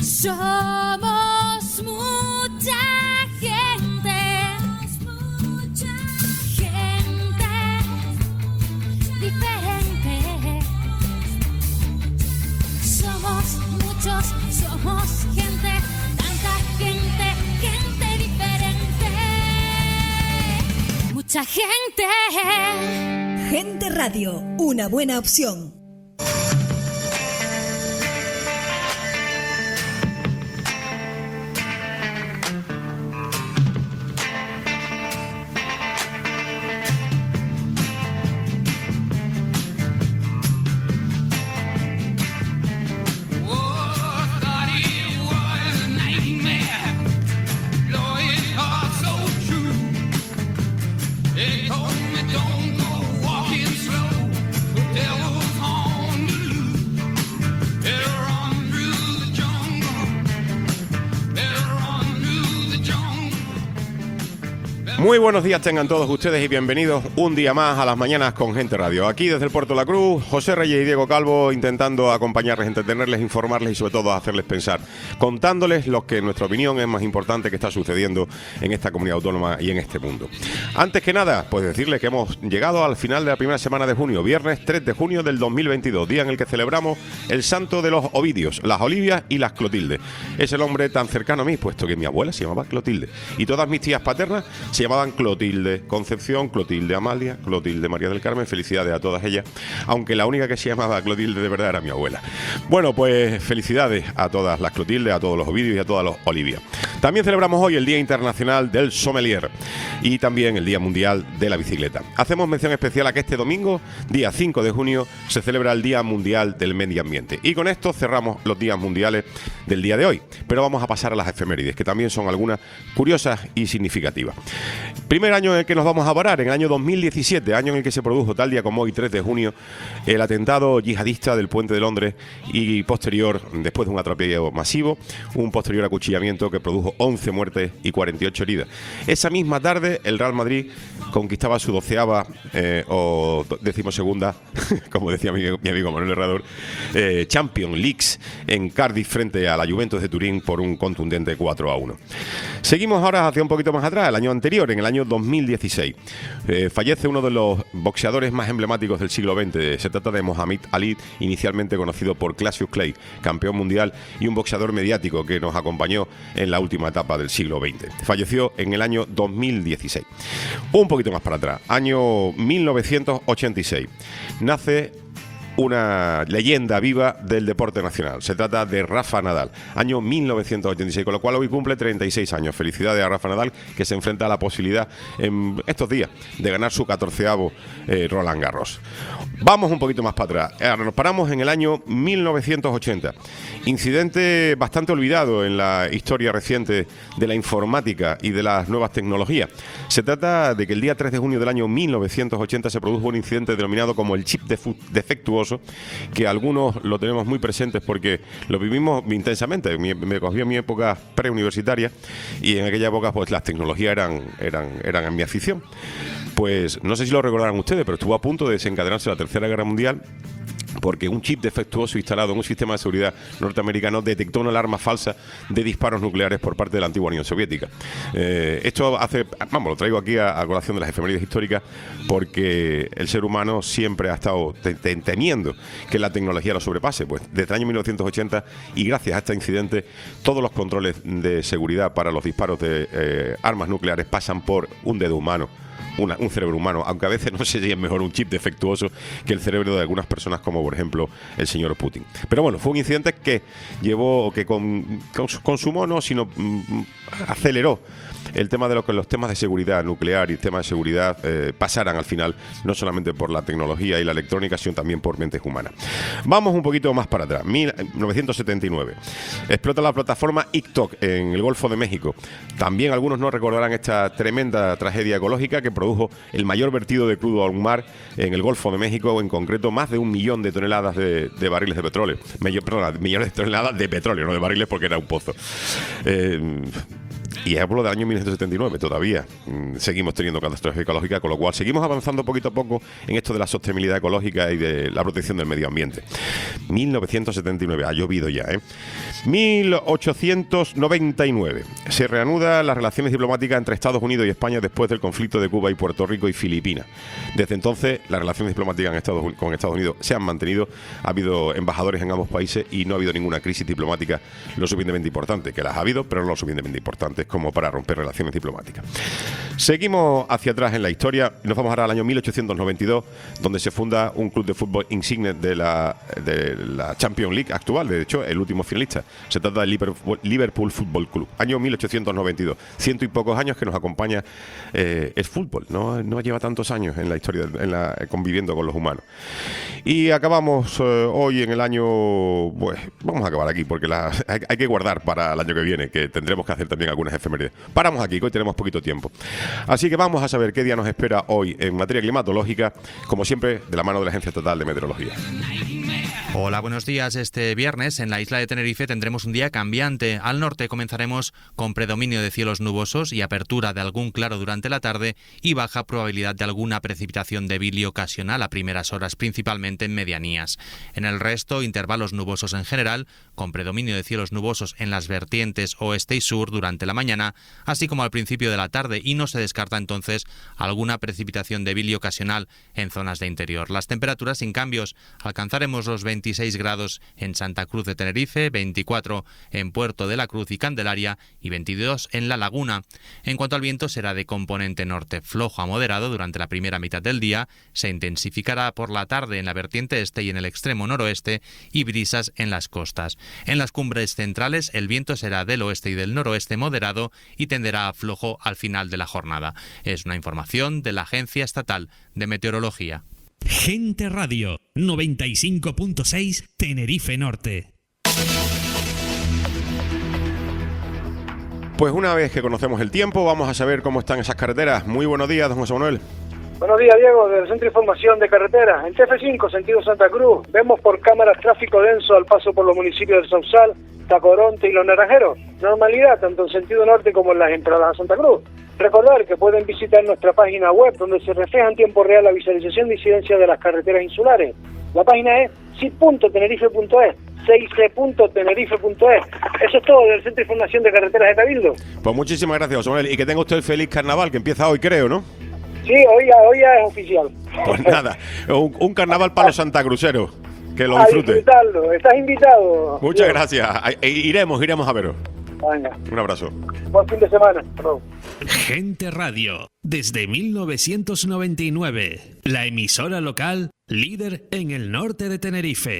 Somos mucha gente, gente diferente. Somos muchos, somos gente, tanta gente, gente diferente. Mucha gente. Gente Radio, una buena opción. Muy buenos días tengan todos ustedes y bienvenidos un día más a las mañanas con Gente Radio. Aquí desde el Puerto de la Cruz, José Reyes y Diego Calvo intentando acompañarles, entretenerles, informarles y sobre todo hacerles pensar, contándoles lo que en nuestra opinión es más importante que está sucediendo en esta comunidad autónoma y en este mundo. Antes que nada, pues decirles que hemos llegado al final de la primera semana de junio, viernes 3 de junio del 2022, día en el que celebramos el santo de los Ovidios, las Olivias y las Clotilde. Es el hombre tan cercano a mí, puesto que mi abuela se llamaba Clotilde y todas mis tías paternas se llamaban Clotilde Concepción, Clotilde Amalia, Clotilde María del Carmen. Felicidades a todas ellas, aunque la única que se llamaba Clotilde de verdad era mi abuela. Bueno, pues felicidades a todas las Clotilde, a todos los Ovidios y a todas las Olivia. También celebramos hoy el Día Internacional del Sommelier y también el Día Mundial de la Bicicleta. Hacemos mención especial a que este domingo, día 5 de junio, se celebra el Día Mundial del Medio Ambiente. Y con esto cerramos los días mundiales del día de hoy. Pero vamos a pasar a las efemérides, que también son algunas curiosas y significativas. Primer año en el que nos vamos a parar, en el año 2017, año en el que se produjo, tal día como hoy, 3 de junio, el atentado yihadista del Puente de Londres y posterior, después de un atropello masivo, un posterior acuchillamiento que produjo 11 muertes y 48 heridas. Esa misma tarde, el Real Madrid conquistaba su 12ª o 12ª, como decía mi amigo Manuel Herrador, Champions League en Cardiff frente a la Juventus de Turín por un contundente 4-1. Seguimos ahora hacia un poquito más atrás, el año anterior, en el año 2016. Fallece uno de los boxeadores más emblemáticos del siglo XX. Se trata de Muhammad Ali, inicialmente conocido por Cassius Clay, campeón mundial y un boxeador mediático que nos acompañó en la última etapa del siglo XX. Falleció en el año 2016. Un poquito más para atrás, año 1986. Nace una leyenda viva del deporte nacional. Se trata de Rafa Nadal, año 1986, con lo cual hoy cumple 36 años. Felicidades a Rafa Nadal, que se enfrenta a la posibilidad en estos días de ganar su 14º Roland Garros. Vamos un poquito más para atrás. Ahora nos paramos en el año 1980. Incidente bastante olvidado en la historia reciente de la informática y de las nuevas tecnologías. Se trata de que el día 3 de junio del año 1980 se produjo un incidente denominado como el chip defectuoso, que algunos lo tenemos muy presentes porque lo vivimos intensamente. Me cogió en mi época preuniversitaria y en aquella época pues las tecnologías eran en mi afición. Pues no sé si lo recordarán ustedes, pero estuvo a punto de desencadenarse la Tercera Guerra Mundial porque un chip defectuoso instalado en un sistema de seguridad norteamericano detectó una alarma falsa de disparos nucleares por parte de la antigua Unión Soviética. Esto lo traigo aquí a colación de las efemérides históricas porque el ser humano siempre ha estado temiendo que la tecnología lo sobrepase. Pues desde el año 1980 y gracias a este incidente, todos los controles de seguridad para los disparos de armas nucleares pasan por un dedo humano. Un cerebro humano, aunque a veces no sé si es mejor un chip defectuoso que el cerebro de algunas personas, como por ejemplo el señor Putin. Pero bueno, fue un incidente que llevó, que consumó, no, sino aceleró el tema de lo que los temas de seguridad nuclear y temas de seguridad pasaran al final, no solamente por la tecnología y la electrónica, sino también por mentes humanas. Vamos un poquito más para atrás, 1979. Explota la plataforma Ictok en el Golfo de México. También algunos no recordarán esta tremenda tragedia ecológica que produjo el mayor vertido de crudo al mar en el Golfo de México, en concreto más de 1 millón de toneladas de barriles de petróleo. Millones de toneladas de petróleo, no de barriles porque era un pozo. Y hablo del año 1979 todavía. Seguimos teniendo catástrofes ecológicas, con lo cual seguimos avanzando poquito a poco en esto de la sostenibilidad ecológica y de la protección del medio ambiente. 1979, ha llovido ya, 1899. Se reanudan las relaciones diplomáticas entre Estados Unidos y España después del conflicto de Cuba y Puerto Rico y Filipinas. Desde entonces, las relaciones diplomáticas con Estados Unidos se han mantenido. Ha habido embajadores en ambos países y no ha habido ninguna crisis diplomática lo suficientemente importante, que las ha habido, pero no lo suficientemente importantes como para romper relaciones diplomáticas. Seguimos hacia atrás en la historia y nos vamos ahora al año 1892, donde se funda un club de fútbol insigne de la Champions League actual, de hecho, el último finalista. Se trata del Liverpool Football Club. Año 1892. Ciento y pocos años que nos acompaña el fútbol. No lleva tantos años en la historia, conviviendo con los humanos. Y acabamos hoy en el año... Pues vamos a acabar aquí, porque hay que guardar para el año que viene, que tendremos que hacer también algunas efemérides. Paramos aquí, que hoy tenemos poquito tiempo. Así que vamos a saber qué día nos espera hoy en materia climatológica, como siempre, de la mano de la Agencia Estatal de Meteorología. Hola, buenos días. Este viernes en la isla de Tenerife tendremos un día cambiante. Al norte comenzaremos con predominio de cielos nubosos y apertura de algún claro durante la tarde y baja probabilidad de alguna precipitación débil y ocasional a primeras horas, principalmente en medianías. En el resto, intervalos nubosos en general, con predominio de cielos nubosos en las vertientes oeste y sur durante la mañana, así como al principio de la tarde, y no se descarta entonces alguna precipitación débil y ocasional en zonas de interior. Las temperaturas sin cambios. Alcanzaremos los 26 grados en Santa Cruz de Tenerife, 24 en Puerto de la Cruz y Candelaria y 22 en La Laguna. En cuanto al viento, será de componente norte flojo a moderado durante la primera mitad del día, se intensificará por la tarde en la vertiente este y en el extremo noroeste y brisas en las costas. En las cumbres centrales el viento será del oeste y del noroeste moderado y tenderá a flojo al final de la jornada. Es una información de la Agencia Estatal de Meteorología. Gente Radio 95.6 Tenerife Norte. Pues una vez que conocemos el tiempo, vamos a saber cómo están esas carreteras. Muy buenos días, don José Manuel. Buenos días, Diego, del Centro de Información de Carreteras. En TF5, sentido Santa Cruz, vemos por cámaras tráfico denso al paso por los municipios del Sausal, Tacoronte y Los Naranjeros. Normalidad, tanto en sentido norte como en las entradas a Santa Cruz. Recordar que pueden visitar nuestra página web, donde se refleja en tiempo real la visualización de incidencia de las carreteras insulares. La página es CIC.tenerife.es, CIC.tenerife.es. Eso es todo del Centro de Información de Carreteras de Cabildo. Pues muchísimas gracias, José Manuel, y que tenga usted el feliz carnaval, que empieza hoy, creo, ¿no? Sí, hoy ya es oficial. Pues nada, un carnaval para los santacruceros. Que lo A disfrute. disfrutarlo, estás invitado. Muchas Diego. gracias. Iremos a veros. Venga, Un abrazo. buen fin de semana. Hasta luego. Gente Radio, desde 1999, la emisora local líder en el norte de Tenerife.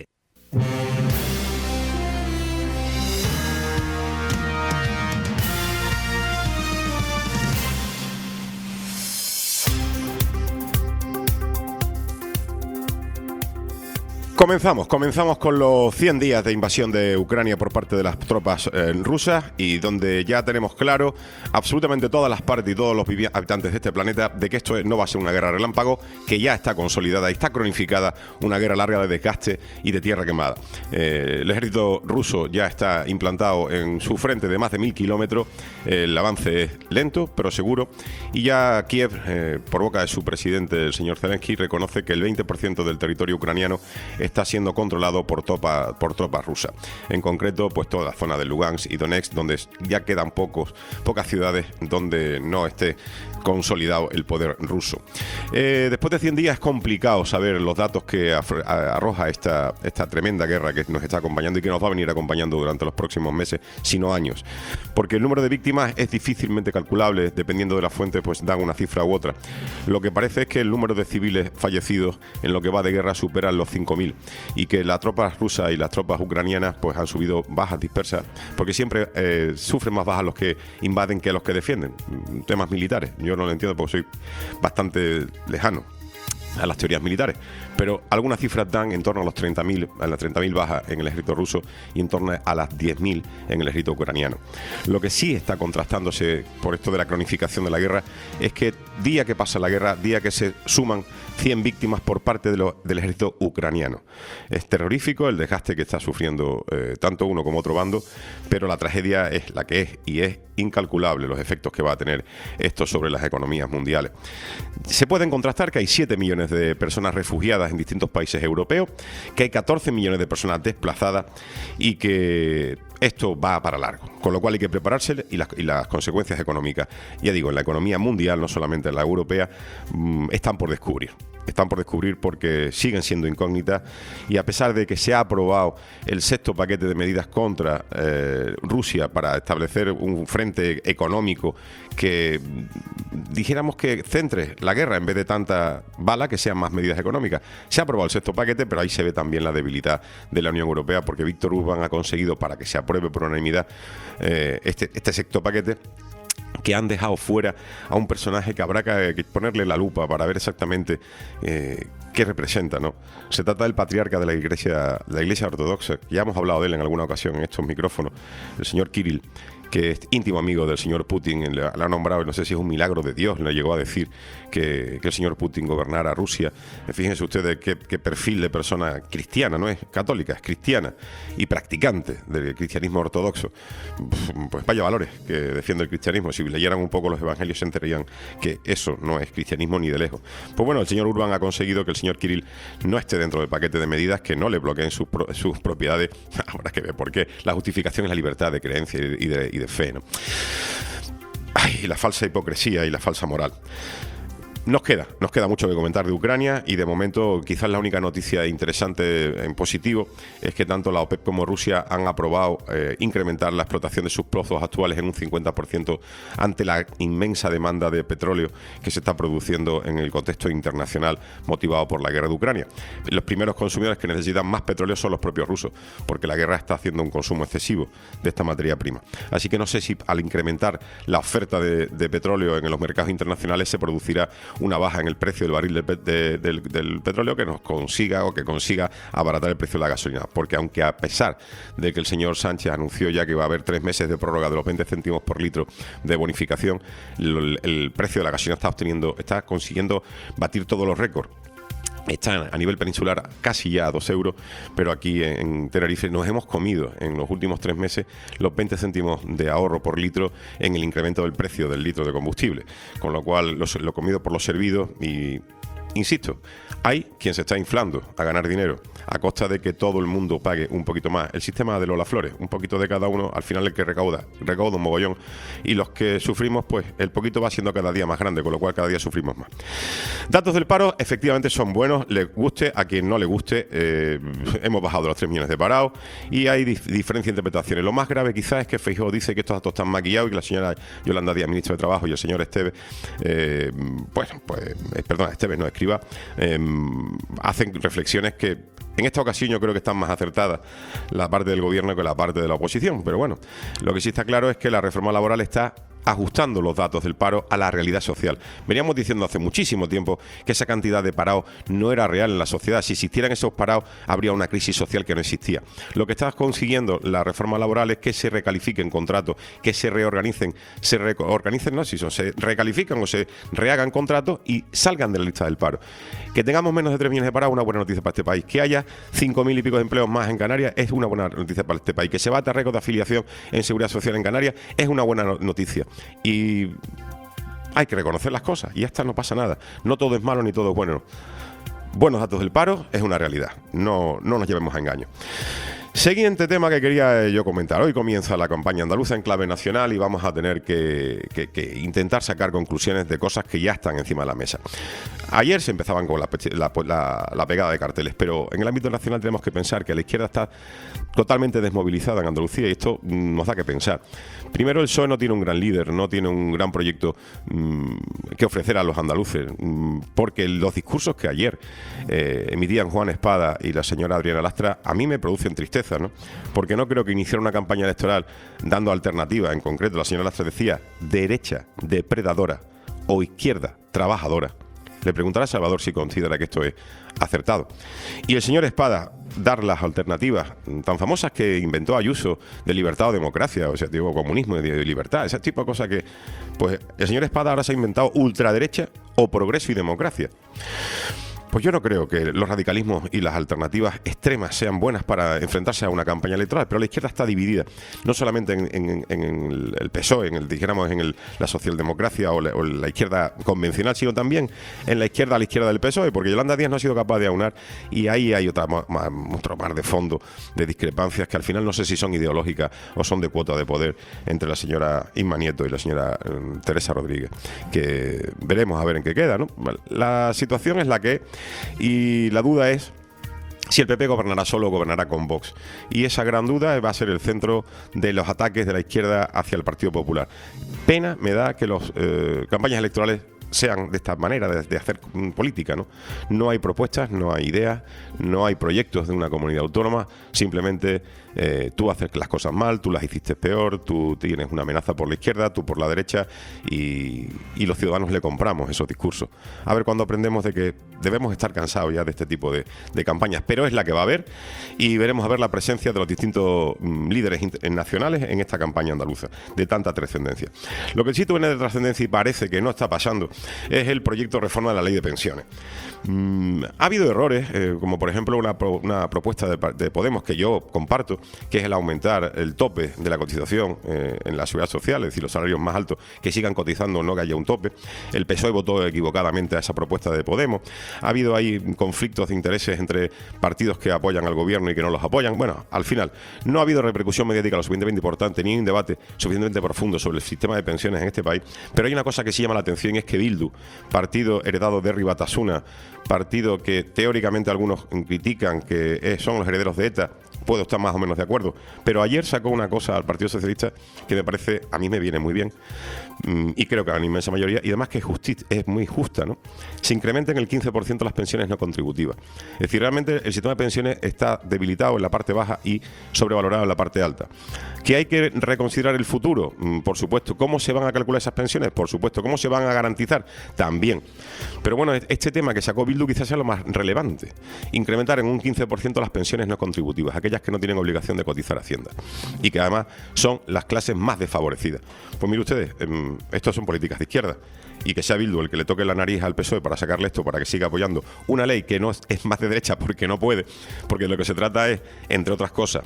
Comenzamos con los 100 días de invasión de Ucrania por parte de las tropas rusas, y donde ya tenemos claro absolutamente todas las partes y todos los habitantes de este planeta de que esto no va a ser una guerra relámpago, que ya está consolidada y está cronificada una guerra larga de desgaste y de tierra quemada. El ejército ruso ya está implantado en su frente de más de 1000 kilómetros. El avance es lento pero seguro, y ya Kiev, por boca de su presidente, el señor Zelensky, reconoce que el 20% del territorio ucraniano está siendo controlado por tropas rusas. En concreto, pues toda la zona de Lugansk y Donetsk, donde ya quedan pocas ciudades donde no esté consolidado el poder ruso. Después de 100 días es complicado saber los datos que arroja esta tremenda guerra que nos está acompañando y que nos va a venir acompañando durante los próximos meses, si no años. Porque el número de víctimas es difícilmente calculable, dependiendo de la fuente, pues dan una cifra u otra. Lo que parece es que el número de civiles fallecidos en lo que va de guerra supera los 5.000, y que las tropas rusas y las tropas ucranianas pues han subido bajas dispersas, porque siempre sufren más bajas los que invaden que los que defienden. Temas militares, yo no lo entiendo porque soy bastante lejano a las teorías militares, pero algunas cifras dan en torno a los 30.000, a las 30.000 bajas en el ejército ruso y en torno a las 10.000 en el ejército ucraniano. Lo que sí está contrastándose por esto de la cronificación de la guerra es que día que pasa la guerra, día que se suman 100 víctimas por parte del ejército ucraniano. Es terrorífico el desgaste que está sufriendo tanto uno como otro bando, pero la tragedia es la que es y es incalculable los efectos que va a tener esto sobre las economías mundiales. Se pueden contrastar que hay 7 millones de personas refugiadas en distintos países europeos, que hay 14 millones de personas desplazadas y que esto va para largo, con lo cual hay que prepararse y las consecuencias económicas, ya digo, en la economía mundial, no solamente en la europea, están por descubrir. Están por descubrir porque siguen siendo incógnitas y a pesar de que se ha aprobado el 6º paquete de medidas contra Rusia para establecer un frente económico que dijéramos que centre la guerra en vez de tanta bala, que sean más medidas económicas. Se ha aprobado el 6º paquete, pero ahí se ve también la debilidad de la Unión Europea porque Viktor Orbán ha conseguido, para que se apruebe por unanimidad este 6º paquete, que han dejado fuera a un personaje que habrá que ponerle la lupa para ver exactamente qué representa, ¿no? Se trata del patriarca de la Iglesia Ortodoxa. Ya hemos hablado de él en alguna ocasión en estos micrófonos, el señor Kirill, que es íntimo amigo del señor Putin, le ha nombrado, no sé si es un milagro de Dios, le llegó a decir que el señor Putin gobernara Rusia. Fíjense ustedes qué perfil de persona cristiana, no es católica, es cristiana y practicante del cristianismo ortodoxo. Pues vaya valores que defiende el cristianismo. Si leyeran un poco los evangelios se enterarían que eso no es cristianismo ni de lejos. Pues bueno, el señor Orbán ha conseguido que el señor Kirill no esté dentro del paquete de medidas que no le bloqueen sus propiedades. Habrá que ver por qué. La justificación es la libertad de creencia y de fe, ¿no? Ay, la falsa hipocresía y la falsa moral. Nos queda mucho que comentar de Ucrania y de momento quizás la única noticia interesante en positivo es que tanto la OPEP como Rusia han aprobado incrementar la explotación de sus pozos actuales en un 50% ante la inmensa demanda de petróleo que se está produciendo en el contexto internacional motivado por la guerra de Ucrania. Los primeros consumidores que necesitan más petróleo son los propios rusos, porque la guerra está haciendo un consumo excesivo de esta materia prima. Así que no sé si al incrementar la oferta de petróleo en los mercados internacionales se producirá una baja en el precio del barril del petróleo que consiga abaratar el precio de la gasolina. Porque aunque a pesar de que el señor Sánchez anunció ya que va a haber 3 meses de prórroga de los 20 céntimos por litro de bonificación, el precio de la gasolina está consiguiendo batir todos los récords. Está a nivel peninsular casi ya a 2 euros, pero aquí en Tenerife nos hemos comido en los últimos 3 meses los 20 céntimos de ahorro por litro en el incremento del precio del litro de combustible, con lo cual lo comido por lo servido y... Insisto, hay quien se está inflando a ganar dinero a costa de que todo el mundo pague un poquito más. El sistema de Lola Flores, un poquito de cada uno, al final el que recauda un mogollón. Y los que sufrimos, pues el poquito va siendo cada día más grande, con lo cual cada día sufrimos más. Datos del paro, efectivamente son buenos, le guste a quien no le guste. Hemos bajado de los 3 millones de parados y hay diferencia de interpretaciones. Lo más grave quizás es que Feijóo dice que estos datos están maquillados y que la señora Yolanda Díaz, ministra de Trabajo, y el señor Esteves, Esteves no escriba, hacen reflexiones que en esta ocasión yo creo que están más acertadas la parte del gobierno que la parte de la oposición, pero bueno, lo que sí está claro es que la reforma laboral está ajustando los datos del paro a la realidad social. Veníamos diciendo hace muchísimo tiempo que esa cantidad de parados no era real en la sociedad. Si existieran esos parados, habría una crisis social que no existía. Lo que está consiguiendo la reforma laboral es que se recalifiquen contratos, que se reorganicen, se recalifican o se rehagan contratos y salgan de la lista del paro. Que tengamos menos de 3 millones de parados, una buena noticia para este país. Que haya 5.000 y pico de empleos más en Canarias es una buena noticia para este país. Que se bata récord de afiliación en seguridad social en Canarias es una buena noticia. Y hay que reconocer las cosas y ya está, no pasa nada. No todo es malo ni todo es bueno. Buenos datos del paro es una realidad. No nos llevemos a engaño. Siguiente tema que quería yo comentar. Hoy comienza la campaña andaluza en clave nacional y vamos a tener que intentar sacar conclusiones de cosas que ya están encima de la mesa. Ayer se empezaban con la pegada de carteles, pero en el ámbito nacional tenemos que pensar que la izquierda está totalmente desmovilizada en Andalucía y esto nos da que pensar. Primero, el PSOE no tiene un gran líder, no tiene un gran proyecto que ofrecer a los andaluces, porque los discursos que ayer emitían Juan Espada y la señora Adriana Lastra a mí me producen tristeza, ¿no? Porque no creo que iniciar una campaña electoral dando alternativas. En concreto, la señora Lastra decía derecha depredadora o izquierda trabajadora. Le preguntará a Salvador si considera que esto es acertado. Y el señor Espada, dar las alternativas tan famosas que inventó Ayuso de libertad o democracia, o sea, digo, comunismo y de libertad, ese tipo de cosas que, pues el señor Espada ahora se ha inventado ultraderecha o progreso y democracia. Pues yo no creo que los radicalismos y las alternativas extremas sean buenas para enfrentarse a una campaña electoral, pero la izquierda está dividida, no solamente en el PSOE, dijéramos la socialdemocracia o la izquierda convencional, sino también en la izquierda a la izquierda del PSOE, porque Yolanda Díaz no ha sido capaz de aunar, y ahí hay otro mar de fondo de discrepancias que al final no sé si son ideológicas o son de cuota de poder entre la señora Inma Nieto y la señora Teresa Rodríguez, que veremos a ver en qué queda, ¿no? La situación es la que es. Y la duda es si el PP gobernará solo o gobernará con Vox. Y esa gran duda va a ser el centro de los ataques de la izquierda hacia el Partido Popular. Pena me da que las campañas electorales sean de esta manera de hacer política, ¿no? No hay propuestas, no hay ideas, no hay proyectos de una comunidad autónoma, simplemente tú haces las cosas mal, tú las hiciste peor, tú tienes una amenaza por la izquierda, tú por la derecha, y los ciudadanos le compramos esos discursos. A ver cuándo aprendemos de que debemos estar cansados ya de este tipo de campañas, pero es la que va a haber, y veremos a ver la presencia de los distintos líderes nacionales en esta campaña andaluza, de tanta trascendencia. Lo que sí tiene de trascendencia y parece que no está pasando es el proyecto de reforma de la ley de pensiones. Ha habido errores, como por ejemplo una propuesta de Podemos que yo comparto, que es el aumentar el tope de la cotización en la seguridad social, es decir, los salarios más altos que sigan cotizando, no que haya un tope. El PSOE votó equivocadamente a esa propuesta de Podemos. Ha habido ahí conflictos de intereses entre partidos que apoyan al gobierno y que no los apoyan. Bueno, al final no ha habido repercusión mediática lo suficientemente importante ni un debate suficientemente profundo sobre el sistema de pensiones en este país, pero hay una cosa que sí llama la atención, es que Bildu, partido heredado de Ribatasuna, partido que teóricamente algunos critican que son los herederos de ETA, puedo estar más o menos de acuerdo, pero ayer sacó una cosa al Partido Socialista que me parece, a mí me viene muy bien, y creo que a la inmensa mayoría, y además que es muy justa, ¿no? Se incrementen el 15% las pensiones no contributivas. Es decir, realmente el sistema de pensiones está debilitado en la parte baja y sobrevalorado en la parte alta. ¿Que hay que reconsiderar el futuro? Por supuesto. ¿Cómo se van a calcular esas pensiones? Por supuesto. ¿Cómo se van a garantizar? También. Pero bueno, este tema que sacó Bildu quizás sea lo más relevante. Incrementar en un 15% las pensiones no contributivas, aquellas que no tienen obligación de cotizar a Hacienda y que además son las clases más desfavorecidas. Pues mire ustedes, estos son políticas de izquierda, y que sea Bildu el que le toque la nariz al PSOE para sacarle esto, para que siga apoyando una ley que no es más de derecha porque no puede, porque lo que se trata es, entre otras cosas,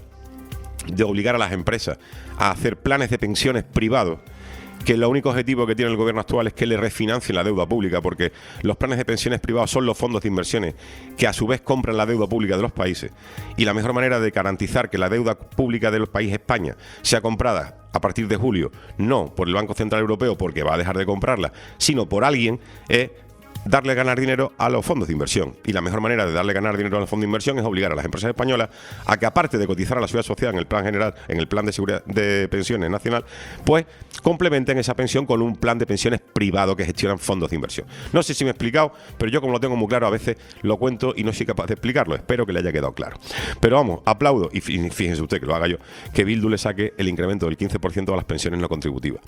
de obligar a las empresas a hacer planes de pensiones privados, que el único objetivo que tiene el gobierno actual es que le refinancien la deuda pública, porque los planes de pensiones privados son los fondos de inversiones que a su vez compran la deuda pública de los países, y la mejor manera de garantizar que la deuda pública del país España sea comprada a partir de julio, no por el Banco Central Europeo porque va a dejar de comprarla, sino por alguien, es darle ganar dinero a los fondos de inversión. Y la mejor manera de darle ganar dinero a los fondos de inversión es obligar a las empresas españolas a que, aparte de cotizar a la seguridad social en el plan general, en el plan de seguridad de pensiones nacional, pues complementen esa pensión con un plan de pensiones privado que gestionan fondos de inversión. No sé si me he explicado, pero yo, como lo tengo muy claro, a veces lo cuento y no soy capaz de explicarlo. Espero que le haya quedado claro. Pero vamos, aplaudo, y fíjense usted que lo haga yo, que Bildu le saque el incremento del 15% a las pensiones no contributivas.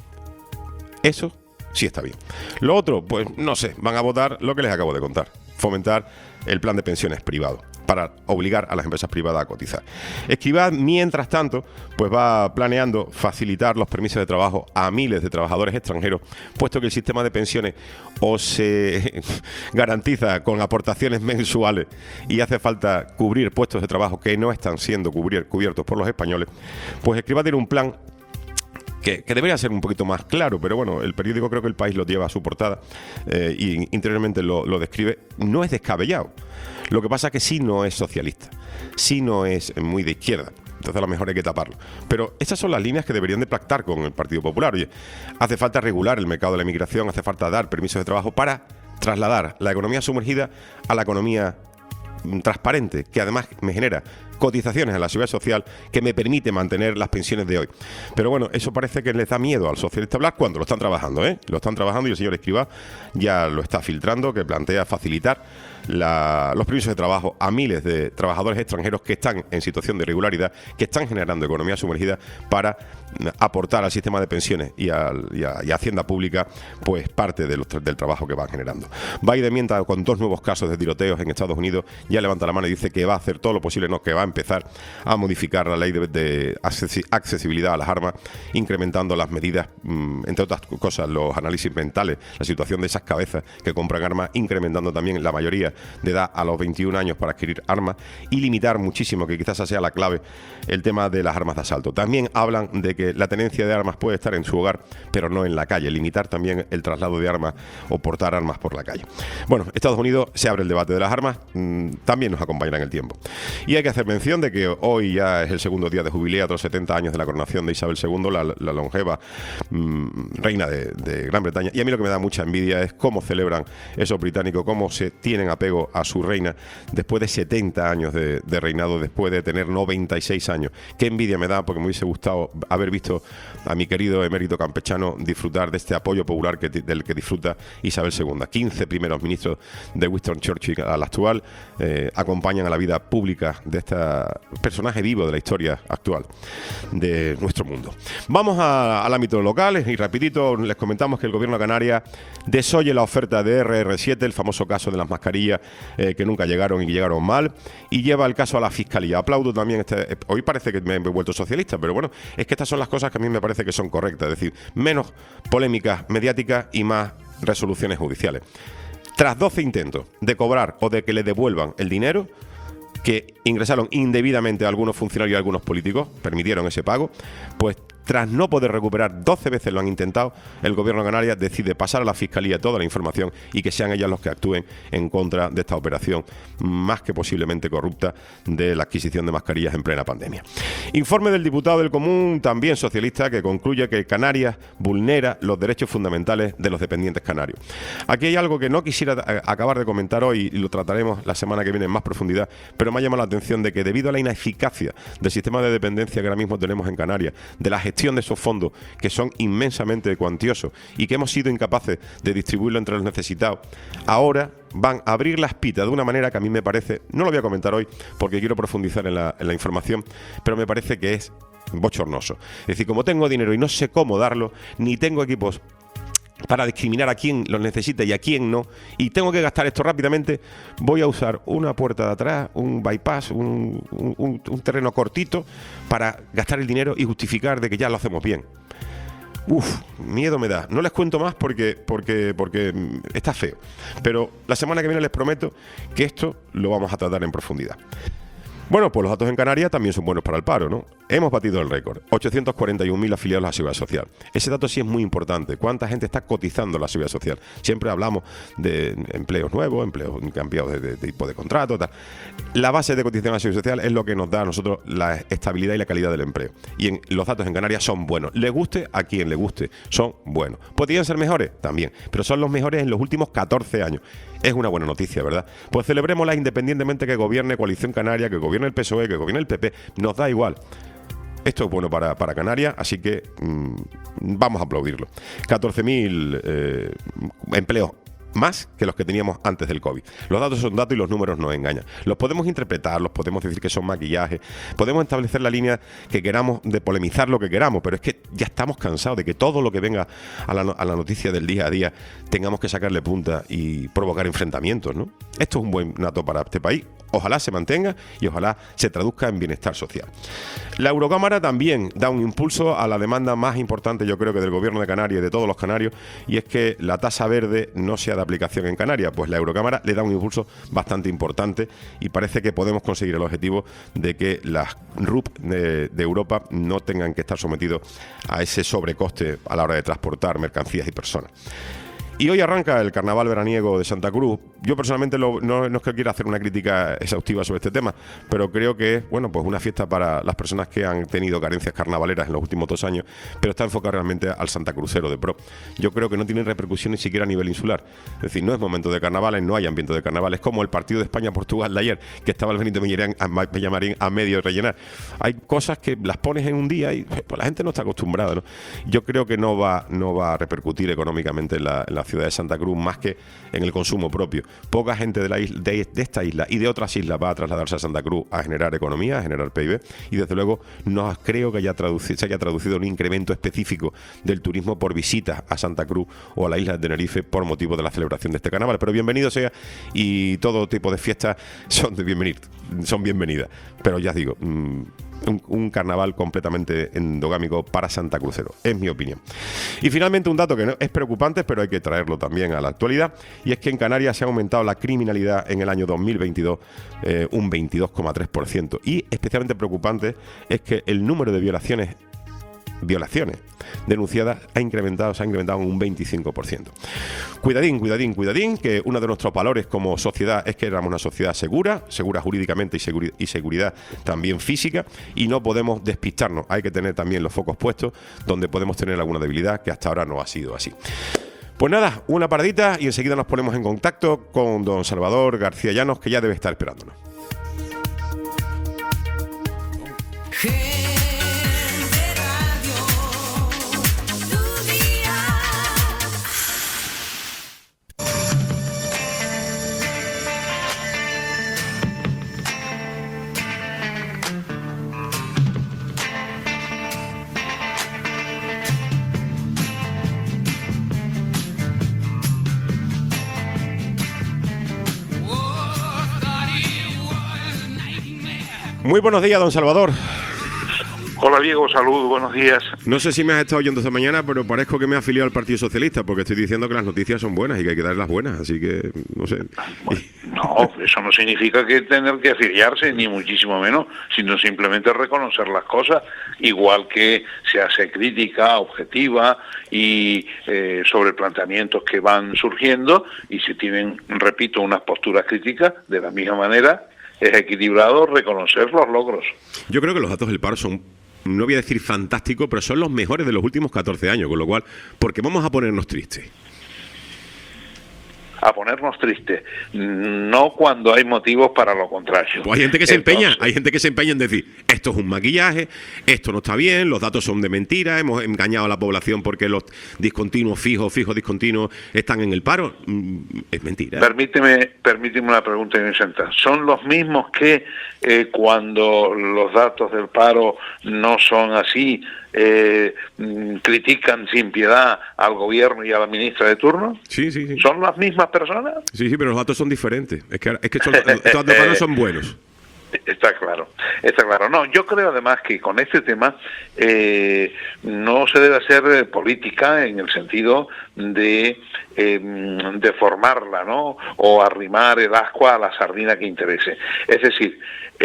Eso sí está bien. Lo otro, pues no sé, van a votar lo que les acabo de contar: fomentar el plan de pensiones privado para obligar a las empresas privadas a cotizar. Escrivá, mientras tanto, pues va planeando facilitar los permisos de trabajo a miles de trabajadores extranjeros, puesto que el sistema de pensiones o se garantiza con aportaciones mensuales y hace falta cubrir puestos de trabajo que no están siendo cubiertos por los españoles. Pues Escrivá tiene un plan que debería ser un poquito más claro, pero bueno, el periódico, creo que El País, lo lleva a su portada y interiormente lo describe. No es descabellado. Lo que pasa es que sí no es socialista, sí no es muy de izquierda. Entonces a lo mejor hay que taparlo. Pero estas son las líneas que deberían de pactar con el Partido Popular. Oye, hace falta regular el mercado de la inmigración, hace falta dar permisos de trabajo para trasladar la economía sumergida a la economía transparente, que además me genera cotizaciones a la Seguridad Social que me permite mantener las pensiones de hoy. Pero bueno, eso parece que les da miedo al socialista hablar cuando lo están trabajando, ¿eh? Lo están trabajando y el señor Escrivá ya lo está filtrando, que plantea facilitar los permisos de trabajo a miles de trabajadores extranjeros que están en situación de irregularidad, que están generando economía sumergida para aportar al sistema de pensiones y a Hacienda Pública pues parte del trabajo que van generando. Biden, mientras con 2 nuevos casos de tiroteos en Estados Unidos, ya levanta la mano y dice que va a hacer todo lo posible, no, que va a empezar a modificar la ley de accesibilidad a las armas, incrementando las medidas, entre otras cosas, los análisis mentales, la situación de esas cabezas que compran armas, incrementando también la mayoría de edad a los 21 años para adquirir armas y limitar muchísimo, que quizás sea la clave, el tema de las armas de asalto. También hablan de que la tenencia de armas puede estar en su hogar, pero no en la calle, limitar también el traslado de armas o portar armas por la calle. Bueno, Estados Unidos se abre el debate de las armas, también nos acompañará en el tiempo. Y hay que hacer mención de que hoy ya es el segundo día de jubileo, tras 70 años de la coronación de Isabel II, la longeva reina de Gran Bretaña. Y a mí lo que me da mucha envidia es cómo celebran esos británicos, cómo se tienen apego a su reina después de 70 años de reinado, después de tener 96 años. Qué envidia me da, porque me hubiese gustado haber visto a mi querido emérito campechano disfrutar de este apoyo popular del que disfruta Isabel II. 15 primeros ministros de Winston Churchill al actual acompañan a la vida pública de este personaje vivo de la historia actual de nuestro mundo. Vamos al ámbito local y rapidito les comentamos que el gobierno de Canarias desoye la oferta de RR7, el famoso caso de las mascarillas que nunca llegaron y llegaron mal, y lleva el caso a la Fiscalía. Aplaudo también hoy parece que me he vuelto socialista, pero bueno, es que estas son las cosas que a mí me parece que son correctas, es decir, menos polémicas mediáticas y más resoluciones judiciales. Tras 12 intentos de cobrar o de que le devuelvan el dinero que ingresaron indebidamente a algunos funcionarios y a algunos políticos, permitieron ese pago, pues tras no poder recuperar, 12 veces lo han intentado, el gobierno de Canarias decide pasar a la Fiscalía toda la información y que sean ellas los que actúen en contra de esta operación más que posiblemente corrupta de la adquisición de mascarillas en plena pandemia. Informe del diputado del Común, también socialista, que concluye que Canarias vulnera los derechos fundamentales de los dependientes canarios. Aquí hay algo que no quisiera acabar de comentar hoy y lo trataremos la semana que viene en más profundidad, pero me ha llamado la atención de que debido a la ineficacia del sistema de dependencia que ahora mismo tenemos en Canarias, de la gestión de esos fondos que son inmensamente cuantiosos y que hemos sido incapaces de distribuirlo entre los necesitados, ahora van a abrir las pitas de una manera que a mí me parece, no lo voy a comentar hoy porque quiero profundizar en la información, pero me parece que es bochornoso. Es decir, como tengo dinero y no sé cómo darlo, ni tengo equipos para discriminar a quién los necesita y a quién no, y tengo que gastar esto rápidamente, voy a usar una puerta de atrás, un bypass, un terreno cortito para gastar el dinero y justificar de que ya lo hacemos bien. Miedo me da. No les cuento más porque está feo, pero la semana que viene les prometo que esto lo vamos a tratar en profundidad. Bueno, pues los datos en Canarias también son buenos para el paro, ¿no? Hemos batido el récord, 841.000 afiliados a la Seguridad Social. Ese dato sí es muy importante. ¿Cuánta gente está cotizando la Seguridad Social? Siempre hablamos de empleos nuevos, empleos cambiados de tipo de contrato, tal. La base de cotización a la Seguridad Social es lo que nos da a nosotros la estabilidad y la calidad del empleo. Y los datos en Canarias son buenos. Le guste a quien le guste, son buenos. ¿Podrían ser mejores? También. Pero son los mejores en los últimos 14 años. Es una buena noticia, ¿verdad? Pues celebrémosla independientemente que gobierne Coalición Canaria, que gobierne el PSOE, que gobierne el PP. Nos da igual. Esto es bueno para Canarias, así que vamos a aplaudirlo. 14.000 empleos más que los que teníamos antes del COVID. Los datos son datos y los números nos engañan. Los podemos interpretar, los podemos decir que son maquillaje, podemos establecer la línea que queramos de polemizar lo que queramos, pero es que ya estamos cansados de que todo lo que venga a la noticia del día a día tengamos que sacarle punta y provocar enfrentamientos, ¿no? Esto es un buen dato para este país. Ojalá se mantenga y ojalá se traduzca en bienestar social. La Eurocámara también da un impulso a la demanda más importante, yo creo que del gobierno de Canarias y de todos los canarios, y es que la tasa verde no sea de aplicación en Canarias. Pues la Eurocámara le da un impulso bastante importante y parece que podemos conseguir el objetivo de que las RUP de Europa no tengan que estar sometidos a ese sobrecoste a la hora de transportar mercancías y personas. Y hoy arranca el carnaval veraniego de Santa Cruz. Yo personalmente no es que quiera hacer una crítica exhaustiva sobre este tema, pero creo que es, bueno, pues una fiesta para las personas que han tenido carencias carnavaleras en los últimos 2 años, pero está enfocada realmente al Santa Crucero de pro. Yo creo que no tiene repercusión ni siquiera a nivel insular. Es decir, no es momento de carnavales, no hay ambiente de carnaval. Es como el partido de España-Portugal de ayer, que estaba el Benito Villamarín a medio de rellenar. Hay cosas que las pones en un día y pues la gente no está acostumbrada, ¿no? Yo creo que no va a repercutir económicamente en la ciudad de Santa Cruz más que en el consumo propio. Poca gente de la isla, de esta isla y de otras islas va a trasladarse a Santa Cruz a generar economía, a generar PIB, y desde luego no creo que se haya traducido un incremento específico del turismo por visitas a Santa Cruz o a la isla de Tenerife por motivo de la celebración de este carnaval. Pero bienvenido sea, y todo tipo de fiestas son bienvenidas. Pero ya digo, un carnaval completamente endogámico para Santa Crucero, es mi opinión. Y finalmente un dato que no es preocupante, pero hay que traerlo también a la actualidad, y es que en Canarias se ha aumentado la criminalidad en el año 2022 un 22,3%, y especialmente preocupante es que el número de violaciones denunciadas se ha incrementado en un 25%. Cuidadín, que uno de nuestros valores como sociedad es que éramos una sociedad segura jurídicamente y seguridad también física, y no podemos despistarnos. Hay que tener también los focos puestos donde podemos tener alguna debilidad, que hasta ahora no ha sido así. Pues nada, una paradita y enseguida nos ponemos en contacto con don Salvador García Llanos, que ya debe estar esperándonos. Muy buenos días, don Salvador. Hola Diego, saludos, buenos días. No sé si me has estado oyendo esta mañana, pero parezco que me he afiliado al Partido Socialista, porque estoy diciendo que las noticias son buenas y que hay que dar las buenas, así que no sé. Bueno, no, eso no significa que tener que afiliarse, ni muchísimo menos, sino simplemente reconocer las cosas, igual que se hace crítica objetiva y sobre planteamientos que van surgiendo, y si tienen, repito, unas posturas críticas, de la misma manera es equilibrado reconocer los logros. Yo creo que los datos del paro son, no voy a decir fantásticos, pero son los mejores de los últimos 14 años, con lo cual, ¿por qué vamos a ponernos tristes? A ponernos tristes, no cuando hay motivos para lo contrario. Pues hay gente que se empeña en decir, esto es un maquillaje, esto no está bien, los datos son de mentira, hemos engañado a la población porque los discontinuos fijos, discontinuos están en el paro. Es mentira. Permíteme una pregunta innocente. ¿Son los mismos que cuando los datos del paro no son así, critican sin piedad al gobierno y a la ministra de turno? Sí. ¿Son las mismas personas? Sí, pero los datos son diferentes. Es que estos datos de paro son buenos. Está claro. No, yo creo además que con este tema no se debe hacer política en el sentido de formarla, ¿no? O arrimar el ascua a la sardina que interese. Es decir,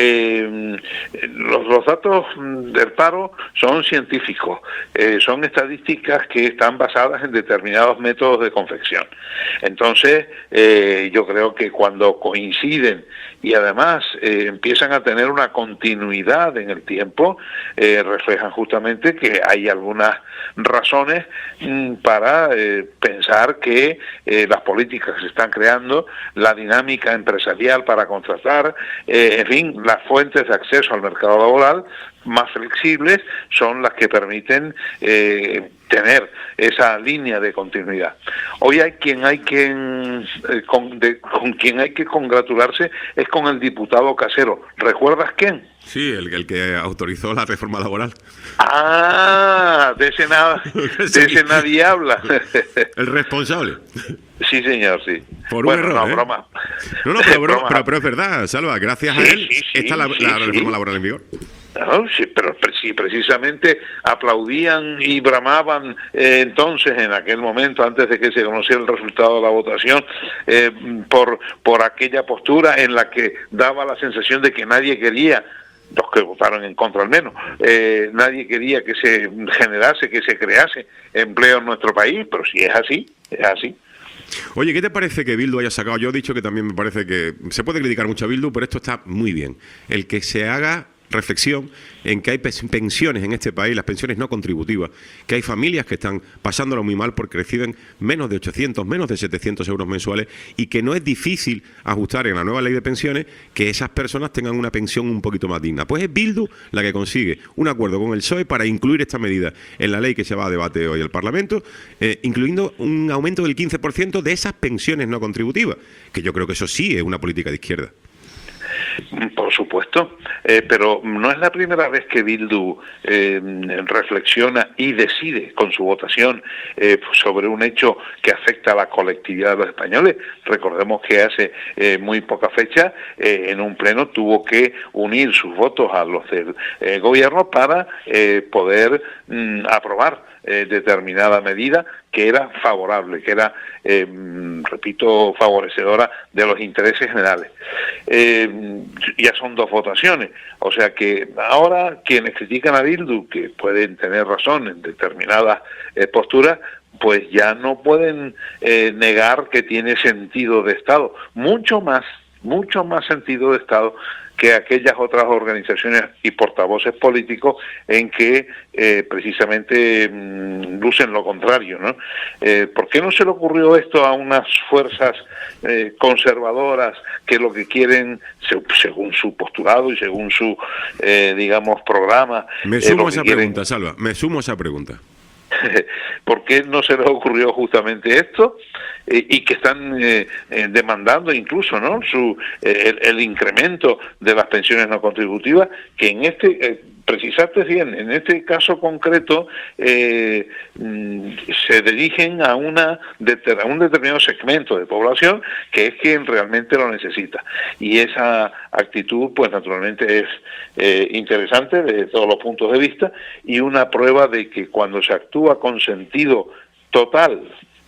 los datos del paro son científicos, son estadísticas que están basadas en determinados métodos de confección. Entonces, yo creo que cuando coinciden y además empiezan a tener una continuidad en el tiempo, reflejan justamente que hay algunas razones para pensar que las políticas que se están creando, la dinámica empresarial para contratar, en fin, las fuentes de acceso al mercado laboral más flexibles son las que permiten tener esa línea de continuidad. Hoy con quien hay que congratularse es con el diputado Casero. ¿Recuerdas quién? Sí, el que autorizó la reforma laboral. Ah, de ese nadie habla. El responsable. Sí, señor, sí. Por un error, no, ¿eh? broma. No, pero es verdad, Salva. Gracias a él está la reforma laboral en vigor. No, sí, pero sí, precisamente aplaudían y bramaban entonces, en aquel momento, antes de que se conociera el resultado de la votación, por aquella postura en la que daba la sensación de que nadie quería, los que votaron en contra al menos, nadie quería que se generase, que se crease empleo en nuestro país, pero si es así, es así. Oye, ¿qué te parece que Bildu haya sacado? Yo he dicho que también me parece que se puede criticar mucho a Bildu, pero esto está muy bien. El que se haga reflexión en que hay pensiones en este país, las pensiones no contributivas, que hay familias que están pasándolo muy mal porque reciben menos de 800, menos de 700 euros mensuales y que no es difícil ajustar en la nueva ley de pensiones que esas personas tengan una pensión un poquito más digna. Pues es Bildu la que consigue un acuerdo con el PSOE para incluir esta medida en la ley que se va a debate hoy el Parlamento, incluyendo un aumento del 15% de esas pensiones no contributivas, que yo creo que eso sí es una política de izquierda. Por supuesto, pero no es la primera vez que Bildu reflexiona y decide con su votación sobre un hecho que afecta a la colectividad de los españoles. Recordemos que hace muy poca fecha en un pleno tuvo que unir sus votos a los del gobierno para poder aprobar determinada medida que era favorable, que era, repito, favorecedora de los intereses generales. Ya son 2 votaciones, o sea que ahora quienes critican a Bildu, que pueden tener razón en determinadas posturas, pues ya no pueden negar que tiene sentido de Estado, mucho más sentido de Estado que aquellas otras organizaciones y portavoces políticos en que precisamente lucen lo contrario, ¿no? ¿Por qué no se le ocurrió esto a unas fuerzas conservadoras que lo que quieren, según su postulado y según su, digamos, programa... Me sumo a esa pregunta, Salva, me sumo a esa pregunta. ¿Por qué no se les ocurrió justamente esto? Y que están demandando incluso, ¿no?, el incremento de las pensiones no contributivas, que en este, precisaste bien, en este caso concreto se dirigen a un determinado segmento de población que es quien realmente lo necesita. Y esa actitud, pues naturalmente es interesante desde todos los puntos de vista y una prueba de que cuando se actúa con sentido total,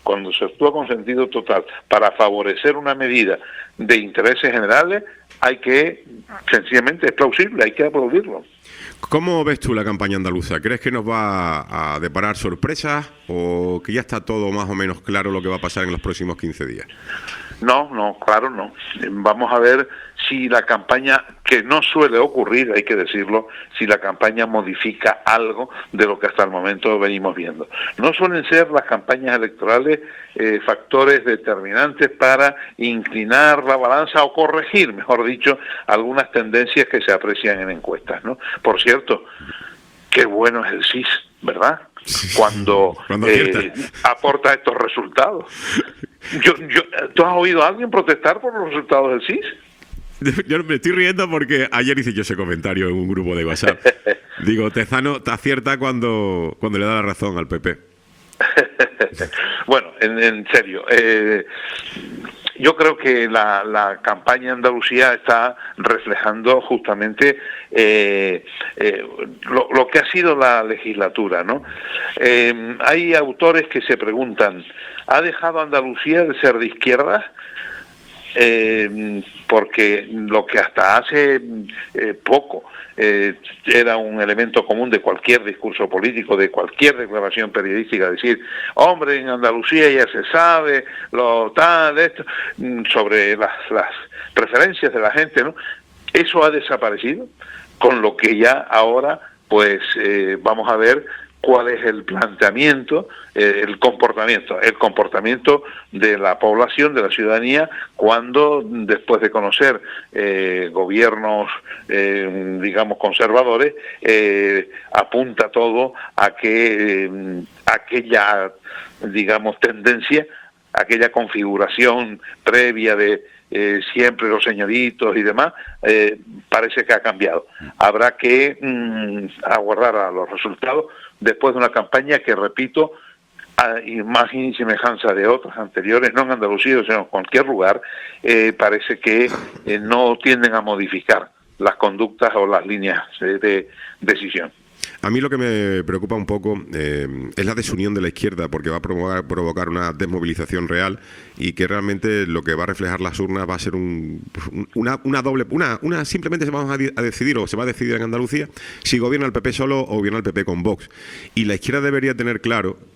para favorecer una medida de intereses generales, sencillamente es plausible, hay que aplaudirlo. ¿Cómo ves tú la campaña andaluza? ¿Crees que nos va a deparar sorpresas o que ya está todo más o menos claro lo que va a pasar en los próximos 15 días? No, claro no. Vamos a ver si la campaña, que no suele ocurrir, hay que decirlo, si la campaña modifica algo de lo que hasta el momento venimos viendo. No suelen ser las campañas electorales factores determinantes para inclinar la balanza o corregir, mejor dicho, algunas tendencias que se aprecian en encuestas, ¿no? Por cierto, qué bueno es el CIS, ¿verdad? Cuando aporta estos resultados. ¿Tú has oído a alguien protestar por los resultados del CIS? Yo me estoy riendo porque ayer hice yo ese comentario en un grupo de WhatsApp. Digo, Tezano te acierta cuando le da la razón al PP. Bueno, en serio, yo creo que la campaña en Andalucía está reflejando justamente lo que ha sido la legislatura, ¿no? Hay autores que se preguntan, ¿ha dejado Andalucía de ser de izquierdas? Porque lo que hasta hace poco era un elemento común de cualquier discurso político, de cualquier declaración periodística, decir, hombre, en Andalucía ya se sabe lo tal, esto, sobre las preferencias de la gente, ¿no? Eso ha desaparecido, con lo que ya ahora, pues, vamos a ver cuál es el planteamiento, el comportamiento de la población, de la ciudadanía, cuando después de conocer gobiernos, digamos, conservadores, apunta todo a que aquella, digamos, tendencia, aquella configuración previa de siempre los señoritos y demás, parece que ha cambiado. Habrá que aguardar a los resultados después de una campaña que, repito, a imagen y semejanza de otras anteriores, no en Andalucía, sino en cualquier lugar, parece que no tienden a modificar las conductas o las líneas de decisión. A mí lo que me preocupa un poco es la desunión de la izquierda, porque va a provocar una desmovilización real y que realmente lo que va a reflejar las urnas va a ser simplemente se va a decidir en Andalucía si gobierna el PP solo o gobierna el PP con Vox. Y la izquierda debería tener claro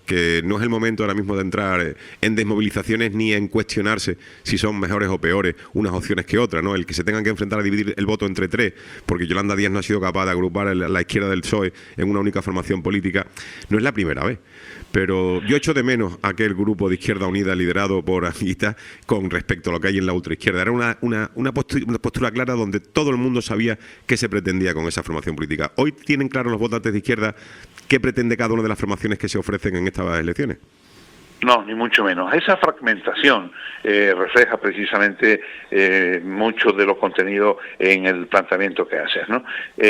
que no es el momento ahora mismo de entrar en desmovilizaciones ni en cuestionarse si son mejores o peores unas opciones que otras, ¿no? El que se tengan que enfrentar a dividir el voto entre tres, porque Yolanda Díaz no ha sido capaz de agrupar la izquierda del PSOE en una única formación política, no es la primera vez. Pero yo echo de menos aquel grupo de Izquierda Unida liderado por Anguita con respecto a lo que hay en la ultraizquierda. Era una postura clara donde todo el mundo sabía qué se pretendía con esa formación política. Hoy tienen claro los votantes de izquierda qué pretende cada una de las formaciones que se ofrecen en estas elecciones. No, ni mucho menos. Esa fragmentación refleja precisamente mucho de los contenidos en el planteamiento que haces, ¿no?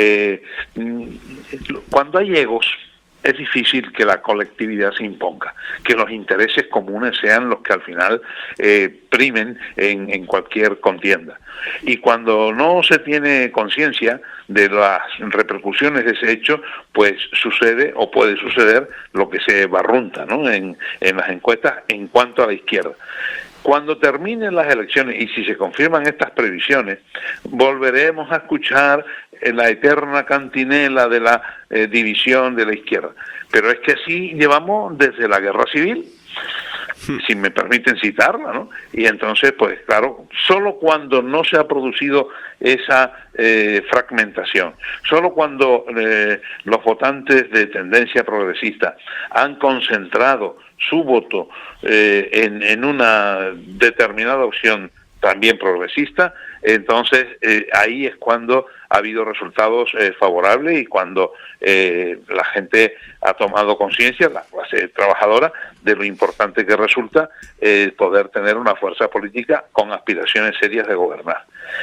Cuando hay egos, es difícil que la colectividad se imponga, que los intereses comunes sean los que al final primen en cualquier contienda. Y cuando no se tiene conciencia de las repercusiones de ese hecho, pues sucede o puede suceder lo que se barrunta, ¿no? en las encuestas en cuanto a la izquierda. Cuando terminen las elecciones y si se confirman estas previsiones, volveremos a escuchar la eterna cantinela de la división de la izquierda. Pero es que así llevamos desde la guerra civil, si me permiten citarla, ¿no? Y entonces, pues claro, solo cuando no se ha producido esa fragmentación, solo cuando los votantes de tendencia progresista han concentrado su voto en una determinada opción también progresista, entonces ahí es cuando ha habido resultados favorables y cuando la gente ha tomado conciencia, la clase trabajadora, de lo importante que resulta poder tener una fuerza política con aspiraciones serias de gobernar.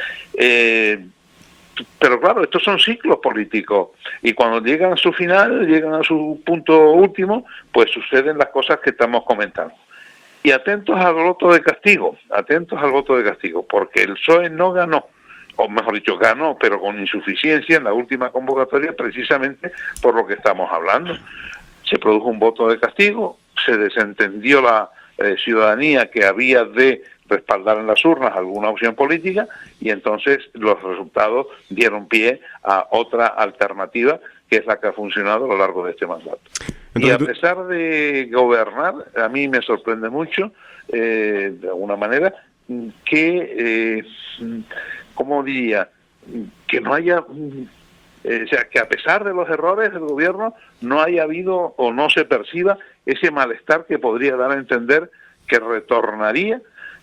Pero claro, estos son ciclos políticos y cuando llegan a su final, llegan a su punto último, pues suceden las cosas que estamos comentando. Y atentos al voto de castigo, porque el PSOE no ganó, o mejor dicho, ganó, pero con insuficiencia en la última convocatoria, precisamente por lo que estamos hablando. Se produjo un voto de castigo, se desentendió la ciudadanía que había de respaldar en las urnas alguna opción política y entonces los resultados dieron pie a otra alternativa que es la que ha funcionado a lo largo de este mandato. Entonces, y a pesar de gobernar, a mí me sorprende mucho, de alguna manera, que, ¿cómo diría?, que no haya, o sea, que a pesar de los errores del gobierno no haya habido o no se perciba ese malestar que podría dar a entender que retornaría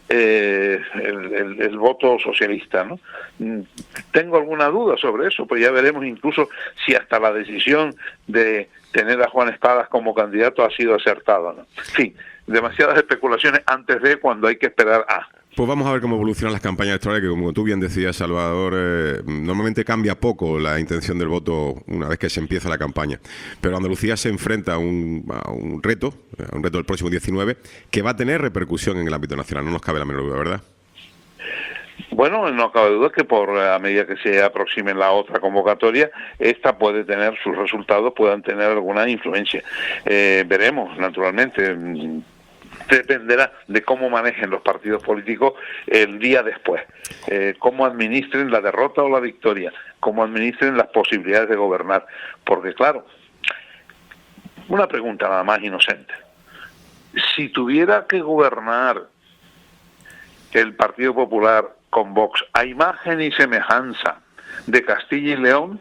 el voto socialista, ¿no? Tengo alguna duda sobre eso, pues ya veremos incluso si hasta la decisión de tener a Juan Espadas como candidato ha sido acertada, ¿no? En fin, demasiadas especulaciones antes de cuando hay que esperar a... Pues vamos a ver cómo evolucionan las campañas electorales, que como tú bien decías, Salvador, normalmente cambia poco la intención del voto una vez que se empieza la campaña. Pero Andalucía se enfrenta a un reto del próximo 19, que va a tener repercusión en el ámbito nacional, no nos cabe la menor duda, ¿verdad? Bueno, no cabe duda que a medida que se aproxime la otra convocatoria, esta puede tener, sus resultados puedan tener alguna influencia. Veremos, naturalmente. Dependerá de cómo manejen los partidos políticos el día después, cómo administren la derrota o la victoria, cómo administren las posibilidades de gobernar. Porque claro, una pregunta nada más inocente. Si tuviera que gobernar el Partido Popular con Vox a imagen y semejanza de Castilla y León,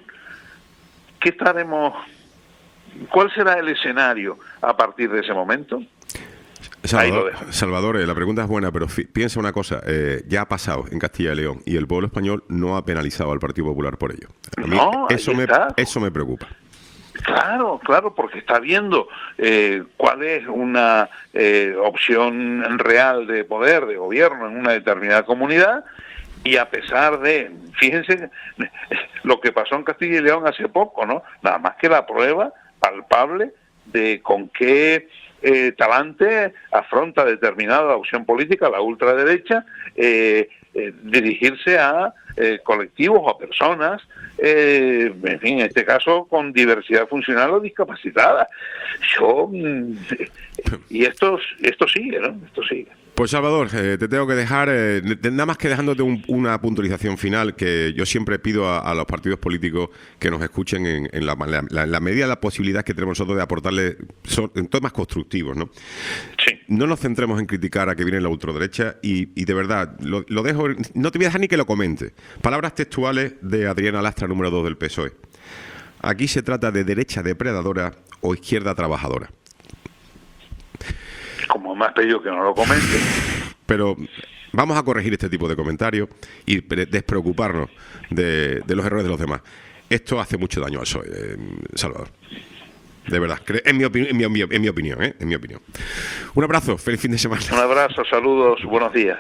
¿cuál será el escenario a partir de ese momento? Salvador, la pregunta es buena, pero piensa una cosa, ya ha pasado en Castilla y León y el pueblo español no ha penalizado al Partido Popular por ello. A mí eso me preocupa. Claro, porque está viendo cuál es una opción real de poder, de gobierno en una determinada comunidad, y a pesar de, fíjense lo que pasó en Castilla y León hace poco, ¿no? Nada más que la prueba palpable de con qué talante afronta determinada opción política, la ultraderecha, dirigirse a colectivos o a personas, en fin, en este caso con diversidad funcional o discapacitada. Y esto sigue, ¿no? Esto sigue. Pues Salvador, te tengo que dejar, nada más que dejándote una puntualización final que yo siempre pido a los partidos políticos que nos escuchen en la medida de la posibilidad que tenemos nosotros de aportarle en temas constructivos, ¿no? Sí. No nos centremos en criticar a que viene la ultraderecha y de verdad, lo dejo, no te voy a dejar ni que lo comente. Palabras textuales de Adriana Lastra, número 2 del PSOE. Aquí se trata de derecha depredadora o izquierda trabajadora. Como me has pedido que no lo comente. Pero vamos a corregir este tipo de comentarios y despreocuparnos de los errores de los demás. Esto hace mucho daño al PSOE, Salvador. De verdad, en mi opinión, ¿eh? En mi opinión. Un abrazo, feliz fin de semana. Un abrazo, saludos, buenos días.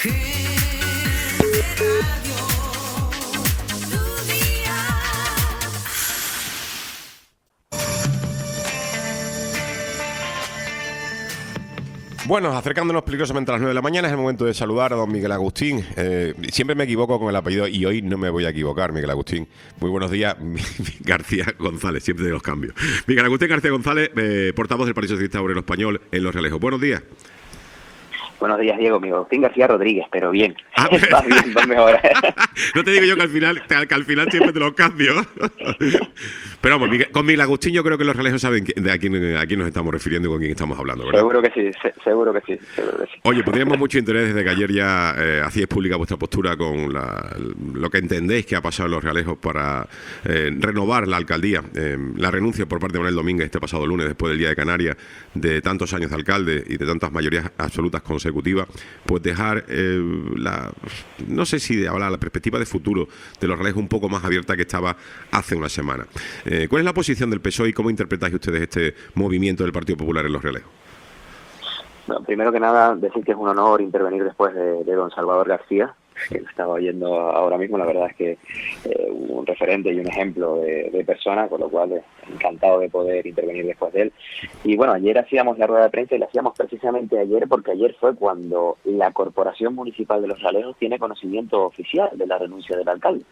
Bueno, acercándonos peligrosamente a las 9 de la mañana, es el momento de saludar a don Miguel Agustín. Siempre me equivoco con el apellido y hoy no me voy a equivocar, Miguel Agustín. Muy buenos días, García González, siempre de los cambios. Miguel Agustín García González, portavoz del Partido Socialista Obrero Español en Los Realejos. Buenos días. Buenos días, Diego. Miguel Agustín García Rodríguez, pero bien. Ah, Vas bien, vas mejor. No te digo yo que al final siempre te los cambio. Pero vamos, con Miguel Agustín yo creo que los Realejos saben a quién nos estamos refiriendo y con quién estamos hablando, ¿verdad? Seguro que sí, seguro que sí. Oye, pues tenemos mucho interés desde que ayer ya hacíais pública vuestra postura con lo que entendéis que ha pasado en Los Realejos para renovar la alcaldía. La renuncia por parte de Manuel Domínguez este pasado lunes, después del Día de Canarias, de tantos años de alcalde y de tantas mayorías absolutas consecutivas, pues dejar no sé si de hablar la perspectiva de futuro de Los Realejos un poco más abierta que estaba hace una semana. ¿Cuál es la posición del PSOE y cómo interpretáis ustedes este movimiento del Partido Popular en Los Realejos? Bueno, primero que nada, decir que es un honor intervenir después de don Salvador García, que lo estaba oyendo ahora mismo. La verdad es que un referente y un ejemplo de persona, con lo cual encantado de poder intervenir después de él. Y bueno, ayer hacíamos la rueda de prensa y la hacíamos precisamente ayer porque ayer fue cuando la Corporación Municipal de Los Realejos tiene conocimiento oficial de la renuncia del alcalde.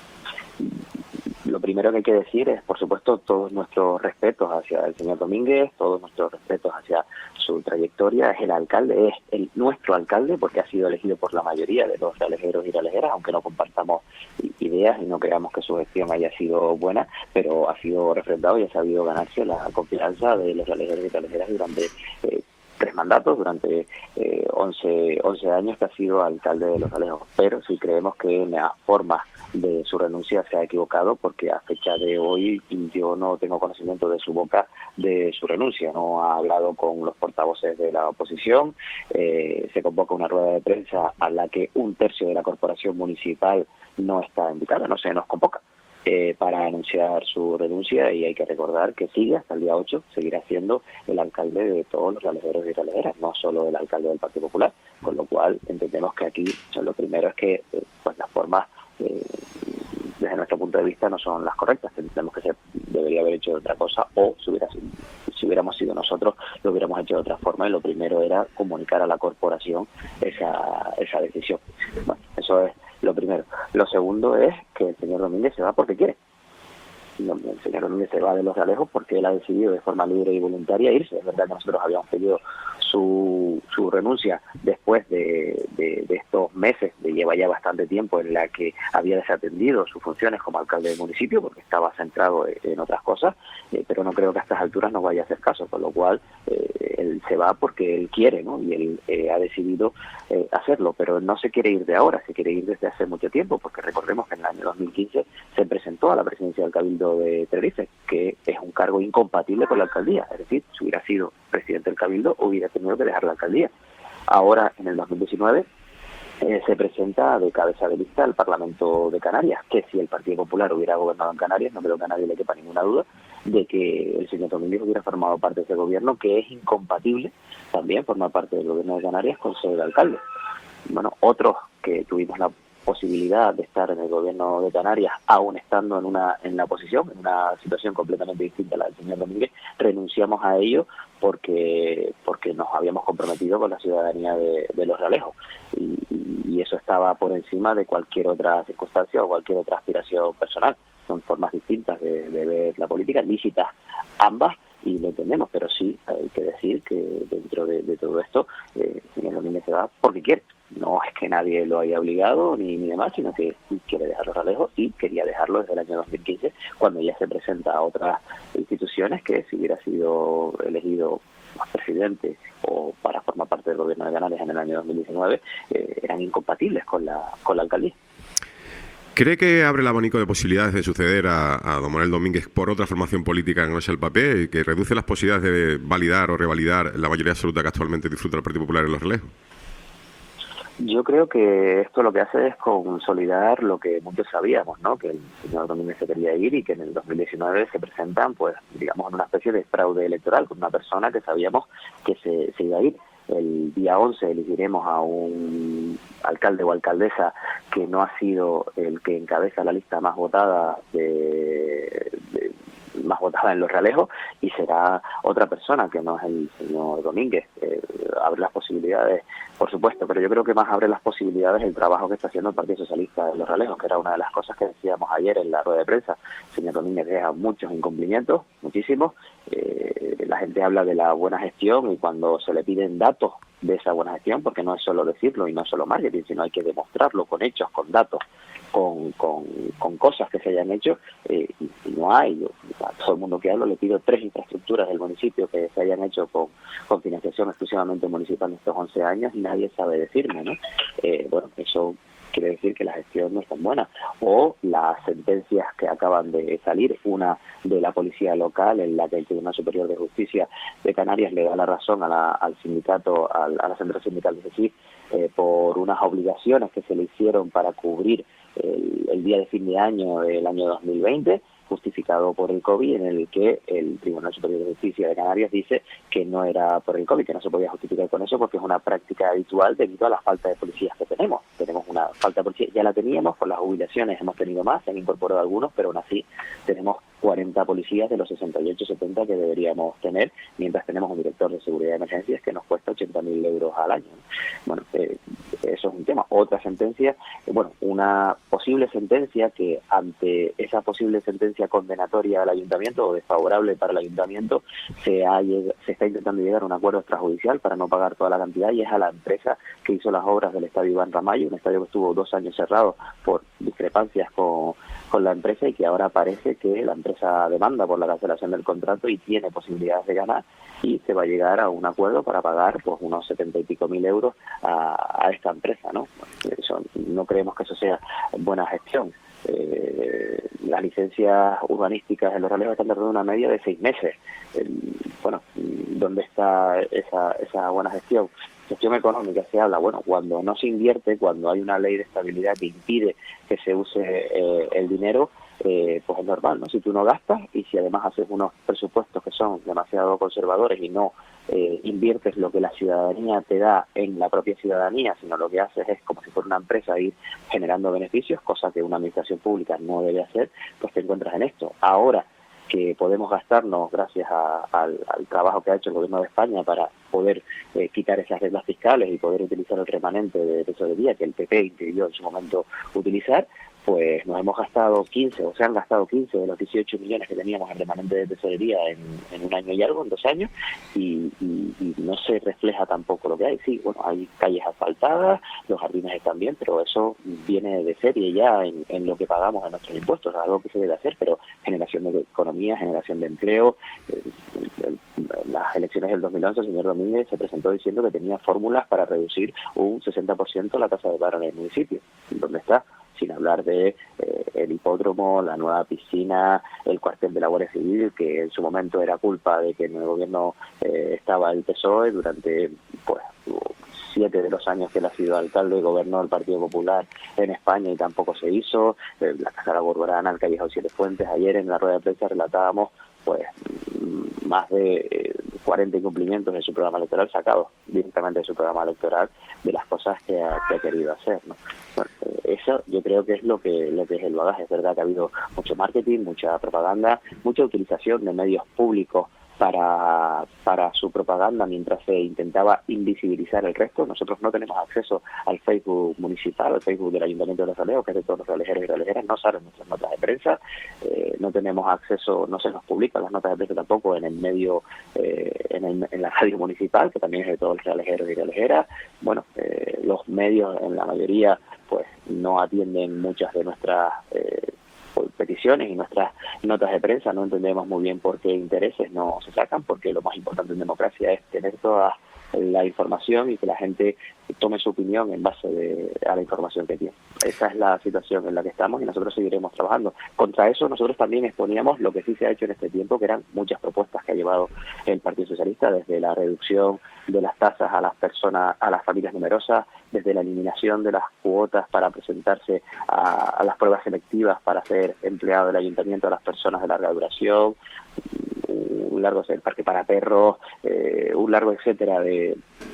Lo primero que hay que decir es, por supuesto, todos nuestros respetos hacia el señor Domínguez, todos nuestros respetos hacia su trayectoria. Es el alcalde, es nuestro alcalde, porque ha sido elegido por la mayoría de los realejeros y realejeras, aunque no compartamos ideas y no creamos que su gestión haya sido buena, pero ha sido refrendado y ha sabido ganarse la confianza de los realejeros y realejeras durante 3 mandatos, durante 11 años que ha sido alcalde de Los Realejos. Pero sí creemos que en la forma de su renuncia se ha equivocado, porque a fecha de hoy yo no tengo conocimiento de su boca de su renuncia. No ha hablado con los portavoces de la oposición. Se convoca una rueda de prensa a la que 1/3 de la corporación municipal no está invitada, no se nos convoca para anunciar su renuncia, y hay que recordar que sigue hasta el día 8, seguirá siendo el alcalde de todos los realejeros y realejeras, no solo el alcalde del Partido Popular, con lo cual entendemos que aquí lo primero es que pues las formas desde nuestro punto de vista no son las correctas. Entendemos que se debería haber hecho de otra cosa, o si hubiéramos sido nosotros lo hubiéramos hecho de otra forma, y lo primero era comunicar a la corporación esa decisión. Bueno, eso es lo primero. Lo segundo es que el señor Domínguez se va porque quiere. El señor Domínguez se va de Los Realejos porque él ha decidido de forma libre y voluntaria irse. Es verdad que nosotros habíamos pedido su renuncia después de estos meses, lleva ya bastante tiempo en la que había desatendido sus funciones como alcalde del municipio porque estaba centrado en otras cosas, pero no creo que a estas alturas nos vaya a hacer caso, con lo cual él se va porque él quiere, ¿no? Y él ha decidido hacerlo, pero no se quiere ir de ahora, se quiere ir desde hace mucho tiempo, porque recordemos que en el año 2015 se presentó a la presidencia del Cabildo de Tenerife, que es un cargo incompatible con la alcaldía. Es decir, si hubiera sido presidente del Cabildo hubiera tenido que dejar la alcaldía. Ahora, en el 2019, se presenta de cabeza de lista al Parlamento de Canarias, que si el Partido Popular hubiera gobernado en Canarias, no creo que a nadie le quepa ninguna duda de que el señor Domínguez hubiera formado parte de ese gobierno, que es incompatible también formar parte del gobierno de Canarias con ser el alcalde. Bueno, otros que tuvimos la posibilidad de estar en el gobierno de Canarias, aún estando en la oposición, en una situación completamente distinta a la del señor Domínguez, renunciamos a ello porque nos habíamos comprometido con la ciudadanía de Los Realejos, y eso estaba por encima de cualquier otra circunstancia o cualquier otra aspiración personal. Son formas distintas de ver la política, lícitas ambas, y lo entendemos, pero sí hay que decir que dentro de todo esto, el señor Domínguez se va porque quiere. No es que nadie lo haya obligado ni demás, sino que quiere dejar los Realejos y quería dejarlo desde el año 2015, cuando ya se presenta a otras instituciones que, si hubiera sido elegido presidente o para formar parte del gobierno de Canarias en el año 2019, eran incompatibles con la alcaldía. ¿Cree que abre el abanico de posibilidades de suceder a don Manuel Domínguez por otra formación política que no sea el PP y que reduce las posibilidades de validar o revalidar la mayoría absoluta que actualmente disfruta el Partido Popular en los Realejos? Yo creo que esto lo que hace es consolidar lo que muchos sabíamos, ¿no? Que el señor Domínguez se quería ir y que en el 2019 se presentan, pues, digamos, en una especie de fraude electoral con una persona que sabíamos que se iba a ir. El día 11 elegiremos a un alcalde o alcaldesa que no ha sido el que encabeza la lista más votada en los Realejos, y será otra persona que no es el señor Domínguez. Abre las posibilidades, por supuesto, pero yo creo que más abre las posibilidades el trabajo que está haciendo el Partido Socialista en los Realejos, que era una de las cosas que decíamos ayer en la rueda de prensa. El señor Domínguez deja muchos incumplimientos, muchísimos. La gente habla de la buena gestión y cuando se le piden datos de esa buena gestión, porque no es solo decirlo y no es solo marketing, sino hay que demostrarlo con hechos, con datos, con cosas que se hayan hecho, y no hay. A todo el mundo que hablo le pido 3 infraestructuras del municipio que se hayan hecho con financiación exclusivamente municipal en estos 11 años y nadie sabe decirme, ¿no? Bueno, eso quiere decir que la gestión no es tan buena. O las sentencias que acaban de salir, una de la policía local en la que el Tribunal Superior de Justicia de Canarias le da la razón al sindicato, a la central sindical de CECIF, por unas obligaciones que se le hicieron para cubrir el día de fin de año del año 2020, justificado por el COVID, en el que el Tribunal Superior de Justicia de Canarias dice que no era por el COVID, que no se podía justificar con eso porque es una práctica habitual debido a la falta de policías que tenemos. Tenemos una falta de policías, ya la teníamos, por las jubilaciones hemos tenido más, se han incorporado algunos, pero aún así tenemos 40 policías de los 68, 70 que deberíamos tener, mientras tenemos un director de seguridad de emergencias que nos cuesta 80.000 euros al año. Bueno, eso es un tema. Otra sentencia, una posible sentencia que ante esa posible sentencia condenatoria al ayuntamiento o desfavorable para el ayuntamiento, se está intentando llegar a un acuerdo extrajudicial para no pagar toda la cantidad, y es a la empresa que hizo las obras del estadio Iván Ramallo, un estadio que estuvo 2 años cerrado por discrepancias con la empresa, y que ahora parece que la empresa demanda por la cancelación del contrato y tiene posibilidades de ganar, y se va a llegar a un acuerdo para pagar pues unos 70 y pico mil euros a esta empresa, ¿no? No creemos que eso sea buena gestión. Las licencias urbanísticas en los Realejos están tardando una media de 6 meses. ¿Dónde está esa buena gestión? Gestión económica se habla, cuando no se invierte, cuando hay una ley de estabilidad que impide que se use el dinero, pues es normal, ¿no? Si tú no gastas y si además haces unos presupuestos que son demasiado conservadores y no inviertes lo que la ciudadanía te da en la propia ciudadanía, sino lo que haces es como si fuera una empresa ir generando beneficios, cosa que una administración pública no debe hacer, pues te encuentras en esto. Ahora que podemos gastarnos gracias al trabajo que ha hecho el Gobierno de España para poder quitar esas reglas fiscales y poder utilizar el remanente de tesorería que el PP impidió en su momento utilizar, pues nos hemos gastado 15, o se han gastado 15 de los 18 millones que teníamos en remanente de tesorería en un año y algo, en 2 años, y no se refleja tampoco lo que hay. Sí, hay calles asfaltadas, los jardines están bien, pero eso viene de serie ya en lo que pagamos en nuestros impuestos, es algo que se debe hacer, pero generación de economía, generación de empleo. Las elecciones del 2011, el señor Domínguez se presentó diciendo que tenía fórmulas para reducir un 60% la tasa de paro en el municipio. ¿Dónde está? Sin hablar de el hipódromo, la nueva piscina, el cuartel de la Guardia Civil, que en su momento era culpa de que en el gobierno estaba el PSOE durante 7 de los años que él ha sido alcalde y gobernó el Partido Popular en España y tampoco se hizo. La Casa de la Gorgorana, el Callejón 7 Fuentes. Ayer en la rueda de prensa relatábamos más de 40 incumplimientos de su programa electoral, sacados directamente de su programa electoral, de las cosas que ha querido hacer, ¿no? Eso yo creo que es lo que es el bagaje. Es verdad que ha habido mucho marketing, mucha propaganda, mucha utilización de medios públicos para su propaganda mientras se intentaba invisibilizar el resto. Nosotros no tenemos acceso al Facebook municipal, al Facebook del Ayuntamiento de Los Realejos, que es de todos los realejeros y realejeras, no salen nuestras notas de prensa, no tenemos acceso, no se nos publican las notas de prensa tampoco en el medio, en la radio municipal, que también es de todos los realejeros y realejeras. Bueno, los medios en la mayoría pues no atienden muchas de nuestras peticiones y nuestras notas de prensa. No entendemos muy bien por qué intereses no se sacan, porque lo más importante en democracia es tener toda la información y que la gente tome su opinión en base a la información que tiene. Esa es la situación en la que estamos y nosotros seguiremos trabajando. Contra eso nosotros también exponíamos lo que sí se ha hecho en este tiempo, que eran muchas propuestas que ha llevado el Partido Socialista, desde la reducción de las tasas a las personas, a las familias numerosas, desde la eliminación de las cuotas para presentarse a las pruebas selectivas para ser empleado del ayuntamiento a las personas de larga duración, un largo el parque para perros, un largo etcétera de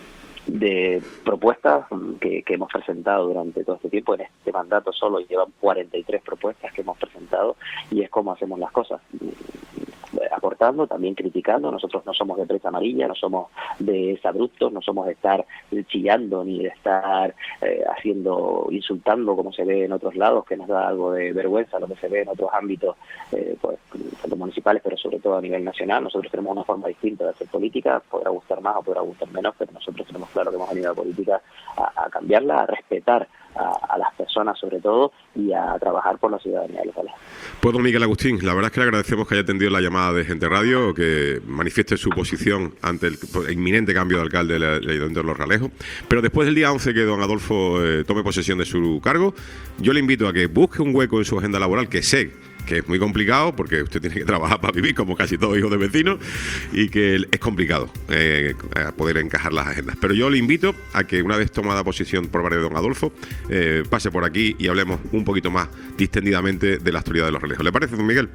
propuestas que hemos presentado durante todo este tiempo. En este mandato solo llevan 43 propuestas que hemos presentado, y es como hacemos las cosas, aportando, también criticando. Nosotros no somos de prensa amarilla, no somos de exabruptos, no somos de estar chillando ni de estar insultando como se ve en otros lados, que nos da algo de vergüenza lo que se ve en otros ámbitos, pues tanto municipales, pero sobre todo a nivel nacional. Nosotros tenemos una forma distinta de hacer política, podrá gustar más o podrá gustar menos, pero nosotros tenemos claro que hemos venido a la política a cambiarla, a respetar a las personas sobre todo, y a trabajar por la ciudadanía local. Pues don Miguel Agustín, la verdad es que le agradecemos que haya atendido la llamada de Gente Radio, que manifieste su posición ante el inminente cambio de alcalde del Ayuntamiento de Los Realejos. Pero después del día 11 que don Adolfo tome posesión de su cargo, yo le invito a que busque un hueco en su agenda laboral, que sé que es muy complicado, porque usted tiene que trabajar para vivir como casi todo hijo de vecinos, y que es complicado poder encajar las agendas. Pero yo le invito a que, una vez tomada posición por parte de don Adolfo, pase por aquí y hablemos un poquito más distendidamente de la actualidad de Los Realejos. ¿Le parece, don Miguel?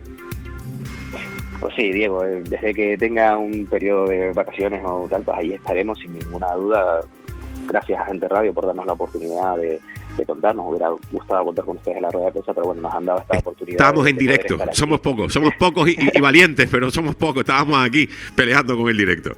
Pues sí, Diego, desde que tenga un periodo de vacaciones o tal, pues ahí estaremos sin ninguna duda. Gracias a Gente Radio por darnos la oportunidad de contar. Nos hubiera gustado contar con ustedes en la rueda de prensa, pero bueno, nos han dado esta oportunidad. Estábamos en directo, somos pocos y valientes, pero somos pocos, estábamos aquí peleando con el directo.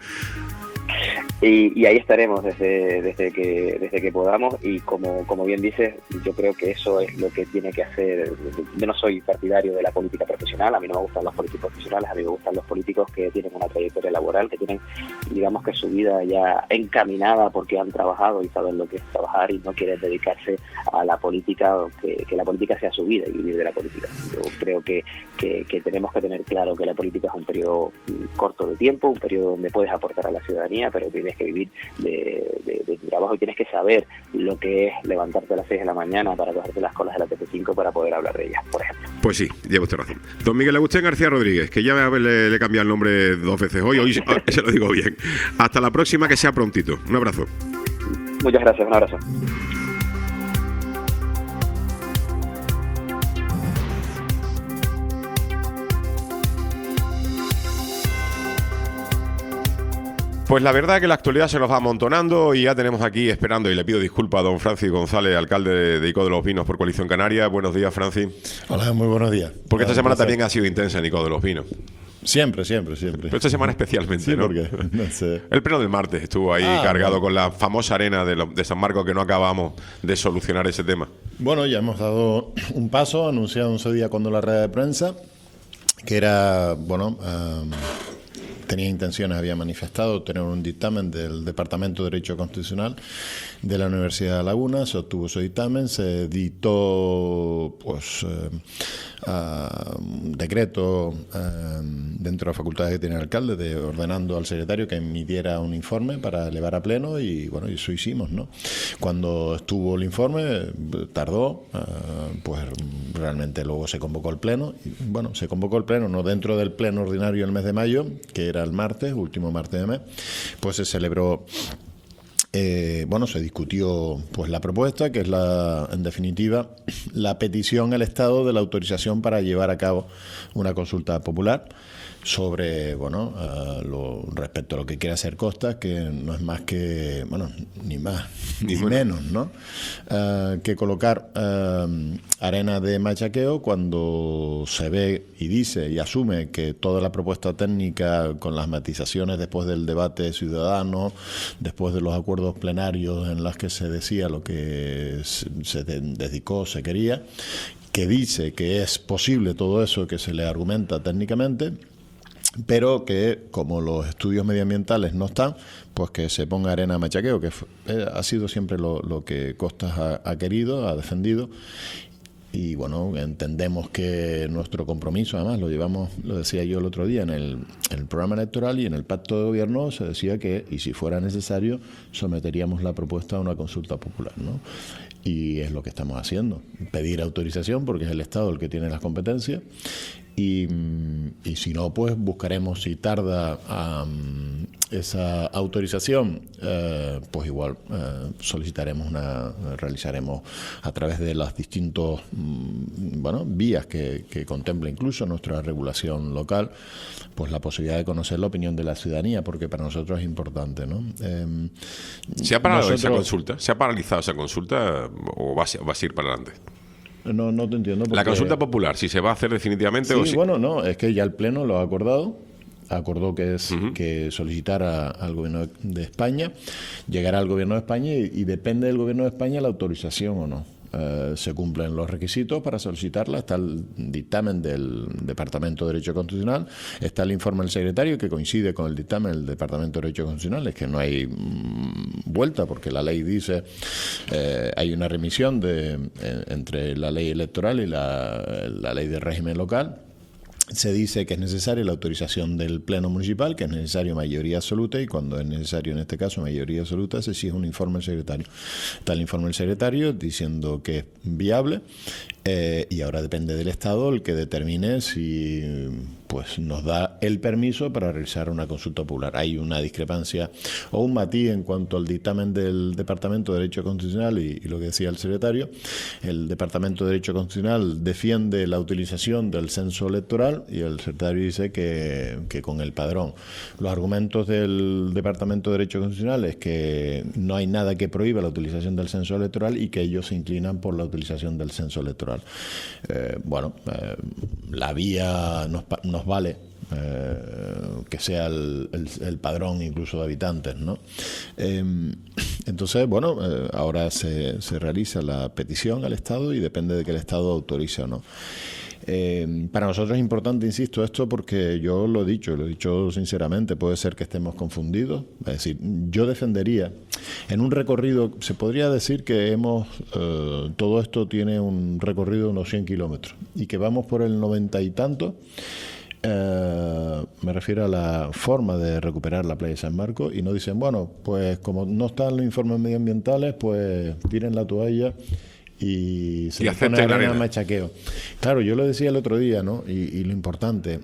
Y ahí estaremos desde que podamos, y como bien dices, yo creo que eso es lo que tiene que hacer. Yo no soy partidario de la política profesional, a mí no me gustan los políticos profesionales, a mí me gustan los políticos que tienen una trayectoria laboral, que tienen, digamos, que su vida ya encaminada porque han trabajado y saben lo que es trabajar, y no quieren dedicarse a la política, que la política sea su vida y vivir de la política. Yo creo que tenemos que tener claro que la política es un periodo corto de tiempo, un periodo donde puedes aportar a la ciudadanía, pero tienes que vivir de tu trabajo, y tienes que saber lo que es levantarte a las 6 de la mañana para cogerte las colas de la TP5 para poder hablar de ellas, por ejemplo. Pues sí, lleva usted razón. Don Miguel Agustín García Rodríguez, que ya le he cambiado el nombre 2 veces hoy se lo digo bien. Hasta la próxima, que sea prontito. Un abrazo. Muchas gracias, un abrazo. Pues la verdad es que la actualidad se nos va amontonando, y ya tenemos aquí esperando, y le pido disculpas a don Francis González, alcalde de Ico de los Vinos por Coalición Canaria. Buenos días, Francis. Hola, muy buenos días. Porque esta semana también ha sido intensa en Ico de los Vinos. Siempre. Pero esta semana especialmente, sí, ¿no? Porque, no sé. El pleno del martes estuvo ahí cargado con la famosa arena de San Marcos, que no acabamos de solucionar ese tema. Bueno, ya hemos dado un paso, anunciado en su día cuando la rueda de prensa, que era, tenía intenciones, había manifestado tener un dictamen del Departamento de Derecho Constitucional de la Universidad de Laguna. Se obtuvo su dictamen, se dictó un decreto dentro de la facultad que tiene el alcalde, ordenando al secretario que emitiera un informe para elevar a pleno, y bueno, eso hicimos, ¿no? Cuando estuvo el informe, tardó, pues realmente luego se convocó el pleno, y bueno, se convocó el pleno, no dentro del pleno ordinario del mes de mayo, que era el martes, último martes de mes, pues se celebró. Se discutió pues la propuesta, que es en definitiva la petición al Estado de la autorización para llevar a cabo una consulta popular sobre, respecto a lo que quiere hacer Costas, que no es más que, ni más ni menos, ¿no? Que colocar arena de machaqueo cuando se ve y dice y asume que toda la propuesta técnica, con las matizaciones después del debate ciudadano, después de los acuerdos plenarios en los que se decía lo que se dedicó, se quería, que dice que es posible todo eso que se le argumenta técnicamente, pero que como los estudios medioambientales no están, pues que se ponga arena de machaqueo, que ha sido siempre lo que Costas ha querido, ha defendido. Y bueno, entendemos que nuestro compromiso, además lo llevamos, lo decía yo el otro día en el programa electoral y en el pacto de gobierno, se decía que, y si fuera necesario, someteríamos la propuesta a una consulta popular, ¿no? Y es lo que estamos haciendo, pedir autorización, porque es el Estado el que tiene las competencias. Y si no, pues buscaremos, si tarda esa autorización, pues igual realizaremos a través de las distintos vías que contempla incluso nuestra regulación local, pues la posibilidad de conocer la opinión de la ciudadanía, porque para nosotros es importante, ¿no? ¿Se ha parado esa consulta? ¿Se ha paralizado esa consulta o va a ir para adelante? No te entiendo. La consulta popular, si se va a hacer definitivamente sí, o si... Bueno, no, es que ya el Pleno lo ha acordado. Acordó que es que solicitara al Gobierno de España, llegará al Gobierno de España y depende del Gobierno de España la autorización o no. Se cumplen los requisitos para solicitarla, está el dictamen del Departamento de Derecho Constitucional, está el informe del secretario que coincide con el dictamen del Departamento de Derecho Constitucional, es que no hay vuelta porque la ley dice, hay una remisión entre la ley electoral y la ley de régimen local. Se dice que es necesaria la autorización del Pleno Municipal, que es necesario mayoría absoluta, y cuando es necesario, en este caso, mayoría absoluta, se exige un informe del secretario. Está el informe del secretario diciendo que es viable, y ahora depende del Estado el que determine si pues nos da el permiso para realizar una consulta popular. Hay una discrepancia o un matiz en cuanto al dictamen del Departamento de Derecho Constitucional y lo que decía el secretario. El Departamento de Derecho Constitucional defiende la utilización del censo electoral y el secretario dice que con el padrón. Los argumentos del Departamento de Derecho Constitucional es que no hay nada que prohíba la utilización del censo electoral y que ellos se inclinan por la utilización del censo electoral. La vía nos vale, que sea el padrón incluso de habitantes, ¿no? Entonces, ahora se realiza la petición al Estado y depende de que el Estado autorice o no. Para nosotros es importante, insisto, esto porque yo lo he dicho sinceramente, puede ser que estemos confundidos. Es decir, yo defendería, en un recorrido, se podría decir que todo esto tiene un recorrido de unos 100 kilómetros y que vamos por el 90 y tanto. Me refiero a la forma de recuperar la playa de San Marcos y nos dicen, pues como no están los informes medioambientales, pues tiren la toalla y se le pone arena de machaqueo. Claro, yo lo decía el otro día, ¿no? Y lo importante,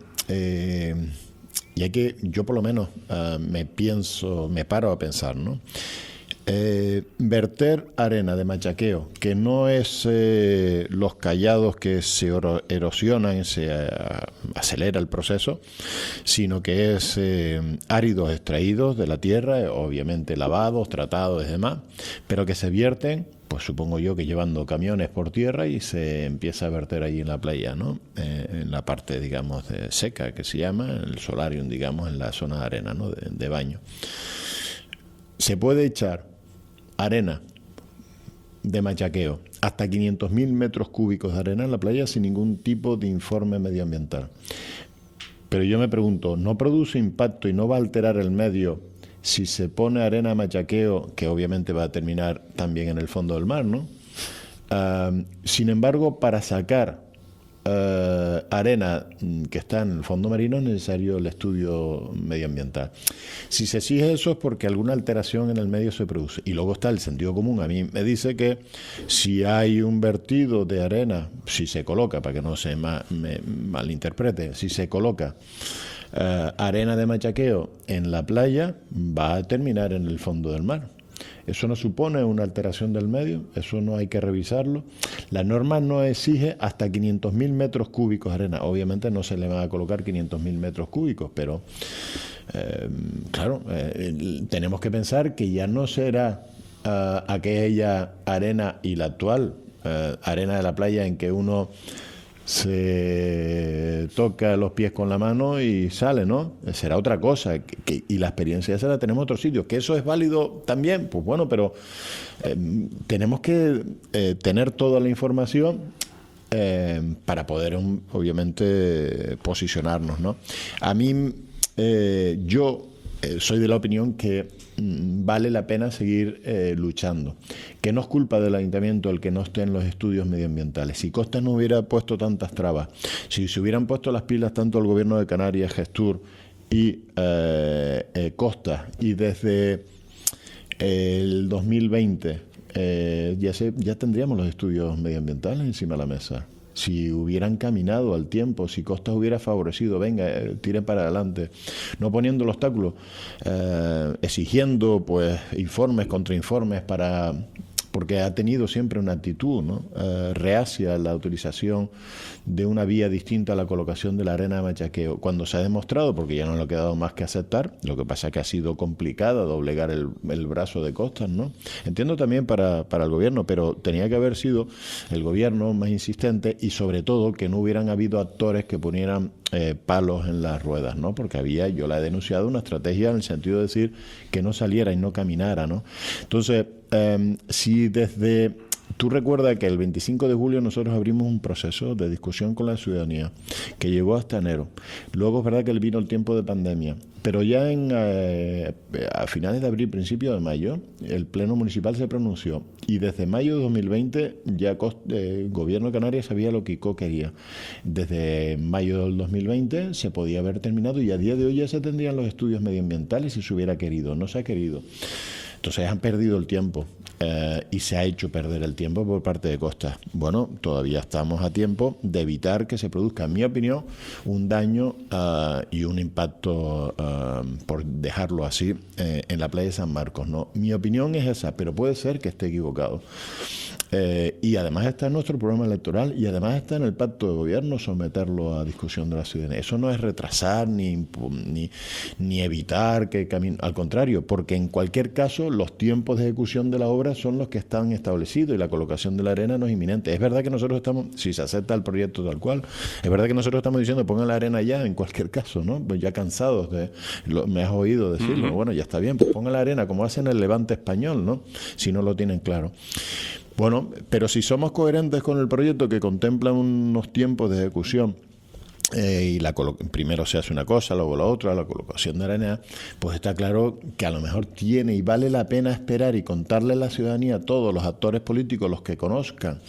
y hay que, yo por lo menos me paro a pensar, ¿no? Verter arena de machaqueo, que no es los callados que se erosionan, se acelera el proceso, sino que es áridos extraídos de la tierra, obviamente lavados, tratados y demás, pero que se vierten, pues supongo yo que llevando camiones por tierra y se empieza a verter ahí en la playa, ¿no? En la parte, digamos, seca, que se llama, el solarium, digamos, en la zona de arena, ¿no? De baño. Se puede echar arena de machaqueo hasta 500.000 metros cúbicos de arena en la playa sin ningún tipo de informe medioambiental. Pero yo me pregunto, ¿no produce impacto y no va a alterar el medio si se pone arena de machaqueo, que obviamente va a terminar también en el fondo del mar, ¿no? Sin embargo, para sacar arena que está en el fondo marino es necesario el estudio medioambiental. Si se exige eso es porque alguna alteración en el medio se produce. Y luego está el sentido común. A mí me dice que si hay un vertido de arena, si se coloca, para que no se me malinterprete, si se coloca arena de machaqueo en la playa, va a terminar en el fondo del mar. Eso no supone una alteración del medio, eso no hay que revisarlo. La norma no exige hasta 500.000 metros cúbicos de arena. Obviamente no se le van a colocar 500.000 metros cúbicos, pero claro, tenemos que pensar que ya no será aquella arena y la actual arena de la playa en que uno se toca los pies con la mano y sale, ¿no? Será otra cosa, y la experiencia esa la tenemos en otros sitios. ¿Que eso es válido también? Pues bueno, pero tenemos que tener toda la información para poder, obviamente, posicionarnos, ¿no? A mí, yo soy de la opinión que vale la pena seguir luchando, que no es culpa del ayuntamiento el que no esté en los estudios medioambientales. Si Costas no hubiera puesto tantas trabas, si se hubieran puesto las pilas tanto el gobierno de Canarias, Gestur y Costas, y desde el 2020 ya tendríamos los estudios medioambientales encima de la mesa. Si hubieran caminado al tiempo, si Costas hubiera favorecido, venga, tiren para adelante, no poniendo el obstáculo, exigiendo pues informes, contrainformes porque ha tenido siempre una actitud, ¿no? Reacia a la utilización de una vía distinta a la colocación de la arena de machaqueo. Cuando se ha demostrado, porque ya no le ha quedado más que aceptar, lo que pasa es que ha sido complicado doblegar el brazo de Costas, ¿no? Entiendo también para el gobierno, pero tenía que haber sido el gobierno más insistente y sobre todo que no hubieran habido actores que ponieran palos en las ruedas, ¿no? Porque yo la he denunciado, una estrategia en el sentido de decir que no saliera y no caminara, ¿no? Entonces, si tú recuerdas que el 25 de julio nosotros abrimos un proceso de discusión con la ciudadanía que llegó hasta enero. Luego es verdad que vino el tiempo de pandemia, pero ya a finales de abril, principios de mayo, el Pleno Municipal se pronunció y desde mayo de 2020 ya el Gobierno de Canarias sabía lo que ICO quería. Desde mayo del 2020 se podía haber terminado y a día de hoy ya se tendrían los estudios medioambientales si se hubiera querido. No se ha querido. Entonces han perdido el tiempo y se ha hecho perder el tiempo por parte de Costas. Bueno, todavía estamos a tiempo de evitar que se produzca, en mi opinión, un daño y un impacto, por dejarlo así, en la playa de San Marcos, ¿no? Mi opinión es esa, pero puede ser que esté equivocado. Y además está en nuestro programa electoral y además está en el pacto de gobierno someterlo a discusión de la ciudadanía. Eso no es retrasar ni evitar que camine, al contrario, porque en cualquier caso los tiempos de ejecución de la obra son los que están establecidos y la colocación de la arena no es inminente. Es verdad que nosotros estamos, si se acepta el proyecto tal cual, es verdad que nosotros estamos diciendo pongan la arena ya en cualquier caso, ¿no? Pues ya cansados me has oído decirlo, bueno, ya está bien, pues pongan la arena como hacen el Levante español, ¿no? Si no lo tienen claro. Bueno, pero si somos coherentes con el proyecto que contempla unos tiempos de ejecución y primero se hace una cosa, luego la otra, la colocación de arena, pues está claro que a lo mejor tiene y vale la pena esperar y contarle a la ciudadanía, a todos los actores políticos, los que conozcan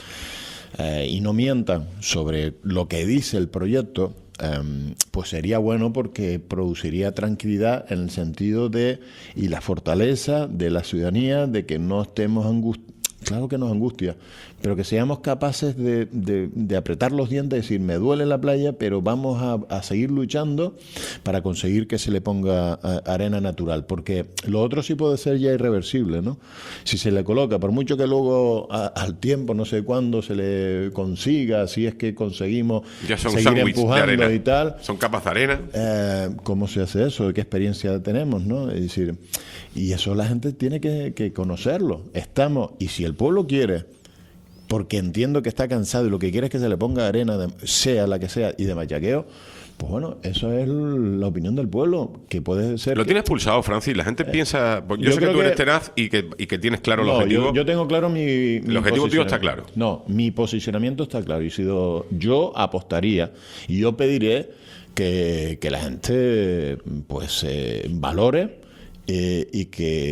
y no mientan sobre lo que dice el proyecto, pues sería bueno porque produciría tranquilidad en el sentido y la fortaleza de la ciudadanía, de que no estemos angustiados. Claro que nos angustia, pero que seamos capaces de apretar los dientes y decir, me duele la playa, pero vamos a seguir luchando para conseguir que se le ponga arena natural, porque lo otro sí puede ser ya irreversible, ¿no? Si se le coloca, por mucho que luego al tiempo, no sé cuándo, se le consiga, si es que conseguimos ya son seguir empujando y tal. Son capas de arena. ¿Cómo se hace eso? ¿Qué experiencia tenemos, no? Es decir, y eso la gente tiene que conocerlo. Y si el pueblo quiere, porque entiendo que está cansado y lo que quiere es que se le ponga arena, sea la que sea, y de machaqueo, pues bueno, eso es la opinión del pueblo, que puede ser... Lo tienes pulsado, Francis. La gente piensa... Yo sé que tú eres tenaz y que tienes claro el objetivo. Yo tengo claro el objetivo tuyo está claro. No, mi posicionamiento está claro. Yo apostaría y yo pediré que la gente pues valore y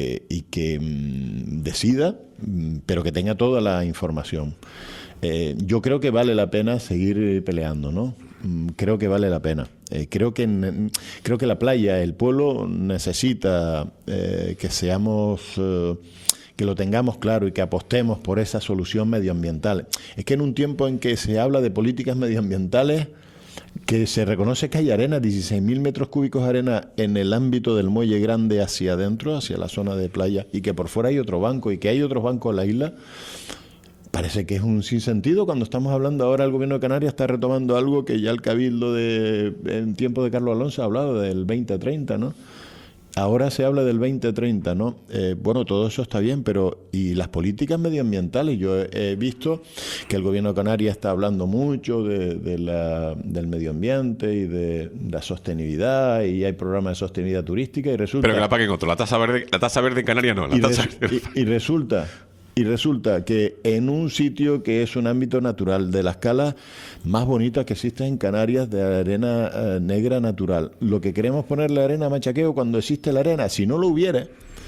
que decida, pero que tenga toda la información. Yo creo que vale la pena seguir peleando, ¿no? Creo que vale la pena. Creo que la playa, el pueblo necesita que seamos... que lo tengamos claro y que apostemos por esa solución medioambiental. Es que en un tiempo en que se habla de políticas medioambientales, que se reconoce que hay arena, 16.000 metros cúbicos de arena en el ámbito del muelle grande hacia adentro, hacia la zona de playa, y que por fuera hay otro banco y que hay otros bancos en la isla. Parece que es un sinsentido cuando estamos hablando ahora. El gobierno de Canarias está retomando algo que ya el Cabildo en tiempo de Carlos Alonso ha hablado del 2030, ¿no? Ahora se habla del 2030, ¿no? Bueno, todo eso está bien, pero ¿y las políticas medioambientales? Yo he visto que el gobierno de Canarias está hablando mucho del medio ambiente y de la sostenibilidad, y hay programas de sostenibilidad turística, y resulta... Pero que la paguen otro. La tasa verde en Canarias no. Y resulta que en un sitio que es un ámbito natural, de las calas más bonitas que existen en Canarias, de arena negra natural, lo que queremos ponerle arena a machaqueo cuando existe la arena, si no lo hubiere,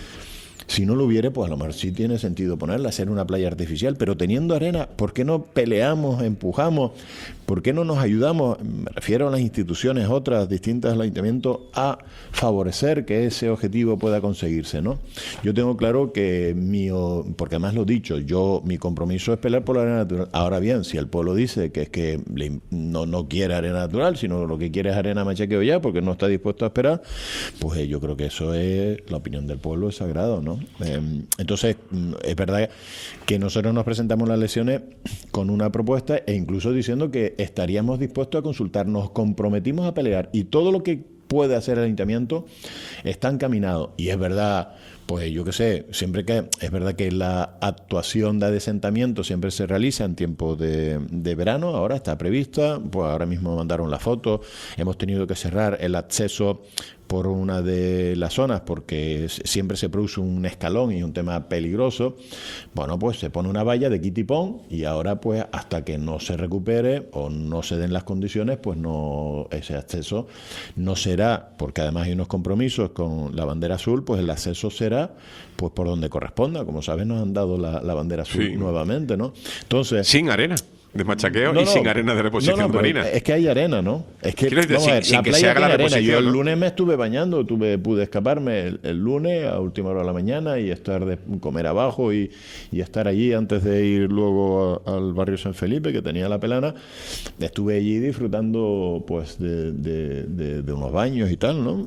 pues a lo mejor sí tiene sentido ponerla, hacer una playa artificial, pero teniendo arena, ¿por qué no peleamos, empujamos? ¿Por qué no nos ayudamos? Me refiero a las instituciones otras distintas del ayuntamiento a favorecer que ese objetivo pueda conseguirse, ¿no? Yo tengo claro que porque además lo he dicho, mi compromiso es pelear por la arena natural. Ahora bien, si el pueblo dice que es que no quiere arena natural, sino lo que quiere es arena machaqueo ya, porque no está dispuesto a esperar, pues yo creo que eso es, la opinión del pueblo es sagrado, ¿no? Entonces, es verdad que nosotros nos presentamos las elecciones con una propuesta e incluso diciendo que estaríamos dispuestos a consultar, nos comprometimos a pelear, y todo lo que puede hacer el ayuntamiento está encaminado. Y es verdad, pues yo qué sé, es verdad que la actuación de adesentamiento siempre se realiza en tiempo de verano, ahora está prevista, pues ahora mismo mandaron la foto, hemos tenido que cerrar el acceso por una de las zonas porque siempre se produce un escalón y un tema peligroso. Bueno, pues se pone una valla de quitipón, y ahora pues hasta que no se recupere o no se den las condiciones, pues ese acceso no será, porque además hay unos compromisos con la bandera azul, pues el acceso será pues por donde corresponda. Como sabes, nos han dado la bandera azul nuevamente, ¿no? Entonces, sin arena de machaqueo y sin arena de reposición marina. Es que hay arena, ¿no? Es que la playa que se haga la arena. reposición. Yo el lunes me estuve bañando, pude escaparme el lunes a última hora de la mañana y comer abajo y estar allí antes de ir luego al barrio San Felipe, que tenía la Pelana. Estuve allí disfrutando pues de unos baños y tal, ¿no?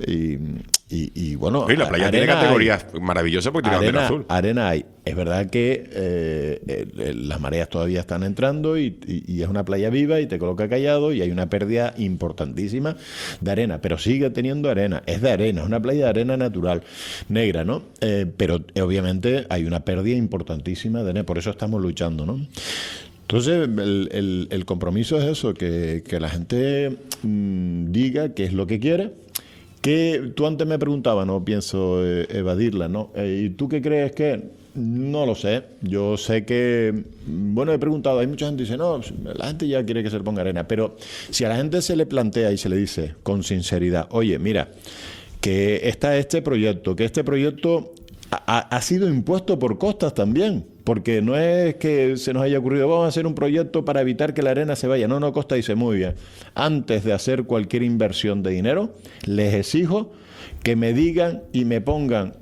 Y bueno, la playa tiene categorías maravillosas porque tiene bandera azul. Arena hay. Es verdad que las mareas todavía están entrando y es una playa viva y te coloca callado, y hay una pérdida importantísima de arena, pero sigue teniendo arena. Es de arena, es una playa de arena natural, negra, ¿no? Pero obviamente hay una pérdida importantísima de arena, por eso estamos luchando, ¿no? Entonces, el compromiso es eso, que la gente diga qué es lo que quiere. Que tú antes me preguntabas, no pienso evadirla, ¿no? ¿Y tú qué crees que...? No lo sé. Yo sé que... Bueno, he preguntado, hay mucha gente que dice, no, la gente ya quiere que se le ponga arena, pero si a la gente se le plantea y se le dice con sinceridad, oye, mira, que está este proyecto, que este proyecto ha sido impuesto por costas también, porque no es que se nos haya ocurrido, vamos a hacer un proyecto para evitar que la arena se vaya. No, Costa dice, muy bien, antes de hacer cualquier inversión de dinero, les exijo que me digan y me pongan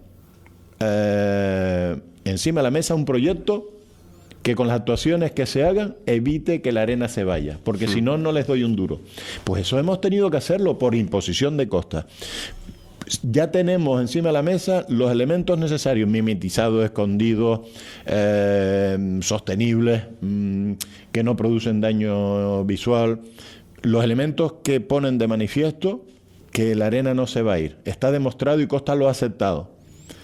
encima de la mesa un proyecto que con las actuaciones que se hagan evite que la arena se vaya, porque si no, no les doy un duro. Pues eso hemos tenido que hacerlo por imposición de costas. Ya tenemos encima de la mesa los elementos necesarios, mimetizados, escondidos, sostenibles, que no producen daño visual, los elementos que ponen de manifiesto que la arena no se va a ir. Está demostrado y Costa lo ha aceptado.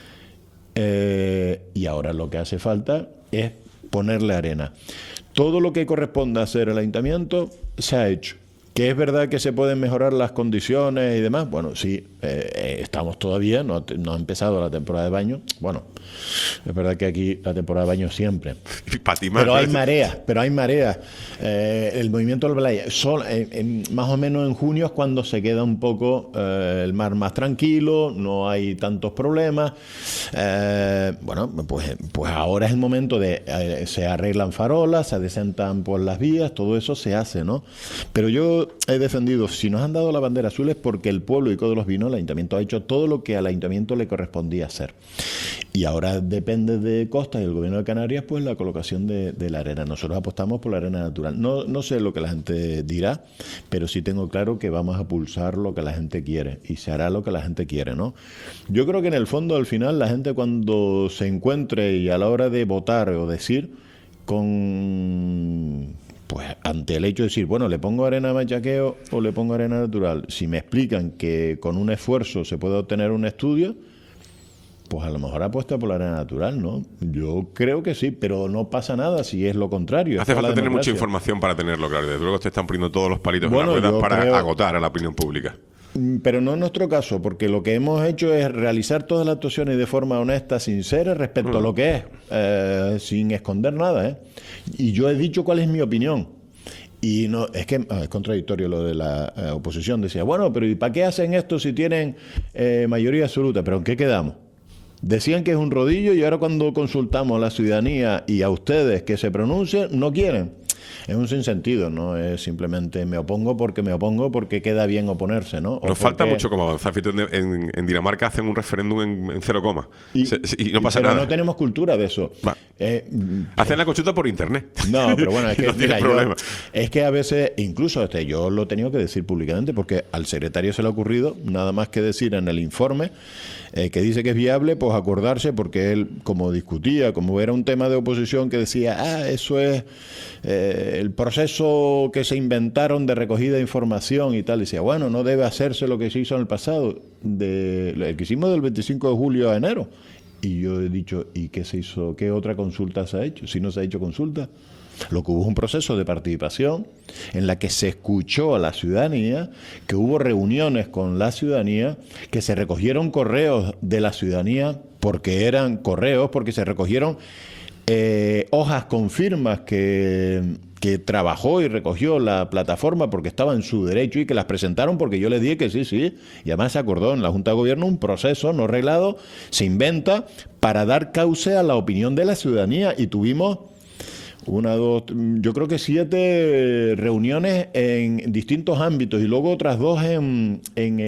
Y ahora lo que hace falta es ponerle arena. Todo lo que corresponda hacer el ayuntamiento se ha hecho. Que es verdad que se pueden mejorar las condiciones y demás. Bueno, sí, estamos todavía, no ha empezado la temporada de baño. Bueno, es verdad que aquí la temporada de baño siempre. Pero hay mareas, el movimiento del playa. Más o menos en junio es cuando se queda un poco el mar más tranquilo, no hay tantos problemas. Bueno, pues ahora es el momento de... se arreglan farolas, se adecentan por las vías, todo eso se hace, ¿no? Pero yo yo he defendido, si nos han dado la bandera azul es porque el pueblo y todos los vinos, el ayuntamiento ha hecho todo lo que al ayuntamiento le correspondía hacer. Y ahora depende de Costa y el gobierno de Canarias, pues la colocación de la arena. Nosotros apostamos por la arena natural. No sé lo que la gente dirá, pero sí tengo claro que vamos a pulsar lo que la gente quiere y se hará lo que la gente quiere, ¿no? Yo creo que en el fondo, al final, la gente cuando se encuentre y a la hora de votar o decir, pues ante el hecho de decir, bueno, ¿le pongo arena de machaqueo o le pongo arena natural? Si me explican que con un esfuerzo se puede obtener un estudio, pues a lo mejor apuesta por la arena natural, ¿no? Yo creo que sí, pero no pasa nada si es lo contrario. Hace falta tener mucha información para tenerlo claro. Desde luego te están poniendo todos los palitos en las ruedas para agotar a la opinión pública. Pero no en nuestro caso, porque lo que hemos hecho es realizar todas las actuaciones de forma honesta, sincera, respecto a lo que es, sin esconder nada, ¿eh? Y yo he dicho cuál es mi opinión. Y no es que es contradictorio lo de la oposición. Decía, bueno, pero ¿y para qué hacen esto si tienen mayoría absoluta? ¿Pero en qué quedamos? Decían que es un rodillo y ahora cuando consultamos a la ciudadanía y a ustedes que se pronuncien, no quieren. Es un sinsentido, no es simplemente me opongo porque queda bien oponerse, ¿no? Nos falta mucho como avanzar. En Dinamarca hacen un referéndum en 0, y no pasa nada. Pero no tenemos cultura de eso. Hacen la consulta por internet. No, pero bueno, es que, no tiene problema. Es que a veces, incluso yo lo he tenido que decir públicamente, porque al secretario se le ha ocurrido nada más que decir en el informe que dice que es viable, pues acordarse, porque él, como discutía, como era un tema de oposición que decía, eso es el proceso que se inventaron de recogida de información y tal, decía, bueno, no debe hacerse lo que se hizo en el pasado, el que hicimos del 25 de julio a enero. Y yo he dicho, ¿y qué se hizo? ¿Qué otra consulta se ha hecho? Si no se ha hecho consulta. Lo que hubo es un proceso de participación en la que se escuchó a la ciudadanía, que hubo reuniones con la ciudadanía, que se recogieron correos de la ciudadanía, porque eran correos, porque se recogieron hojas con firmas que trabajó y recogió la plataforma porque estaba en su derecho y que las presentaron porque yo les dije que sí, y además se acordó en la Junta de Gobierno un proceso no reglado, se inventa para dar cauce a la opinión de la ciudadanía y tuvimos yo creo que 7 reuniones en distintos ámbitos y luego otras 2 en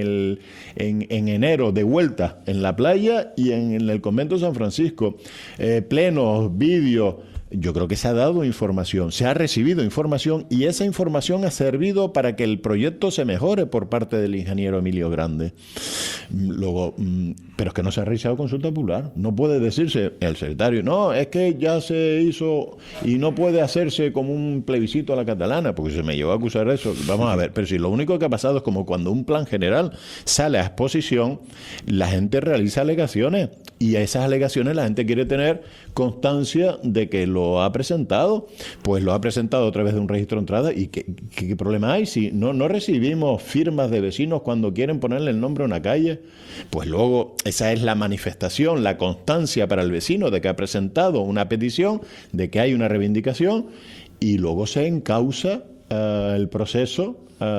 enero de vuelta en la playa y en el convento de San Francisco, plenos, vídeos. Yo creo que se ha dado información, se ha recibido información y esa información ha servido para que el proyecto se mejore por parte del ingeniero Emilio Grande. Luego, pero es que no se ha realizado consulta popular. No puede decirse el secretario, no, es que ya se hizo y no puede hacerse como un plebiscito a la catalana, porque se me llevó a acusar eso. Vamos a ver, pero si lo único que ha pasado es como cuando un plan general sale a exposición, la gente realiza alegaciones y a esas alegaciones la gente quiere tener constancia de que lo ha presentado, pues lo ha presentado a través de un registro de entrada. ¿Y qué problema hay? Si no recibimos firmas de vecinos cuando quieren ponerle el nombre a una calle, pues luego esa es la manifestación, la constancia para el vecino de que ha presentado una petición, de que hay una reivindicación y luego se encausa el proceso.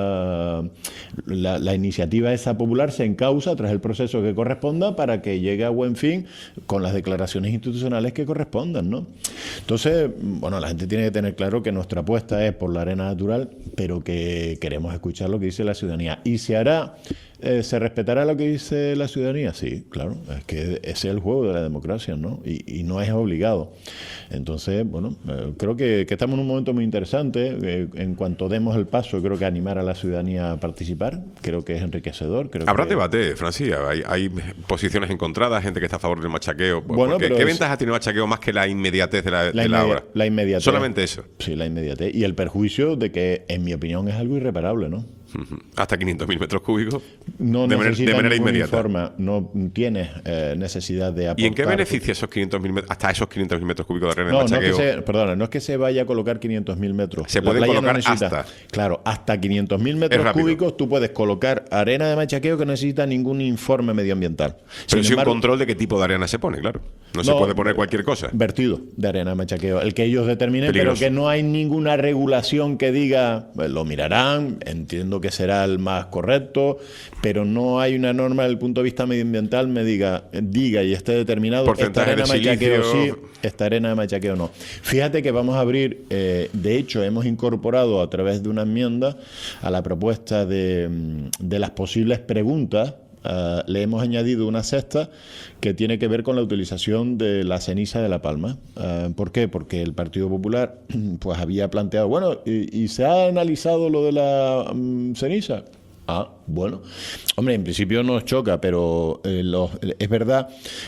La iniciativa esa popular se encausa tras el proceso que corresponda para que llegue a buen fin con las declaraciones institucionales que correspondan, ¿no? Entonces, bueno, la gente tiene que tener claro que nuestra apuesta es por la arena natural, pero que queremos escuchar lo que dice la ciudadanía. ¿Y se hará? ¿Se respetará lo que dice la ciudadanía? Sí, claro, es que ese es el juego de la democracia, ¿no? Y no es obligado. Entonces, bueno, creo que estamos en un momento muy interesante. En cuanto demos el paso, creo que animar a la ciudadanía a participar, creo que es enriquecedor. Habrá debate, Francis, hay posiciones encontradas, gente que está a favor del machaqueo. Bueno, ¿qué ventajas tiene el machaqueo más que la inmediatez de la obra? La inmediatez. Solamente eso. Sí, la inmediatez. Y el perjuicio de que, en mi opinión, es algo irreparable, ¿no? Hasta 500.000 metros cúbicos no de manera inmediata. No tienes necesidad de aportar. ¿Y en qué beneficia esos 500.000 hasta esos 500.000 metros cúbicos de arena de machaqueo? No es que se vaya a colocar 500.000 metros. Se puede colocar hasta. Claro, hasta 500.000 metros cúbicos tú puedes colocar arena de machaqueo que no necesita ningún informe medioambiental. Pero sin un control de qué tipo de arena se pone, claro. No se puede poner cualquier cosa. Vertido de arena de machaqueo, el que ellos determinen, peligroso. Pero que no hay ninguna regulación que diga, lo mirarán, entiendo entiendo que será el más correcto, pero no hay una norma desde el punto de vista medioambiental me diga y esté determinado esta arena de machaqueo sí, esta arena de machaqueo no. Fíjate que vamos a abrir, de hecho hemos incorporado a través de una enmienda a la propuesta de las posibles preguntas. Le hemos añadido una sexta que tiene que ver con la utilización de la ceniza de La Palma. ¿Por qué? Porque el Partido Popular pues había planteado, bueno, ¿y se ha analizado lo de la ceniza? Bueno, hombre, en principio nos choca, pero es verdad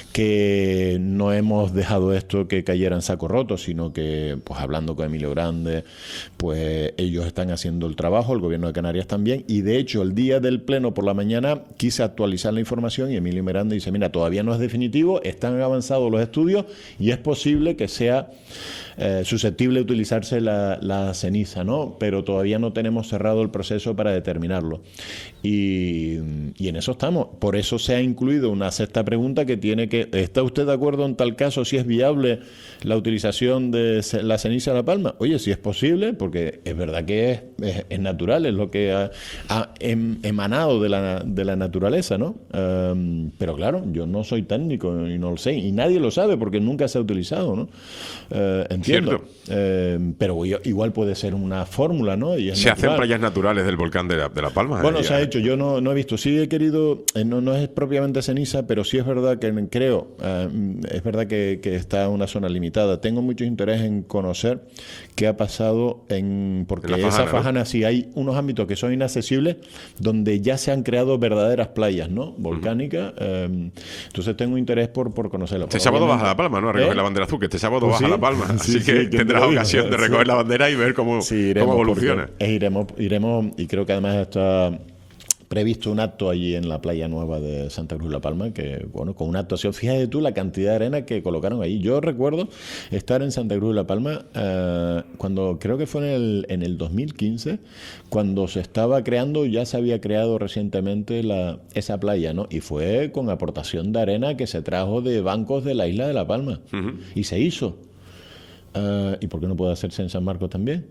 que no hemos dejado esto que cayera en saco roto, sino que, pues hablando con Emilio Grande, pues ellos están haciendo el trabajo, el Gobierno de Canarias también, y de hecho el día del pleno por la mañana quise actualizar la información y Emilio Grande dice, mira, todavía no es definitivo, están avanzados los estudios y es posible que sea susceptible de utilizarse la ceniza, ¿no? Pero todavía no tenemos cerrado el proceso para determinarlo. Y en eso estamos. Por eso se ha incluido una sexta pregunta que tiene que... ¿Está usted de acuerdo en tal caso si es viable la utilización de la ceniza de La Palma? Oye, si es posible, porque es verdad que es natural, es lo que ha emanado de la naturaleza, ¿no? Pero claro, yo no soy técnico y no lo sé, y nadie lo sabe porque nunca se ha utilizado, ¿no? Entiendo. Pero igual puede ser una fórmula, ¿no? Y se hacen playas naturales del volcán de la Palma. Bueno, se ha hecho, yo no he visto. Sí he querido, no es propiamente ceniza, pero sí es verdad que creo, es verdad que está en una zona limitada. Tengo mucho interés en conocer qué ha pasado porque esa Fajana, sí hay unos ámbitos que son inaccesibles, donde ya se han creado verdaderas playas, ¿no? Volcánicas. Entonces tengo interés por conocerlo. Este sábado vas a La Palma, ¿no? A recoger la bandera azul, que este sábado vas a La Palma. Así que tendrás ocasión de recoger la bandera y ver cómo evoluciona. Iremos, y creo que además está previsto un acto allí en la playa nueva de Santa Cruz de La Palma, que bueno, con una actuación, fíjate tú la cantidad de arena que colocaron ahí. Yo recuerdo estar en Santa Cruz de La Palma cuando creo que fue en el 2015, cuando se estaba creando, ya se había creado recientemente esa playa, ¿no? Y fue con aportación de arena que se trajo de bancos de la isla de La Palma. Y se hizo. ¿Y por qué no puede hacerse en San Marcos también?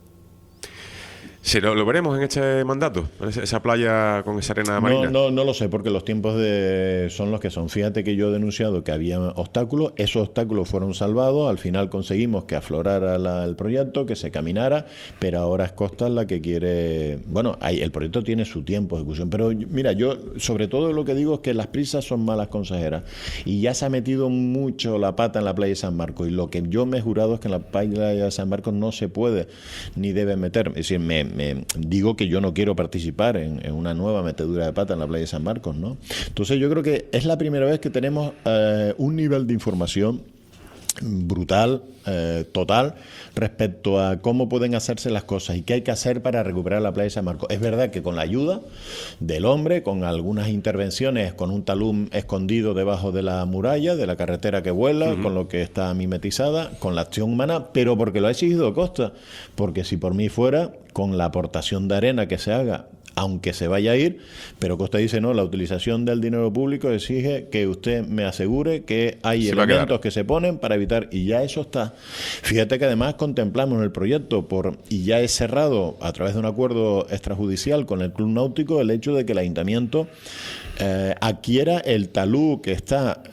¿Se lo veremos en este mandato? ¿Esa playa con esa arena marina? No lo sé, porque los tiempos son los que son. Fíjate que yo he denunciado que había obstáculos, esos obstáculos fueron salvados, al final conseguimos que aflorara el proyecto, que se caminara, pero ahora es Costa la que quiere... Bueno, el proyecto tiene su tiempo de ejecución, pero mira, yo sobre todo lo que digo es que las prisas son malas consejeras, y ya se ha metido mucho la pata en la playa de San Marcos, y lo que yo me he jurado es que en la playa de San Marcos no se puede ni debe meter, es decir, me digo que yo no quiero participar en una nueva metedura de pata en la playa de San Marcos, ¿no? Entonces yo creo que es la primera vez que tenemos un nivel de información brutal, total, respecto a cómo pueden hacerse las cosas y qué hay que hacer para recuperar la playa de San Marcos. Es verdad que con la ayuda del hombre, con algunas intervenciones, con un talud escondido debajo de la muralla, de la carretera que vuela, con lo que está mimetizada, con la acción humana, pero porque lo ha exigido Costa, porque si por mí fuera, con la aportación de arena que se haga, aunque se vaya a ir, pero Costa dice no, la utilización del dinero público exige que usted me asegure que hay elementos que se ponen para evitar, y ya eso está. Fíjate que además contemplamos en el proyecto y ya es cerrado a través de un acuerdo extrajudicial con el Club Náutico el hecho de que el Ayuntamiento adquiera el talud que está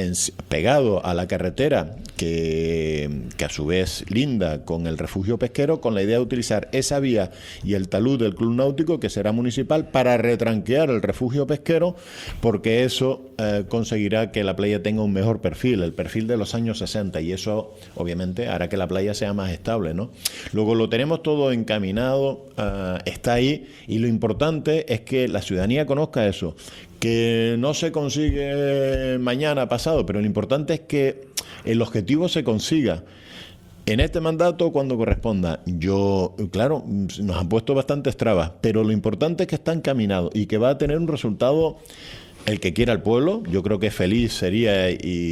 pegado a la carretera que a su vez linda con el refugio pesquero, con la idea de utilizar esa vía y el talud del Club Náutico, que será municipal, para retranquear el refugio pesquero, porque eso conseguirá que la playa tenga un mejor perfil, el perfil de los años 60, y eso obviamente hará que la playa sea más estable, ¿no? Luego lo tenemos todo encaminado, está ahí, y lo importante es que la ciudadanía conozca eso, que no se consigue mañana, pasado, pero lo importante es que el objetivo se consiga en este mandato cuando corresponda. Yo, claro, nos han puesto bastantes trabas, pero lo importante es que está encaminado y que va a tener un resultado el que quiera el pueblo. Yo creo que feliz sería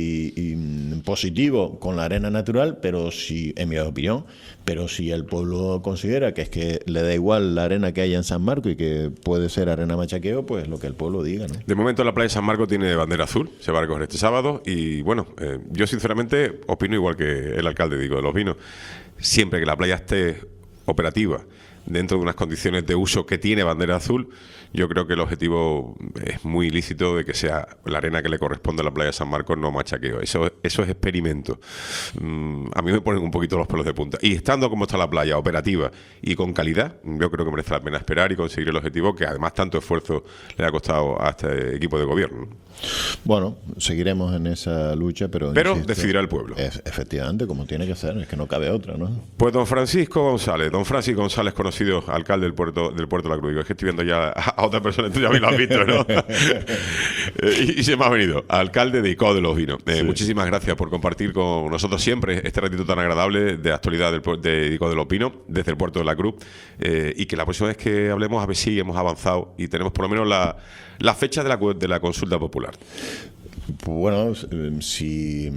y positivo con la arena natural, pero si, en mi opinión, pero si el pueblo considera que es que le da igual la arena que haya en San Marcos y que puede ser arena machaqueo, pues lo que el pueblo diga, ¿no? De momento la playa de San Marcos tiene bandera azul, se va a recoger este sábado, y bueno, yo sinceramente opino igual que el alcalde, digo, de Los Vinos, siempre que la playa esté operativa, dentro de unas condiciones de uso que tiene bandera azul, yo creo que el objetivo es muy lícito de que sea la arena que le corresponde a la playa de San Marcos, no machaqueo. Eso es experimento. A mí me ponen un poquito los pelos de punta. Y estando como está la playa, operativa y con calidad, yo creo que merece la pena esperar y conseguir el objetivo que además tanto esfuerzo le ha costado a este equipo de gobierno. Bueno, seguiremos en esa lucha, pero insisto, decidirá el pueblo. Efectivamente, como tiene que ser, es que no cabe otra, ¿no? Pues don Francis González, conocido alcalde del puerto de la Cruz. Digo, es que estoy viendo ya a otra persona, tú ya me lo has visto, ¿no? y se me ha venido, alcalde de Icó de los Vinos. Sí. Muchísimas gracias por compartir con nosotros siempre este ratito tan agradable de actualidad de Icó de los Vinos, desde el puerto de la Cruz, y que la próxima vez que hablemos a ver si hemos avanzado y tenemos por lo menos la fecha de la consulta popular. Bueno, si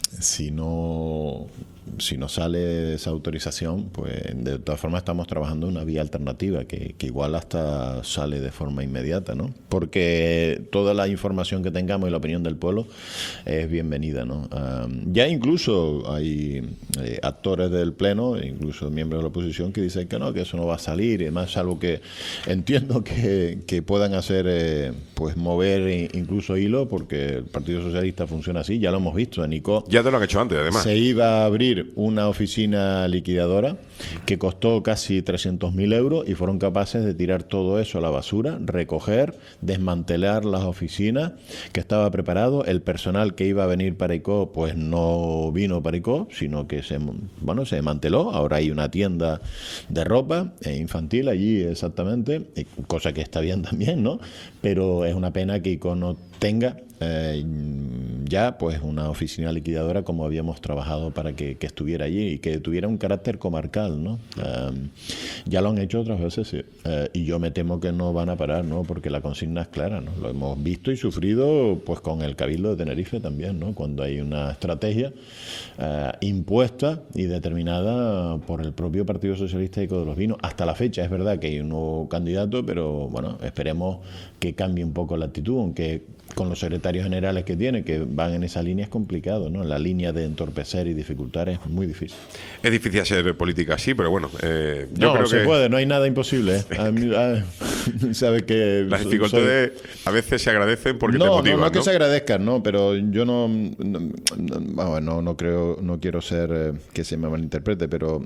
no sale esa autorización, pues de todas formas estamos trabajando en una vía alternativa que igual hasta sale de forma inmediata, ¿no? Porque toda la información que tengamos y la opinión del pueblo es bienvenida, ¿no? Ya incluso hay actores del Pleno, incluso miembros de la oposición, que dicen que no, que eso no va a salir, y además es algo que entiendo que puedan hacer, pues mover incluso hilo, porque el Partido Socialista funciona así, ya lo hemos visto en Icó. Ya te lo han hecho antes, además. Se iba a abrir una oficina liquidadora que costó casi 300.000 euros y fueron capaces de tirar todo eso a la basura, recoger, desmantelar las oficinas que estaba preparado. El personal que iba a venir para Icó pues no vino para Icó, sino que se desmanteló. Ahora hay una tienda de ropa infantil allí exactamente, cosa que está bien también, ¿no? Pero es una pena que Icó no tenga ya pues una oficina liquidadora como habíamos trabajado para que estuviera allí y que tuviera un carácter comarcal, ¿no? Ya lo han hecho otras veces, sí. Y yo me temo que no van a parar, ¿no? Porque la consigna es clara, ¿no? Lo hemos visto y sufrido pues con el Cabildo de Tenerife también, ¿no? Cuando hay una estrategia impuesta y determinada por el propio Partido Socialista de los Vinos. Hasta la fecha es verdad que hay un nuevo candidato, pero bueno, esperemos que cambie un poco la actitud, aunque con los secretarios generales que tiene, que van en esa línea, es complicado, ¿no? La línea de entorpecer y dificultar es muy difícil. Es difícil hacer política así, pero bueno, yo creo que puede, no hay nada imposible, ¿eh? Sabe que las dificultades a veces se agradecen porque te motivan, no que se agradezcan, no, pero yo no creo, no quiero ser que se me malinterprete, pero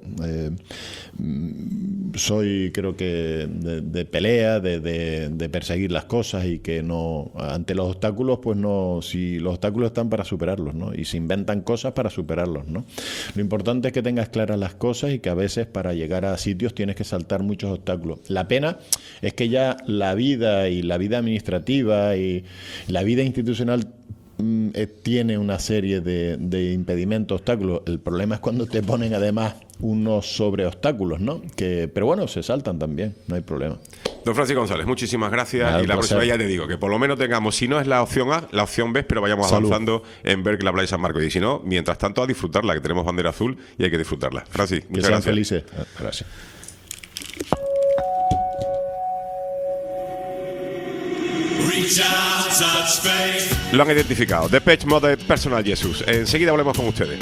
soy, creo que de pelea, de perseguir las cosas, y que no, ante los obstáculos, pues no, si los obstáculos están para superarlos, ¿no? Y se inventan cosas para superarlos, ¿no? Lo importante es que tengas claras las cosas y que a veces para llegar a sitios tienes que saltar muchos obstáculos. La pena es que ya la vida administrativa y la vida institucional tiene una serie de impedimentos, obstáculos. El problema es cuando te ponen además unos sobre obstáculos, ¿no? Pero bueno, se saltan también, no hay problema. Don Francis González, muchísimas gracias. Y la próxima ya te digo que por lo menos tengamos, si no es la opción A, la opción B, pero vayamos avanzando en ver que la playa de San Marcos. Y si no, mientras tanto, a disfrutarla, que tenemos bandera azul y hay que disfrutarla. Francis, muchas gracias. Felices. Gracias. Lo han identificado. Depeche Mode, Personal Jesus. Enseguida volvemos con ustedes.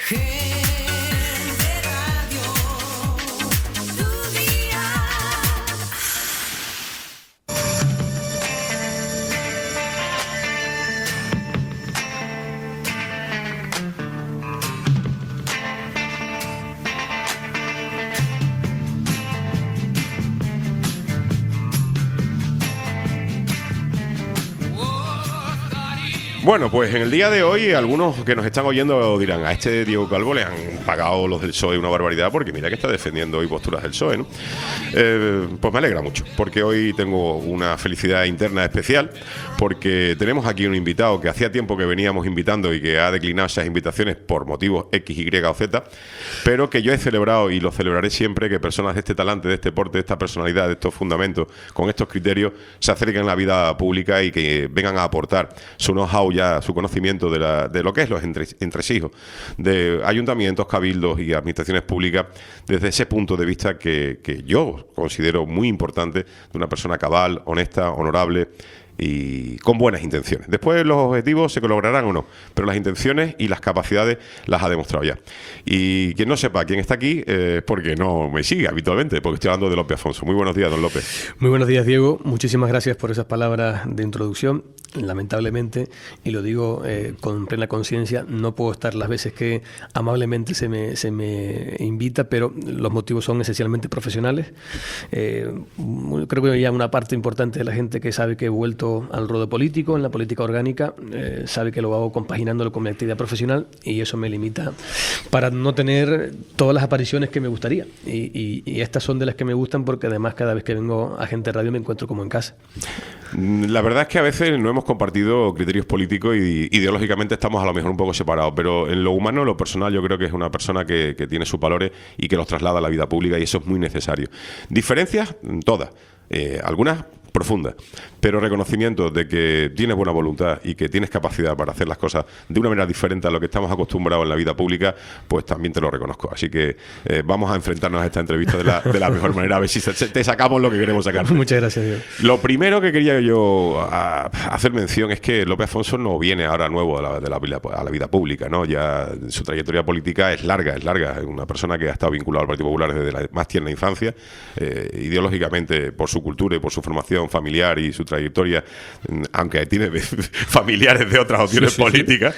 Bueno, pues en el día de hoy algunos que nos están oyendo dirán: a este Diego Calvo le han pagado los del PSOE una barbaridad, porque mira que está defendiendo hoy posturas del PSOE, ¿no? Pues me alegra mucho, porque hoy tengo una felicidad interna especial, porque tenemos aquí un invitado que hacía tiempo que veníamos invitando y que ha declinado esas invitaciones por motivos X, Y o Z, pero que yo he celebrado y lo celebraré siempre, que personas de este talante, de este porte, de esta personalidad, de estos fundamentos, con estos criterios, se acerquen a la vida pública y que vengan a aportar su know-how, ya su conocimiento de lo que es los entresijos de ayuntamientos, cabildos y administraciones públicas, desde ese punto de vista que yo considero muy importante, de una persona cabal, honesta, honorable y con buenas intenciones. Después los objetivos se lograrán o no, pero las intenciones y las capacidades las ha demostrado ya. Y quien no sepa quién está aquí es porque no me sigue habitualmente, porque estoy hablando de López Afonso. Muy buenos días, don López. Muy buenos días, Diego. Muchísimas gracias por esas palabras de introducción. Lamentablemente, y lo digo con plena conciencia, no puedo estar las veces que amablemente se me invita, pero los motivos son esencialmente profesionales. Creo que ya una parte importante de la gente que sabe que he vuelto al ruedo político, en la política orgánica, sabe que lo hago compaginándolo con mi actividad profesional, y eso me limita para no tener todas las apariciones que me gustaría. Y estas son de las que me gustan, porque además cada vez que vengo a Gente Radio me encuentro como en casa. La verdad es que a veces no hemos compartido criterios políticos y ideológicamente estamos a lo mejor un poco separados, pero en lo humano, en lo personal, yo creo que es una persona que tiene sus valores y que los traslada a la vida pública, y eso es muy necesario. Diferencias, todas. Algunas profundas, pero reconocimiento de que tienes buena voluntad y que tienes capacidad para hacer las cosas de una manera diferente a lo que estamos acostumbrados en la vida pública, pues también te lo reconozco. Así que vamos a enfrentarnos a esta entrevista de la mejor manera, a ver si te sacamos lo que queremos sacar. Muchas gracias, Diego. Lo primero que quería yo hacer mención es que López Afonso no viene ahora nuevo a la vida pública, ¿no? Ya su trayectoria política es larga. Es una persona que ha estado vinculada al Partido Popular desde la más tierna infancia, ideológicamente por su cultura y por su formación familiar y su trayectoria, aunque tiene familiares de otras opciones políticas,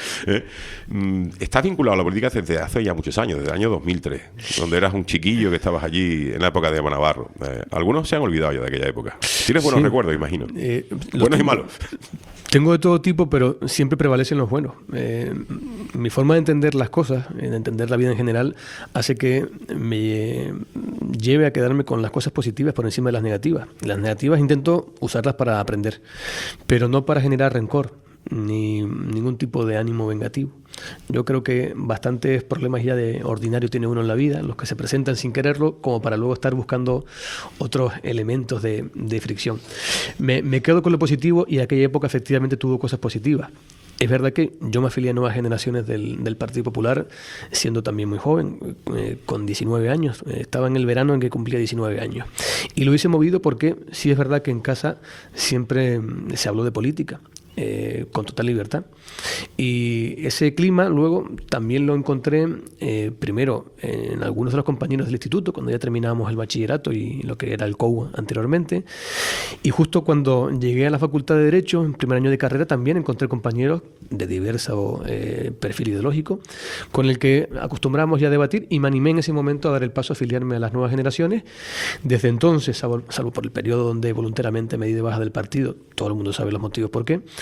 está vinculado a la política desde hace ya muchos años, desde el año 2003, donde eras un chiquillo que estabas allí en la época de Ema Navarro. Algunos se han olvidado ya de aquella época. Tienes buenos recuerdos, imagino. Buenos y malos. Tengo de todo tipo, pero siempre prevalecen los buenos. Mi forma de entender las cosas, de entender la vida en general, hace que me lleve a quedarme con las cosas positivas por encima de las negativas. Las negativas intento usarlas para aprender, pero no para generar rencor ni ningún tipo de ánimo vengativo. Yo creo que bastantes problemas ya de ordinario tiene uno en la vida, los que se presentan sin quererlo, como para luego estar buscando otros elementos de fricción. Me quedo con lo positivo, y aquella época efectivamente tuvo cosas positivas. Es verdad que yo me afilié a nuevas generaciones del Partido Popular siendo también muy joven, con 19 años. Estaba en el verano en que cumplía 19 años. Y lo hice movido porque sí es verdad que en casa siempre se habló de política, con total libertad. Y ese clima luego también lo encontré primero en algunos de los compañeros del instituto, cuando ya terminábamos el bachillerato y lo que era el COU anteriormente. Y justo cuando llegué a la Facultad de Derecho, en primer año de carrera, también encontré compañeros de diverso perfil ideológico, con el que acostumbramos ya a debatir, y me animé en ese momento a dar el paso a afiliarme a las nuevas generaciones. Desde entonces, salvo por el periodo donde voluntariamente me di de baja del partido, todo el mundo sabe los motivos por qué,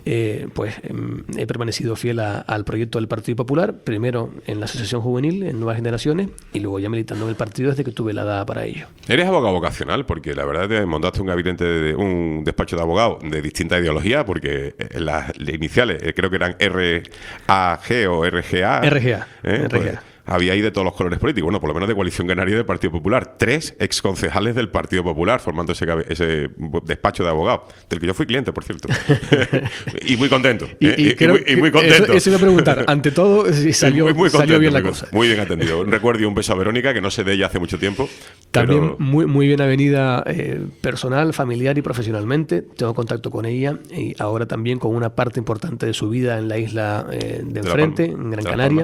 he permanecido fiel al proyecto del Partido Popular, primero en la Asociación Juvenil, en Nuevas Generaciones, y luego ya militando en el partido desde que tuve la edad para ello. ¿Eres abogado vocacional? Porque la verdad te montaste un gabinete, un despacho de abogados de distinta ideología, porque las iniciales creo que eran RAG o RGA. RGA. RGA. había ahí de todos los colores políticos, bueno, por lo menos de Coalición Canaria y del Partido Popular. 3 exconcejales del Partido Popular formando ese despacho de abogados, del que yo fui cliente, por cierto. Y muy contento. Y muy contento. Eso iba a preguntar. Ante todo, si salió bien la cosa. Muy bien atendido. Un recuerdo y un beso a Verónica, que no sé de ella hace mucho tiempo. También muy bien avenida personal, familiar y profesionalmente. Tengo contacto con ella y ahora también con una parte importante de su vida en la isla de enfrente, en Gran Canaria.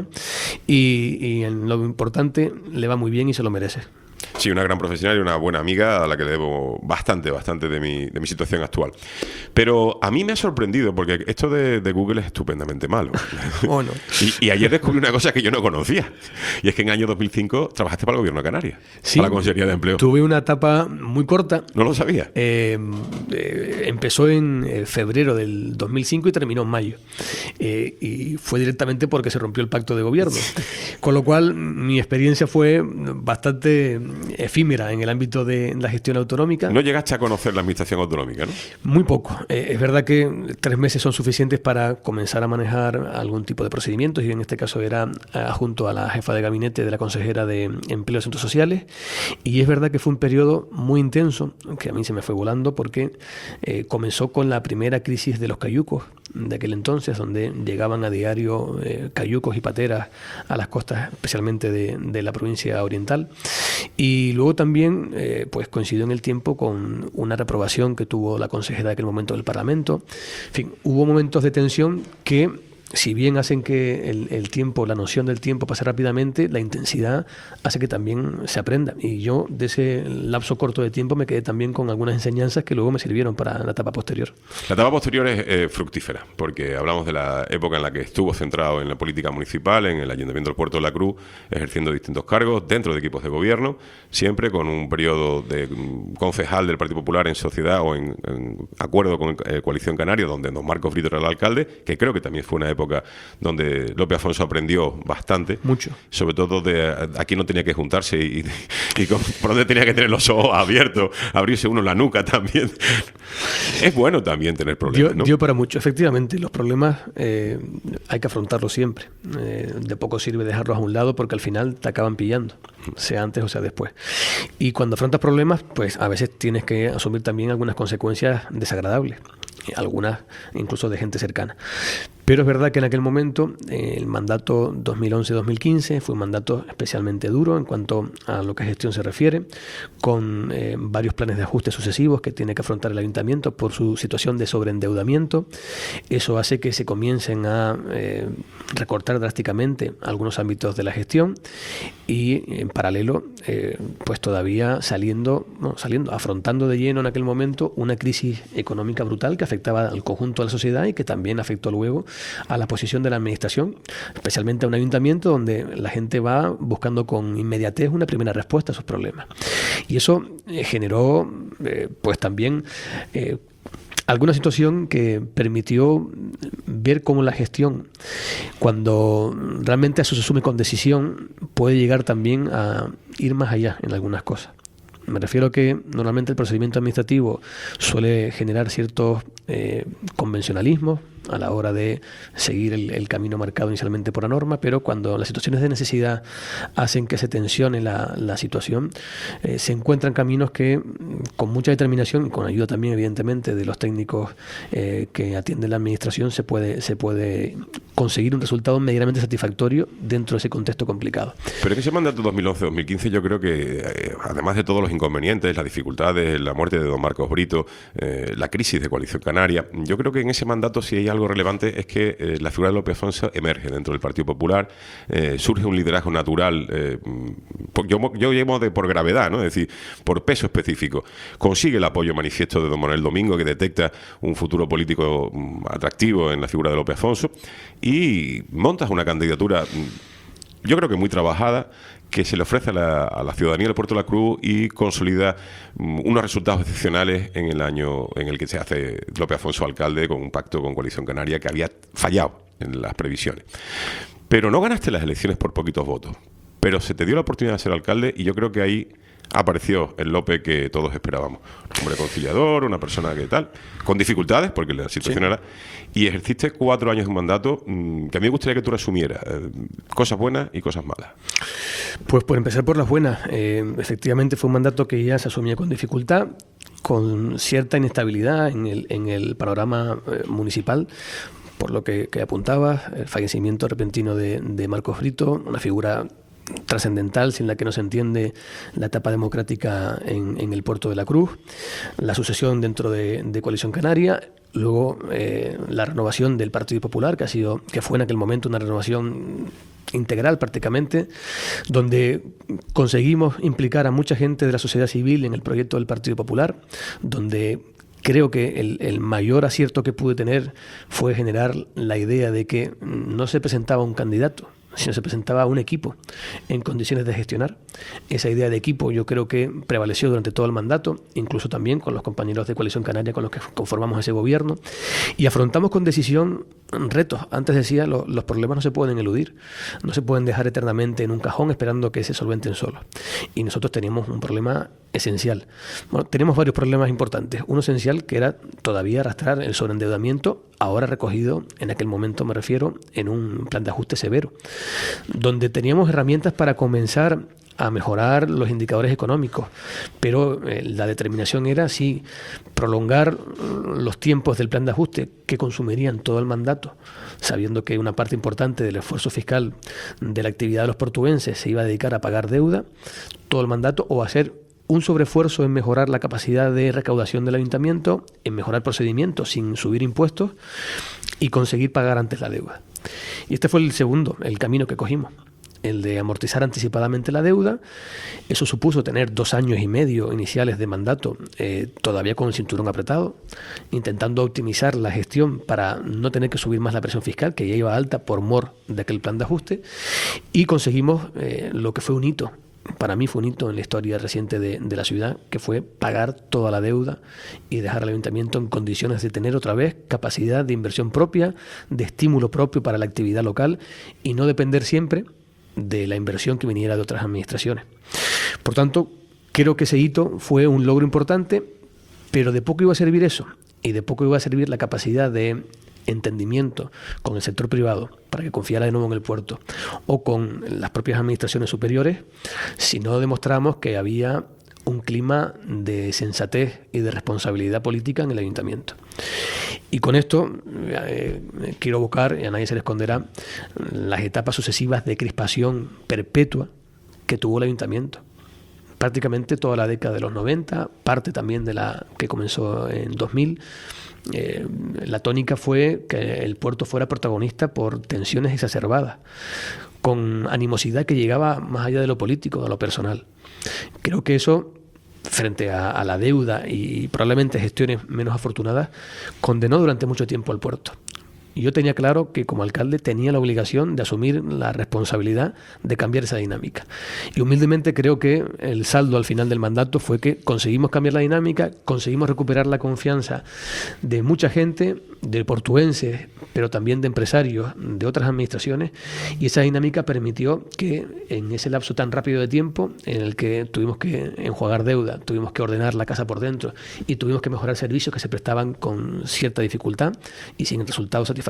Y en lo importante le va muy bien y se lo merece. Sí, una gran profesional y una buena amiga a la que le debo bastante de mi situación actual. Pero a mí me ha sorprendido, porque esto de Google es estupendamente malo. Oh, no. Y ayer descubrí una cosa que yo no conocía. Y es que en el año 2005 trabajaste para el Gobierno de Canarias, sí, para la Consejería de Empleo. Tuve una etapa muy corta. No lo sabía. Empezó en febrero del 2005 y terminó en mayo. Y fue directamente porque se rompió el pacto de gobierno. Con lo cual, mi experiencia fue bastante efímera en el ámbito de la gestión autonómica. No llegaste a conocer la administración autonómica, ¿no? Muy poco. Es verdad que 3 meses son suficientes para comenzar a manejar algún tipo de procedimientos, y en este caso era junto a la jefa de gabinete de la consejera de Empleo y Centros Sociales, y es verdad que fue un periodo muy intenso, que a mí se me fue volando, porque comenzó con la primera crisis de los cayucos de aquel entonces, donde llegaban a diario cayucos y pateras a las costas, especialmente de la provincia oriental. Y luego también pues coincidió en el tiempo con una reprobación que tuvo la consejera de aquel momento del Parlamento. En fin, hubo momentos de tensión que, si bien hacen que el tiempo, la noción del tiempo pase rápidamente, la intensidad hace que también se aprenda. Y yo, de ese lapso corto de tiempo, me quedé también con algunas enseñanzas que luego me sirvieron para la etapa posterior. La etapa posterior es fructífera, porque hablamos de la época en la que estuvo centrado en la política municipal, en el Ayuntamiento del Puerto de la Cruz, ejerciendo distintos cargos dentro de equipos de gobierno, siempre con un periodo de concejal del Partido Popular en sociedad o en acuerdo con Coalición Canaria, donde don Marcos Brito era el alcalde, que creo que también fue una época donde López Afonso aprendió bastante. Mucho. Sobre todo de aquí no tenía que juntarse y por dónde tenía que tener los ojos abiertos, abrirse uno la nuca también. Es bueno también tener problemas, ¿no? Dio para mucho. Efectivamente, los problemas hay que afrontarlos siempre. De poco sirve dejarlos a un lado, porque al final te acaban pillando, sea antes o sea después. Y cuando afrontas problemas, pues a veces tienes que asumir también algunas consecuencias desagradables, algunas incluso de gente cercana. Pero es verdad que en aquel momento el mandato 2011-2015 fue un mandato especialmente duro en cuanto a lo que a gestión se refiere, con varios planes de ajuste sucesivos que tiene que afrontar el ayuntamiento por su situación de sobreendeudamiento. Eso hace que se comiencen a recortar drásticamente algunos ámbitos de la gestión, y en paralelo pues todavía afrontando de lleno en aquel momento una crisis económica brutal que afectaba al conjunto de la sociedad y que también afectó luego a la posición de la administración, especialmente a un ayuntamiento donde la gente va buscando con inmediatez una primera respuesta a sus problemas. Y eso generó pues también alguna situación que permitió ver cómo la gestión, cuando realmente eso se asume con decisión, puede llegar también a ir más allá en algunas cosas. Me refiero a que normalmente el procedimiento administrativo suele generar ciertos convencionalismos a la hora de seguir el camino marcado inicialmente por la norma, pero cuando las situaciones de necesidad hacen que se tensione la situación, se encuentran caminos que, con mucha determinación y con ayuda también evidentemente de los técnicos que atienden la administración, se puede conseguir un resultado medianamente satisfactorio dentro de ese contexto complicado. Pero en ese mandato 2011-2015 yo creo que, además de todos los inconvenientes, las dificultades, la muerte de don Marcos Brito, la crisis de Coalición Canaria, yo creo que en ese mandato, si hay algo relevante, es que la figura de López Afonso emerge dentro del Partido Popular, surge un liderazgo natural, yo llamo por gravedad, ¿no? Es decir, por peso específico. Consigue el apoyo manifiesto de don Manuel Domingo, que detecta un futuro político atractivo en la figura de López Afonso, y montas una candidatura, yo creo que muy trabajada, que se le ofrece a la ciudadanía del Puerto de la Cruz y consolida unos resultados excepcionales en el año en el que se hace López Afonso alcalde, con un pacto con Coalición Canaria que había fallado en las previsiones. Pero no ganaste las elecciones por poquitos votos, pero se te dio la oportunidad de ser alcalde, y yo creo que ahí apareció el Lope que todos esperábamos. Un hombre conciliador, una persona que tal, con dificultades, porque la situación era... Y ejerciste 4 años de un mandato que a mí me gustaría que tú resumieras. Cosas buenas y cosas malas. Pues por empezar por las buenas. Efectivamente fue un mandato que ya se asumía con dificultad, con cierta inestabilidad en el panorama municipal, por lo que apuntabas, el fallecimiento repentino de Marcos Brito, una figura trascendental sin la que no se entiende la etapa democrática en el Puerto de la Cruz, la sucesión dentro de Coalición Canaria, luego la renovación del Partido Popular, que fue en aquel momento una renovación integral prácticamente, donde conseguimos implicar a mucha gente de la sociedad civil en el proyecto del Partido Popular, donde creo que el mayor acierto que pude tener fue generar la idea de que no se presentaba un candidato, sino se presentaba un equipo en condiciones de gestionar. Esa idea de equipo yo creo que prevaleció durante todo el mandato, incluso también con los compañeros de Coalición Canaria con los que conformamos ese gobierno, y afrontamos con decisión retos. Antes decía, los problemas no se pueden eludir, no se pueden dejar eternamente en un cajón esperando que se solventen solos. Y nosotros teníamos un problema esencial. Bueno, tenemos varios problemas importantes. Uno esencial que era todavía arrastrar el sobreendeudamiento, ahora recogido, en aquel momento me refiero, en un plan de ajuste severo, donde teníamos herramientas para comenzar a mejorar los indicadores económicos, pero la determinación era sí prolongar los tiempos del plan de ajuste que consumirían todo el mandato, sabiendo que una parte importante del esfuerzo fiscal de la actividad de los portugueses se iba a dedicar a pagar deuda todo el mandato, o hacer un sobreesfuerzo en mejorar la capacidad de recaudación del ayuntamiento, en mejorar procedimientos sin subir impuestos y conseguir pagar antes la deuda. Y este fue el camino que cogimos, el de amortizar anticipadamente la deuda. Eso supuso tener 2 años y medio iniciales de mandato todavía con el cinturón apretado, intentando optimizar la gestión para no tener que subir más la presión fiscal, que ya iba alta por mor de aquel plan de ajuste, y conseguimos lo que fue un hito. Para mí fue un hito en la historia reciente de la ciudad, que fue pagar toda la deuda y dejar al ayuntamiento en condiciones de tener otra vez capacidad de inversión propia, de estímulo propio para la actividad local y no depender siempre de la inversión que viniera de otras administraciones. Por tanto, creo que ese hito fue un logro importante, pero de poco iba a servir eso, y de poco iba a servir la capacidad de entendimiento con el sector privado para que confiara de nuevo en el puerto, o con las propias administraciones superiores, si no demostramos que había un clima de sensatez y de responsabilidad política en el ayuntamiento. Y con esto quiero evocar, y a nadie se le esconderá, las etapas sucesivas de crispación perpetua que tuvo el ayuntamiento. Prácticamente toda la década de los 90, parte también de la que comenzó en 2000, la tónica fue que el puerto fuera protagonista por tensiones exacerbadas, con animosidad que llegaba más allá de lo político, de lo personal. Creo que eso, frente a la deuda y probablemente gestiones menos afortunadas, condenó durante mucho tiempo al puerto. Y yo tenía claro que como alcalde tenía la obligación de asumir la responsabilidad de cambiar esa dinámica. Y humildemente creo que el saldo al final del mandato fue que conseguimos cambiar la dinámica, conseguimos recuperar la confianza de mucha gente, de portuenses, pero también de empresarios de otras administraciones, y esa dinámica permitió que en ese lapso tan rápido de tiempo en el que tuvimos que enjuagar deuda, tuvimos que ordenar la casa por dentro y tuvimos que mejorar servicios que se prestaban con cierta dificultad y sin el resultado satisfactorio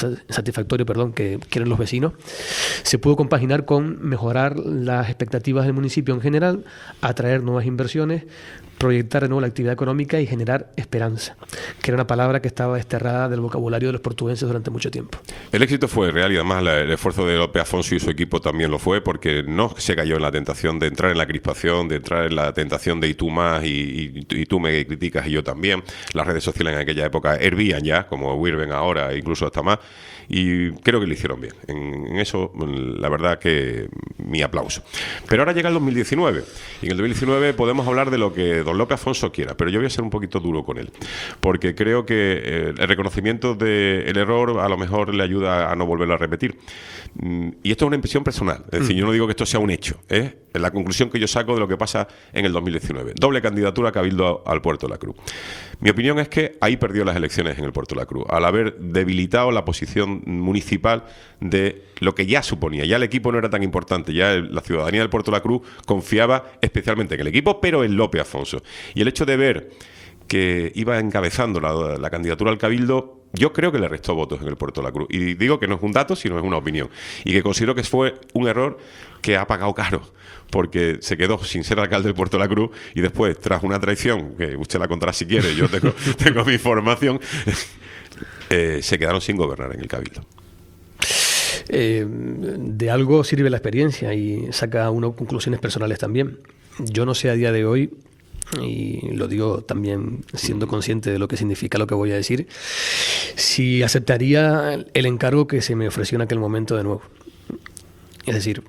que quieren los vecinos, se pudo compaginar con mejorar las expectativas del municipio en general, atraer nuevas inversiones, proyectar de nuevo la actividad económica y generar esperanza, que era una palabra que estaba desterrada del vocabulario de los portugueses durante mucho tiempo. El éxito fue real y además el esfuerzo de Lope Afonso y su equipo también lo fue, porque no se cayó en la tentación de entrar en la crispación, de entrar en la tentación de y tú más y tú me criticas y yo también. Las redes sociales en aquella época hervían ya, como hirven ahora, incluso hasta más, y creo que lo hicieron bien. En eso, la verdad que mi aplauso. Pero ahora llega el 2019, y en el 2019 podemos hablar de lo que don Lope Afonso quiera, pero yo voy a ser un poquito duro con él, porque creo que el reconocimiento del error a lo mejor le ayuda a no volverlo a repetir. Y esto es una impresión personal, es decir, yo no digo que esto sea un hecho, es la conclusión que yo saco de lo que pasa en el 2019. Doble candidatura a Cabildo al Puerto de la Cruz. Mi opinión es que ahí perdió las elecciones en el Puerto de la Cruz, al haber debilitado la posición municipal de lo que ya suponía. Ya el equipo no era tan importante, ya la ciudadanía del Puerto de la Cruz confiaba especialmente en el equipo, pero en Lope Afonso. Y el hecho de ver que iba encabezando la candidatura al Cabildo, yo creo que le restó votos en el Puerto de la Cruz. Y digo que no es un dato, sino es una opinión. Y que considero que fue un error que ha pagado caro, porque se quedó sin ser alcalde del Puerto de la Cruz y después, tras una traición, que usted la contará si quiere, yo tengo mi información, se quedaron sin gobernar en el Cabildo. De algo sirve la experiencia y saca uno conclusiones personales también. Yo no sé a día de hoy, y lo digo también siendo consciente de lo que significa lo que voy a decir, si aceptaría el encargo que se me ofreció en aquel momento de nuevo. Es decir,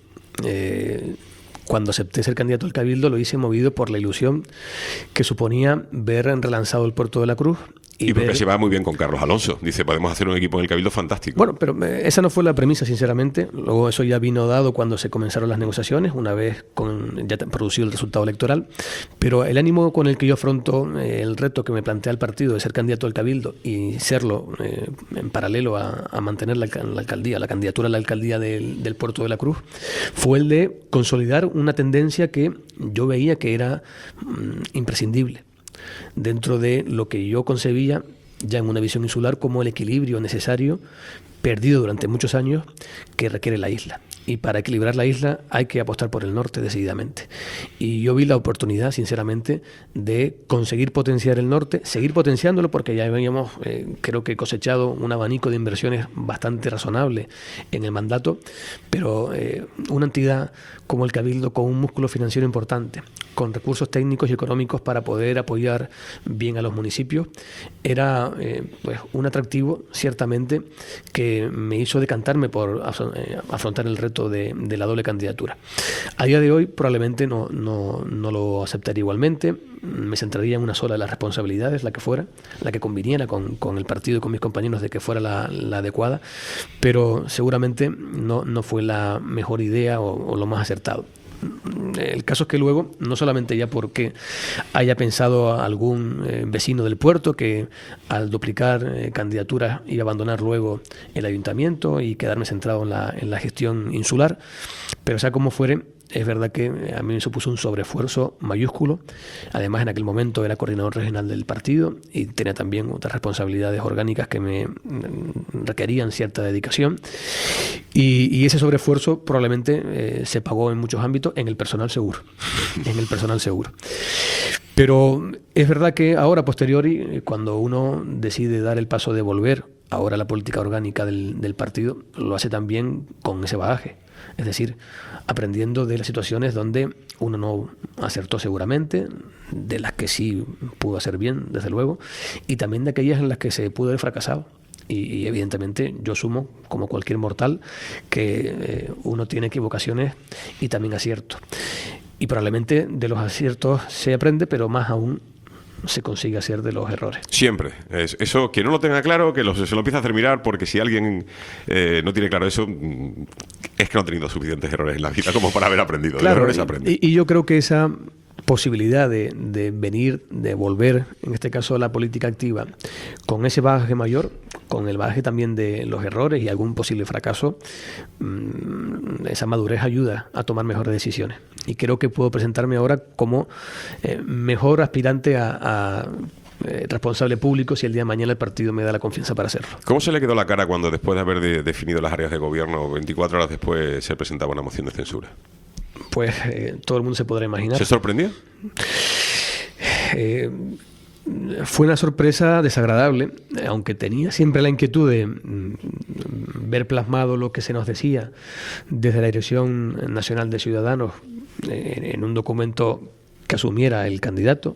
cuando acepté ser candidato al Cabildo lo hice movido por la ilusión que suponía ver relanzado el Puerto de la Cruz. Y porque se va muy bien con Carlos Alonso. Dice, podemos hacer un equipo en el Cabildo fantástico. Bueno, pero esa no fue la premisa, sinceramente. Luego eso ya vino dado cuando se comenzaron las negociaciones, una vez ya producido el resultado electoral. Pero el ánimo con el que yo afronto el reto que me plantea el partido de ser candidato al Cabildo y serlo en paralelo a mantener la alcaldía, la candidatura a la alcaldía del Puerto de la Cruz, fue el de consolidar una tendencia que yo veía que era imprescindible dentro de lo que yo concebía ya en una visión insular como el equilibrio necesario, perdido durante muchos años, que requiere la isla. Y para equilibrar la isla hay que apostar por el norte decididamente. Y yo vi la oportunidad, sinceramente, de conseguir potenciar el norte, seguir potenciándolo porque ya habíamos, creo que cosechado un abanico de inversiones bastante razonable en el mandato, pero una entidad como el Cabildo con un músculo financiero importante, con recursos técnicos y económicos para poder apoyar bien a los municipios, era pues un atractivo, ciertamente, que me hizo decantarme por afrontar el reto de la doble candidatura. A día de hoy probablemente no lo aceptaría igualmente, me centraría en una sola de las responsabilidades, la que fuera, la que conviniera con el partido y con mis compañeros de que fuera la adecuada, pero seguramente no fue la mejor idea o lo más acertado. El caso es que luego, no solamente ya porque haya pensado algún vecino del puerto que al duplicar candidaturas iba a abandonar luego el ayuntamiento y quedarme centrado en la gestión insular, pero sea como fuere, es verdad que a mí me supuso un sobreesfuerzo mayúsculo. Además, en aquel momento era coordinador regional del partido y tenía también otras responsabilidades orgánicas que me requerían cierta dedicación. Y ese sobreesfuerzo probablemente se pagó en muchos ámbitos en el personal seguro. En el personal seguro. Pero es verdad que ahora, a posteriori, cuando uno decide dar el paso de volver ahora a la política orgánica del partido, lo hace también con ese bagaje. Es decir, aprendiendo de las situaciones donde uno no acertó seguramente, de las que sí pudo hacer bien, desde luego, y también de aquellas en las que se pudo haber fracasado. Y evidentemente yo asumo, como cualquier mortal, que uno tiene equivocaciones y también aciertos. Y probablemente de los aciertos se aprende, pero más aún se consigue hacer de los errores. Siempre. Eso, quien no lo tenga claro, que se lo empiece a hacer mirar, porque si alguien no tiene claro eso, es que no ha tenido suficientes errores en la vida como para haber aprendido. Claro, de errores aprende. Y yo creo que esa posibilidad de venir, de volver, en este caso a la política activa, con ese bagaje mayor, con el bagaje también de los errores y algún posible fracaso, esa madurez ayuda a tomar mejores decisiones. Y creo que puedo presentarme ahora como mejor aspirante a responsable público si el día de mañana el partido me da la confianza para hacerlo. ¿Cómo se le quedó la cara cuando después de haber definido las áreas de gobierno, 24 horas después se presentaba una moción de censura? Pues todo el mundo se podrá imaginar. ¿Se sorprendió? Fue una sorpresa desagradable, aunque tenía siempre la inquietud de ver plasmado lo que se nos decía desde la Dirección Nacional de Ciudadanos en un documento que asumiera el candidato.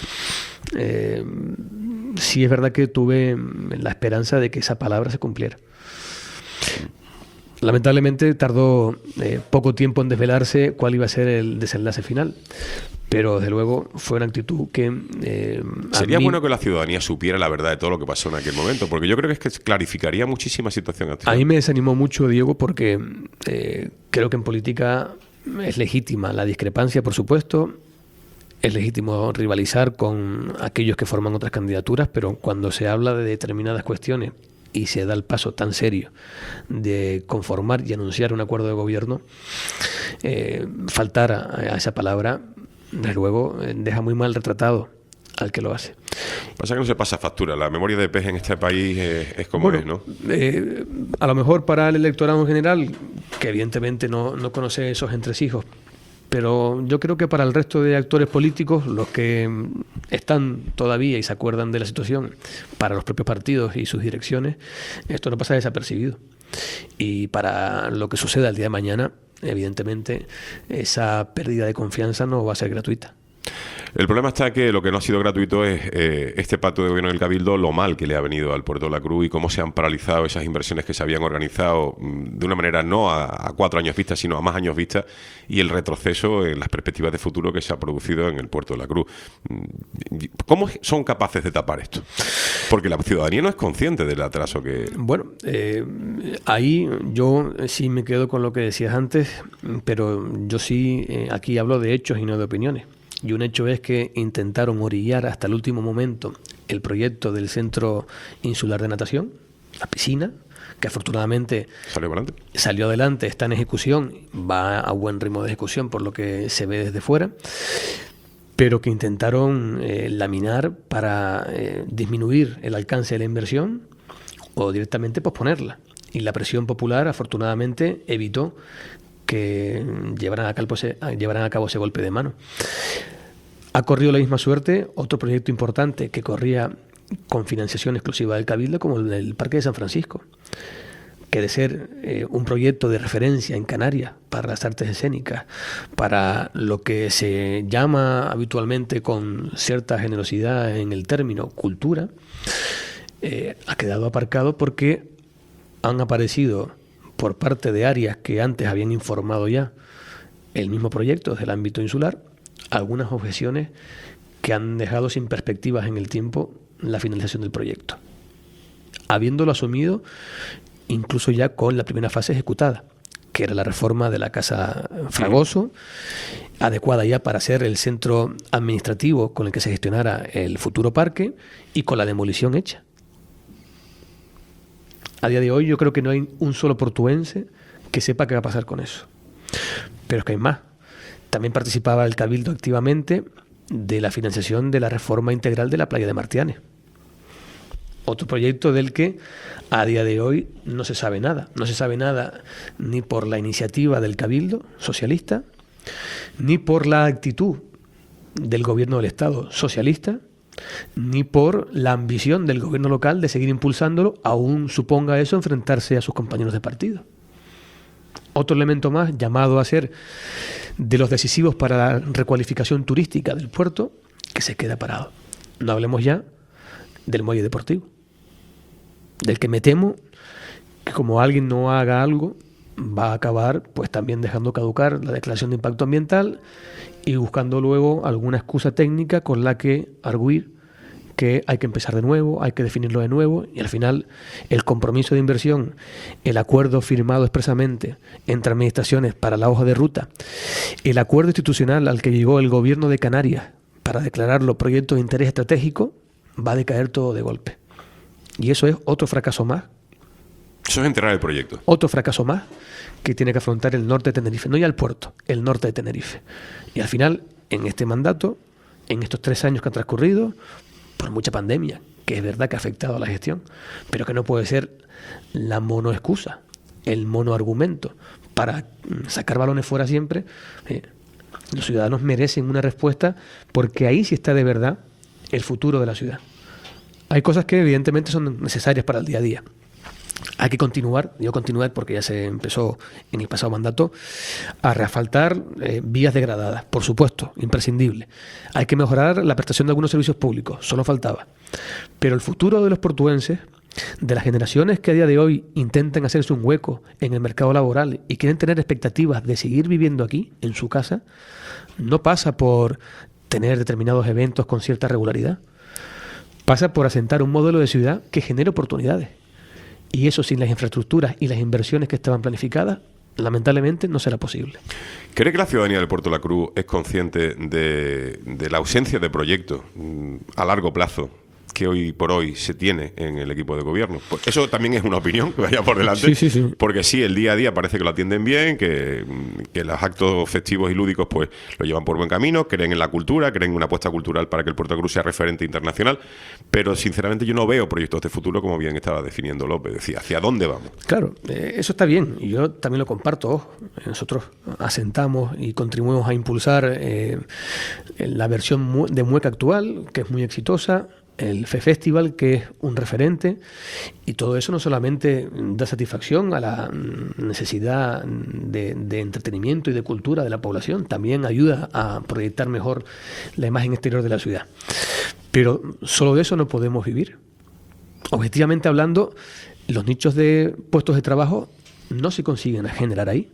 Sí es verdad que tuve la esperanza de que esa palabra se cumpliera. Lamentablemente tardó poco tiempo en desvelarse cuál iba a ser el desenlace final, pero desde luego fue una actitud que... Sería bueno que la ciudadanía supiera la verdad de todo lo que pasó en aquel momento, porque yo creo que clarificaría muchísima situación actual. A mí me desanimó mucho, Diego, porque creo que en política es legítima la discrepancia, por supuesto. Es legítimo rivalizar con aquellos que forman otras candidaturas, pero cuando se habla de determinadas cuestiones y se da el paso tan serio de conformar y anunciar un acuerdo de gobierno, faltar a esa palabra, desde luego, deja muy mal retratado al que lo hace. Pasa que no se pasa factura. La memoria de pez en este país es como es, ¿no? A lo mejor para el electorado en general, que evidentemente no conoce esos entresijos, pero yo creo que para el resto de actores políticos, los que están todavía y se acuerdan de la situación, para los propios partidos y sus direcciones, esto no pasa desapercibido. Y para lo que suceda el día de mañana, evidentemente, esa pérdida de confianza no va a ser gratuita. El problema está que lo que no ha sido gratuito es este pacto de gobierno del Cabildo, lo mal que le ha venido al Puerto de la Cruz y cómo se han paralizado esas inversiones que se habían organizado de una manera no a 4 años vista, sino a más años vista, y el retroceso en las perspectivas de futuro que se ha producido en el Puerto de la Cruz. ¿Cómo son capaces de tapar esto? Porque la ciudadanía no es consciente del atraso que... Bueno, ahí yo sí me quedo con lo que decías antes, pero yo sí aquí hablo de hechos y no de opiniones. Y un hecho es que intentaron orillar hasta el último momento el proyecto del Centro Insular de Natación, la piscina, que afortunadamente salió adelante, está en ejecución, va a buen ritmo de ejecución por lo que se ve desde fuera, pero que intentaron laminar para disminuir el alcance de la inversión o directamente posponerla. Y la presión popular afortunadamente evitó que llevaran a cabo ese golpe de mano. Ha corrido la misma suerte otro proyecto importante que corría con financiación exclusiva del Cabildo, como el Parque de San Francisco, que de ser un proyecto de referencia en Canarias para las artes escénicas, para lo que se llama habitualmente con cierta generosidad en el término cultura, ha quedado aparcado porque han aparecido por parte de áreas que antes habían informado ya el mismo proyecto desde el ámbito insular, algunas objeciones que han dejado sin perspectivas en el tiempo la finalización del proyecto, habiéndolo asumido incluso ya con la primera fase ejecutada, que era la reforma de la Casa Fragoso, adecuada ya para ser el centro administrativo con el que se gestionara el futuro parque y con la demolición hecha. A día de hoy yo creo que no hay un solo portuense que sepa qué va a pasar con eso. Pero es que hay más. También participaba el Cabildo activamente de la financiación de la reforma integral de la playa de Martianes. Otro proyecto del que a día de hoy no se sabe nada. No se sabe nada ni por la iniciativa del Cabildo socialista, ni por la actitud del gobierno del Estado socialista, ni por la ambición del gobierno local de seguir impulsándolo, aún suponga eso enfrentarse a sus compañeros de partido. Otro elemento más llamado a ser de los decisivos para la recualificación turística del puerto, que se queda parado. No hablemos ya del muelle deportivo, del que me temo que como alguien no haga algo, va a acabar pues también dejando caducar la declaración de impacto ambiental y buscando luego alguna excusa técnica con la que arguir que hay que empezar de nuevo, hay que definirlo de nuevo, y al final el compromiso de inversión, el acuerdo firmado expresamente entre administraciones para la hoja de ruta, el acuerdo institucional al que llegó el gobierno de Canarias para declararlo proyecto de interés estratégico, va a decaer todo de golpe. Y eso es otro fracaso más. Eso es enterrar el proyecto. Otro fracaso más que tiene que afrontar el norte de Tenerife, no ya el puerto, el norte de Tenerife. Y al final, en este mandato, en estos 3 años que han transcurrido, por mucha pandemia, que es verdad que ha afectado a la gestión, pero que no puede ser la monoexcusa, el monoargumento para sacar balones fuera siempre. Los ciudadanos merecen una respuesta porque ahí sí está de verdad el futuro de la ciudad. Hay cosas que evidentemente son necesarias para el día a día. Hay que continuar, digo continuar porque ya se empezó en el pasado mandato, a reasfaltar vías degradadas, por supuesto, imprescindible. Hay que mejorar la prestación de algunos servicios públicos, solo faltaba. Pero el futuro de los portuenses, de las generaciones que a día de hoy intentan hacerse un hueco en el mercado laboral y quieren tener expectativas de seguir viviendo aquí, en su casa, no pasa por tener determinados eventos con cierta regularidad. Pasa por asentar un modelo de ciudad que genere oportunidades. Y eso sin las infraestructuras y las inversiones que estaban planificadas, lamentablemente no será posible. ¿Cree que la ciudadanía del Puerto de la Cruz es consciente de la ausencia de proyectos a largo plazo que hoy por hoy se tiene en el equipo de gobierno. Pues eso también es una opinión que vaya por delante, Sí. porque sí, el día a día parece que lo atienden bien, que los actos festivos y lúdicos pues lo llevan por buen camino, creen en la cultura, creen en una apuesta cultural para que el Puerto de la Cruz sea referente internacional, pero sinceramente yo no veo proyectos de futuro, como bien estaba definiendo López, decía, ¿hacia dónde vamos? Claro, eso está bien y yo también lo comparto. Ojo, nosotros asentamos y contribuimos a impulsar la versión de Mueca actual, que es muy exitosa, el FE-Festival, que es un referente, y todo eso no solamente da satisfacción a la necesidad de entretenimiento y de cultura de la población, también ayuda a proyectar mejor la imagen exterior de la ciudad. Pero solo de eso no podemos vivir. Objetivamente hablando, los nichos de puestos de trabajo no se consiguen generar ahí.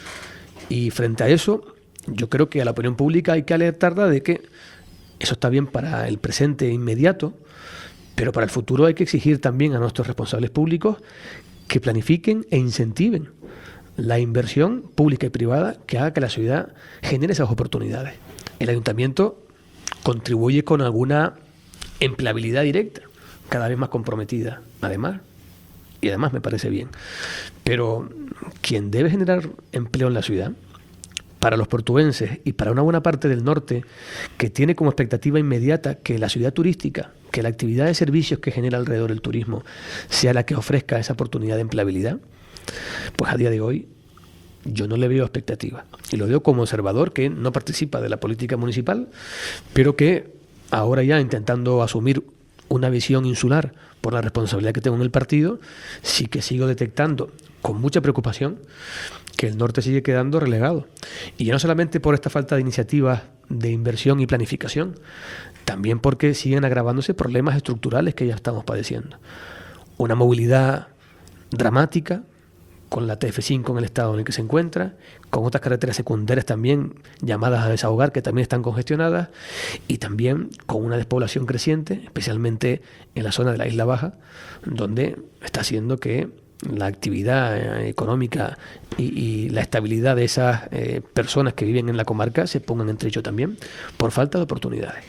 Y frente a eso, yo creo que a la opinión pública hay que alertarla de que eso está bien para el presente inmediato, pero para el futuro hay que exigir también a nuestros responsables públicos que planifiquen e incentiven la inversión pública y privada que haga que la ciudad genere esas oportunidades. El ayuntamiento contribuye con alguna empleabilidad directa, cada vez más comprometida, además me parece bien. Pero quien debe generar empleo en la ciudad, para los portuenses y para una buena parte del norte, que tiene como expectativa inmediata que la ciudad turística, que la actividad de servicios que genera alrededor el turismo sea la que ofrezca esa oportunidad de empleabilidad, pues a día de hoy yo no le veo expectativa. Y lo veo como observador que no participa de la política municipal, pero que ahora ya intentando asumir una visión insular por la responsabilidad que tengo en el partido, sí que sigo detectando con mucha preocupación que el norte sigue quedando relegado. Y ya no solamente por esta falta de iniciativas de inversión y planificación, también porque siguen agravándose problemas estructurales que ya estamos padeciendo. Una movilidad dramática, con la TF5 en el estado en el que se encuentra, con otras carreteras secundarias también llamadas a desahogar, que también están congestionadas, y también con una despoblación creciente, especialmente en la zona de la Isla Baja, donde está haciendo que la actividad económica y la estabilidad de esas personas que viven en la comarca se pongan en entredicho también por falta de oportunidades.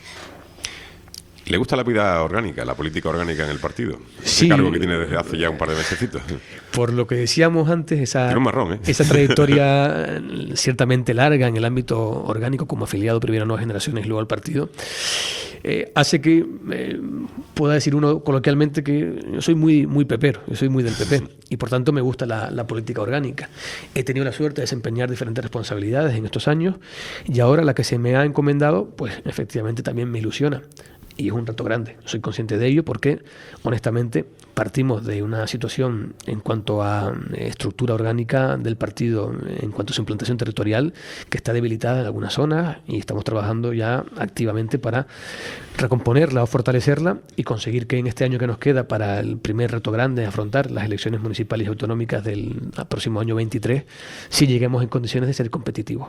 ¿Le gusta la vida orgánica, la política orgánica en el partido? Sí. Ese cargo que tiene desde hace ya un par de mesecitos. Por lo que decíamos antes, esa trayectoria ciertamente larga en el ámbito orgánico como afiliado primero a Nuevas Generaciones y luego al partido, hace que pueda decir uno coloquialmente que yo soy muy pepero, yo soy muy del PP y por tanto me gusta la política orgánica. He tenido la suerte de desempeñar diferentes responsabilidades en estos años y ahora la que se me ha encomendado, pues efectivamente también me ilusiona. Y es un reto grande, soy consciente de ello porque, honestamente, partimos de una situación en cuanto a estructura orgánica del partido, en cuanto a su implantación territorial, que está debilitada en algunas zonas y estamos trabajando ya activamente para recomponerla o fortalecerla y conseguir que en este año que nos queda para el primer reto grande, afrontar las elecciones municipales y autonómicas del próximo año 23, sí lleguemos en condiciones de ser competitivos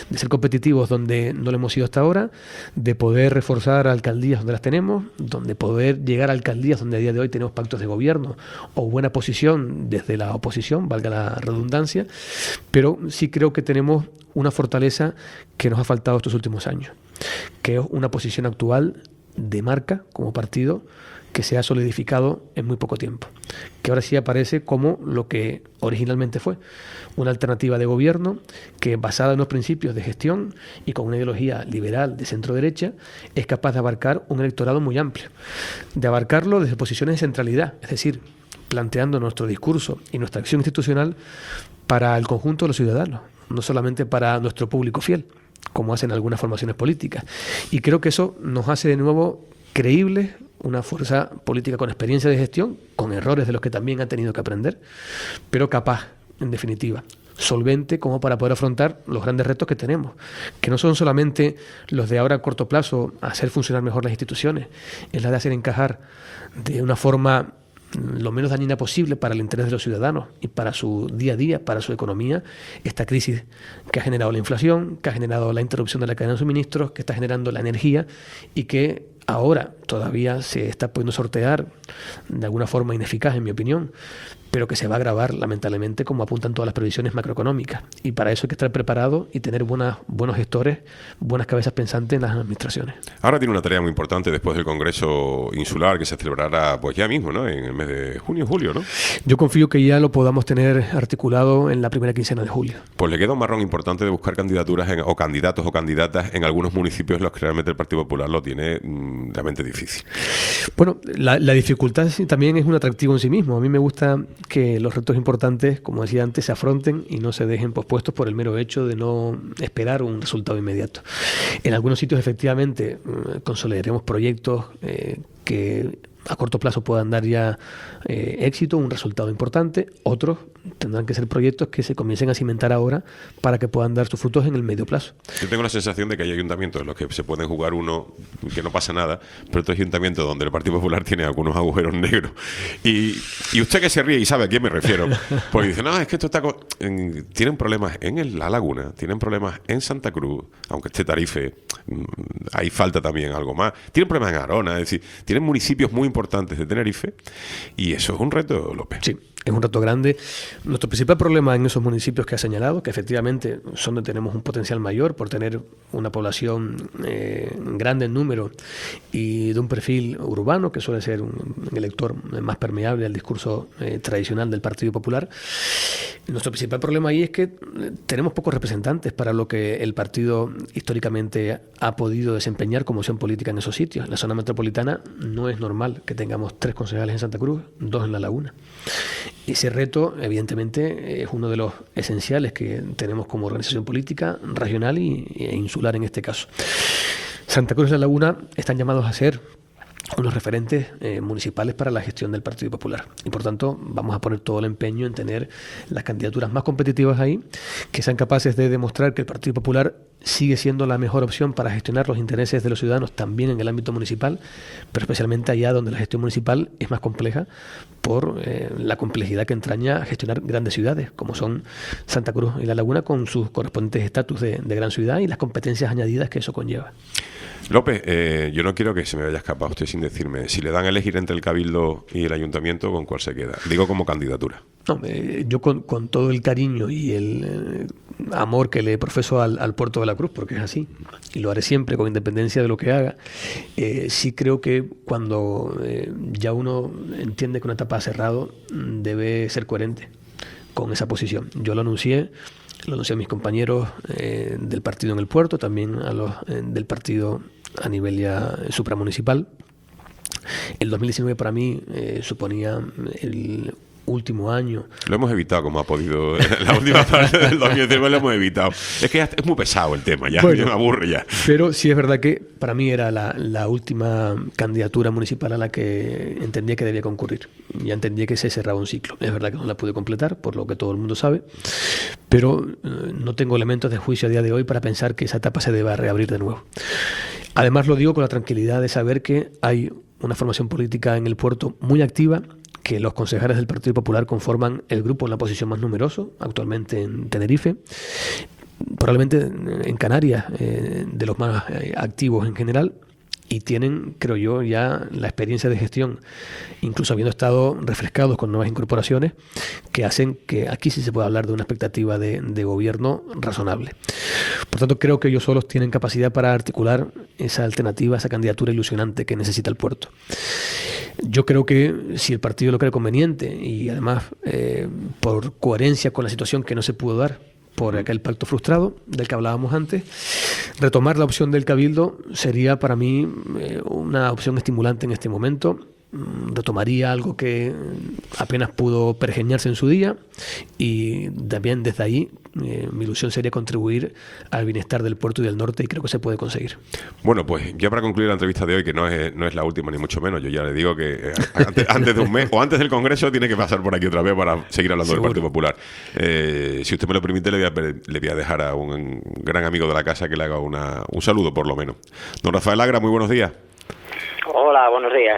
donde no lo hemos sido hasta ahora, de poder reforzar alcaldías donde las tenemos, donde poder llegar a alcaldías donde a día de hoy tenemos pactos de gobierno o buena posición desde la oposición, valga la redundancia, pero sí creo que tenemos una fortaleza que nos ha faltado estos últimos años, que es una posición actual de marca como partido que se ha solidificado en muy poco tiempo, que ahora sí aparece como lo que originalmente fue, una alternativa de gobierno que, basada en los principios de gestión y con una ideología liberal de centro-derecha, es capaz de abarcar un electorado muy amplio, de abarcarlo desde posiciones de centralidad, es decir, planteando nuestro discurso y nuestra acción institucional para el conjunto de los ciudadanos, no solamente para nuestro público fiel, como hacen algunas formaciones políticas. Y creo que eso nos hace de nuevo creíbles, una fuerza política con experiencia de gestión, con errores de los que también ha tenido que aprender, pero capaz, en definitiva, solvente como para poder afrontar los grandes retos que tenemos, que no son solamente los de ahora a corto plazo, hacer funcionar mejor las instituciones, es la de hacer encajar de una forma lo menos dañina posible para el interés de los ciudadanos y para su día a día, para su economía, esta crisis que ha generado la inflación, que ha generado la interrupción de la cadena de suministros, que está generando la energía y que ahora todavía se está pudiendo sortear de alguna forma ineficaz, en mi opinión, pero que se va a agravar lamentablemente como apuntan todas las previsiones macroeconómicas. Y para eso hay que estar preparado y tener buenos gestores, buenas cabezas pensantes en las administraciones. Ahora tiene una tarea muy importante después del Congreso Insular que se celebrará pues ya mismo, ¿no? En el mes de junio, julio, ¿no? Yo confío que ya lo podamos tener articulado en la primera quincena de julio. Pues le queda un marrón importante de buscar candidaturas o candidatos o candidatas en algunos municipios en los que realmente el Partido Popular lo tiene realmente difícil. Bueno, la dificultad también es un atractivo en sí mismo. A mí me gusta que los retos importantes, como decía antes, se afronten y no se dejen pospuestos por el mero hecho de no esperar un resultado inmediato. En algunos sitios, efectivamente, consolidaremos proyectos que a corto plazo puedan dar ya éxito, un resultado importante. Otros tendrán que ser proyectos que se comiencen a cimentar ahora para que puedan dar sus frutos en el medio plazo. Yo tengo la sensación de que hay ayuntamientos en los que se pueden jugar uno que no pasa nada, pero otros ayuntamientos donde el Partido Popular tiene algunos agujeros negros. Y usted que se ríe y sabe a quién me refiero, porque dice, no, es que esto está... tienen problemas en La Laguna, tienen problemas en Santa Cruz, aunque esté Tarife, ahí falta también algo más. Tienen problemas en Arona, es decir, tienen municipios muy importantes de Tenerife y eso es un reto, López. Sí, es un reto grande. Nuestro principal problema en esos municipios que ha señalado, que efectivamente son donde tenemos un potencial mayor por tener una población grande en número y de un perfil urbano que suele ser un elector más permeable al discurso tradicional del Partido Popular. Nuestro principal problema ahí es que tenemos pocos representantes para lo que el partido históricamente ha podido desempeñar como opción política en esos sitios. En la zona metropolitana no es normal que tengamos 3 concejales en Santa Cruz, 2 en La Laguna. Ese reto, evidentemente, es uno de los esenciales que tenemos como organización política regional e insular en este caso. Santa Cruz y La Laguna están llamados a ser unos referentes municipales para la gestión del Partido Popular. Y por tanto vamos a poner todo el empeño en tener las candidaturas más competitivas ahí, que sean capaces de demostrar que el Partido Popular sigue siendo la mejor opción para gestionar los intereses de los ciudadanos también en el ámbito municipal, pero especialmente allá donde la gestión municipal es más compleja por la complejidad que entraña gestionar grandes ciudades, como son Santa Cruz y La Laguna, con sus correspondientes estatus de gran ciudad y las competencias añadidas que eso conlleva. López, yo no quiero que se me vaya a escapar usted sin decirme, si le dan a elegir entre el Cabildo y el Ayuntamiento, ¿con cuál se queda? Digo como candidatura. No, yo con todo el cariño y el amor que le profeso al Puerto de la Cruz, porque es así, y lo haré siempre con independencia de lo que haga, sí creo que cuando ya uno entiende que una etapa ha cerrado, debe ser coherente con esa posición. Yo lo anuncié a mis compañeros del partido en el Puerto, también a los del partido a nivel ya supramunicipal. El 2019 para mí suponía el último año. Lo hemos evitado como ha podido. La última parte del 2019 lo hemos evitado. Es que es muy pesado el tema, ya, bueno, me aburre ya. Pero sí es verdad que para mí era la última candidatura municipal a la que entendía que debía concurrir. Ya entendía que se cerraba un ciclo. Es verdad que no la pude completar, por lo que todo el mundo sabe, pero no tengo elementos de juicio a día de hoy para pensar que esa etapa se deba reabrir de nuevo. Además lo digo con la tranquilidad de saber que hay una formación política en el Puerto muy activa, que los concejales del Partido Popular conforman el grupo en la posición más numeroso, actualmente en Tenerife, probablemente en Canarias, de los más activos en general, y tienen, creo yo, ya la experiencia de gestión, incluso habiendo estado refrescados con nuevas incorporaciones, que hacen que aquí sí se pueda hablar de una expectativa de gobierno razonable. Por tanto, creo que ellos solos tienen capacidad para articular esa alternativa, esa candidatura ilusionante que necesita el Puerto. Yo creo que si el partido lo cree conveniente y además por coherencia con la situación que no se pudo dar por aquel pacto frustrado del que hablábamos antes, retomar la opción del Cabildo sería para mí una opción estimulante en este momento. Retomaría algo que apenas pudo pergeñarse en su día y también desde ahí mi ilusión sería contribuir al bienestar del Puerto y del Norte, y creo que se puede conseguir. Bueno, pues ya para concluir la entrevista de hoy, que no es la última ni mucho menos, yo ya le digo que antes de un mes o antes del Congreso tiene que pasar por aquí otra vez para seguir hablando del Partido Popular. Si usted me lo permite, le voy a dejar a un gran amigo de la casa que le haga un saludo por lo menos. Don Rafael Agra, muy buenos días. Hola, buenos días.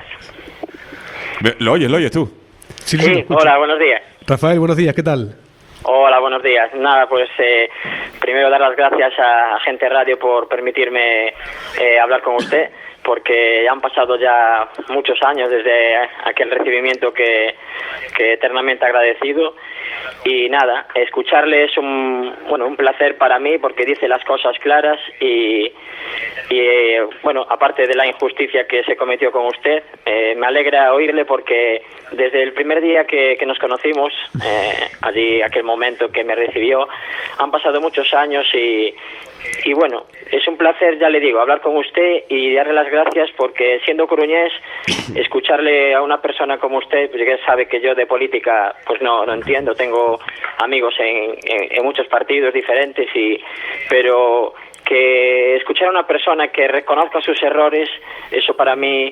¿Lo oyes tú? Sí, hola, buenos días. Rafael, buenos días, ¿qué tal? Hola, buenos días. Nada, pues primero dar las gracias a Gente Radio por permitirme hablar con usted. porque han pasado ya muchos años desde aquel recibimiento que eternamente agradecido. Y nada, escucharle es un placer para mí, porque dice las cosas claras y aparte de la injusticia que se cometió con usted, me alegra oírle, porque desde el primer día que nos conocimos, allí aquel momento que me recibió, han pasado muchos años y bueno, es un placer, ya le digo, hablar con usted y darle las gracias, porque siendo coruñés, escucharle a una persona como usted, pues ya sabe que yo de política pues no entiendo, tengo amigos en muchos partidos diferentes, pero que escuchar a una persona que reconozca sus errores, eso para mí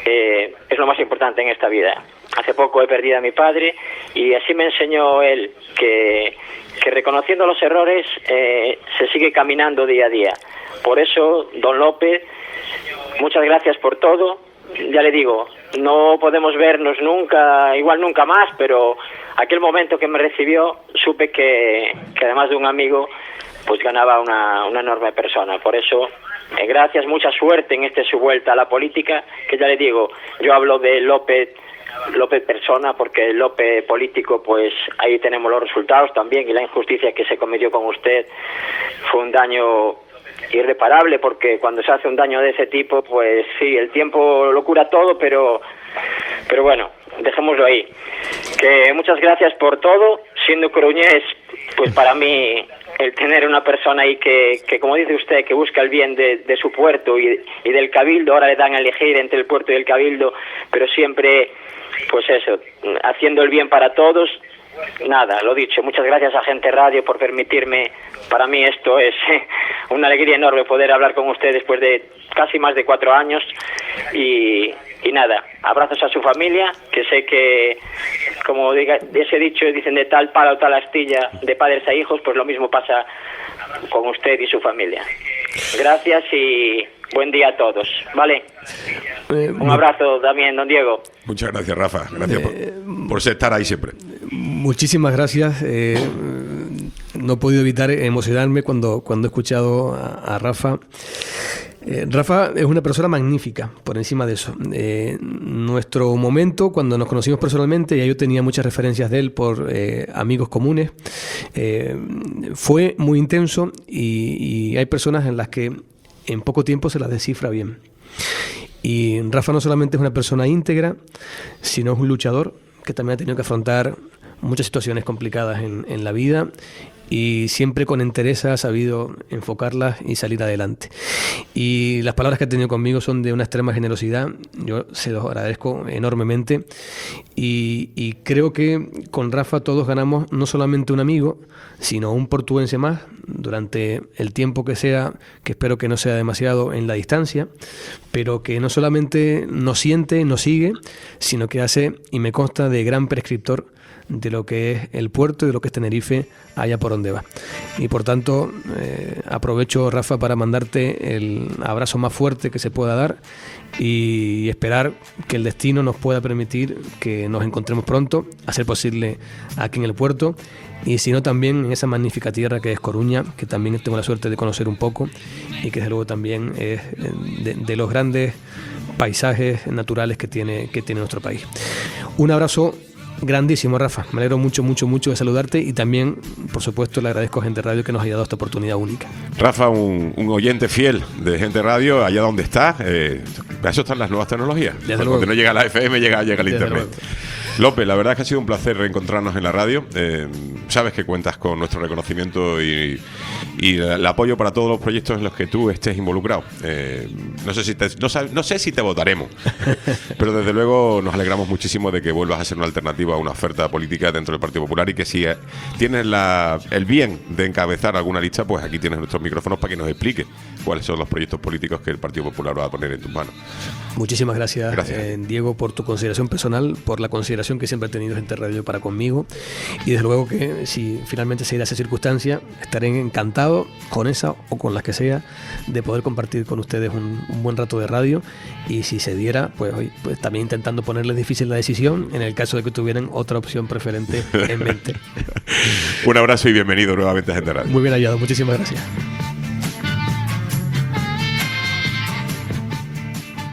es lo más importante en esta vida. Hace poco he perdido a mi padre y así me enseñó él que reconociendo los errores se sigue caminando día a día. Por eso, don López, muchas gracias por todo. Ya le digo, no podemos vernos nunca, igual nunca más, pero aquel momento que me recibió supe que además de un amigo, pues ganaba una enorme persona. Por eso, gracias, mucha suerte en su vuelta a la política, que ya le digo, yo hablo de López persona, porque el López político, pues ahí tenemos los resultados también, y la injusticia que se cometió con usted fue un daño irreparable, porque cuando se hace un daño de ese tipo, pues sí, el tiempo lo cura todo, pero bueno, dejémoslo ahí. Que muchas gracias por todo. Siendo coruñés, pues para mí el tener una persona ahí que como dice usted, que busca el bien de su puerto y del Cabildo, ahora le dan a elegir entre el puerto y el Cabildo, pero siempre, pues eso, haciendo el bien para todos. Nada, lo dicho, muchas gracias a Gente Radio por permitirme. Para mí esto es una alegría enorme poder hablar con usted después de casi más de 4 años y nada, abrazos a su familia, que sé que, como ese dicho, dicen de tal palo tal astilla, de padres a hijos, pues lo mismo pasa con usted y su familia. Gracias y buen día a todos, ¿vale? Un abrazo también, don Diego. Muchas gracias, Rafa. Gracias por estar ahí siempre. Muchísimas gracias. No he podido evitar emocionarme cuando he escuchado a Rafa. Rafa es una persona magnífica, por encima de eso. Nuestro momento, cuando nos conocimos personalmente, ya yo tenía muchas referencias de él por amigos comunes, fue muy intenso y hay personas en las que en poco tiempo se las descifra bien. Y Rafa no solamente es una persona íntegra, sino es un luchador que también ha tenido que afrontar muchas situaciones complicadas en la vida, y siempre con entereza ha sabido enfocarlas y salir adelante. Y las palabras que ha tenido conmigo son de una extrema generosidad. Yo se los agradezco enormemente y creo que con Rafa todos ganamos no solamente un amigo, sino un portuense más durante el tiempo que sea, que espero que no sea demasiado en la distancia, pero que no solamente nos siente, nos sigue, sino que hace, y me consta, de gran prescriptor de lo que es el puerto y de lo que es Tenerife allá por donde va. Y por tanto aprovecho, Rafa, para mandarte el abrazo más fuerte que se pueda dar y esperar que el destino nos pueda permitir que nos encontremos pronto, a ser posible aquí en el puerto, y si no también en esa magnífica tierra que es Coruña, que también tengo la suerte de conocer un poco y que desde luego también es de los grandes paisajes naturales que tiene nuestro país. Un abrazo grandísimo, Rafa. Me alegro mucho de saludarte y también, por supuesto, le agradezco a Gente Radio que nos haya dado esta oportunidad única. Rafa, un oyente fiel de Gente Radio, allá donde está. Para eso están las nuevas tecnologías. Cuando no llega la FM, llega el Internet. Luego. López, la verdad es que ha sido un placer reencontrarnos en la radio. Sabes que cuentas con nuestro reconocimiento y el apoyo para todos los proyectos en los que tú estés involucrado. No sé si te votaremos, pero desde luego nos alegramos muchísimo de que vuelvas a ser una alternativa a una oferta política dentro del Partido Popular, y que si tienes el bien de encabezar alguna lista, pues aquí tienes nuestros micrófonos para que nos expliques cuáles son los proyectos políticos que el Partido Popular va a poner en tus manos. Muchísimas gracias. Diego, por tu consideración personal, por la consideración que siempre ha tenido Gente Radio para conmigo, y desde luego que si finalmente se diera esa circunstancia, estaré encantado con esa o con las que sea de poder compartir con ustedes un buen rato de radio, y si se diera, pues hoy también intentando ponerles difícil la decisión en el caso de que tuvieran otra opción preferente en mente. Un abrazo y bienvenido nuevamente a Gente Radio. Muy bien hallado, muchísimas gracias.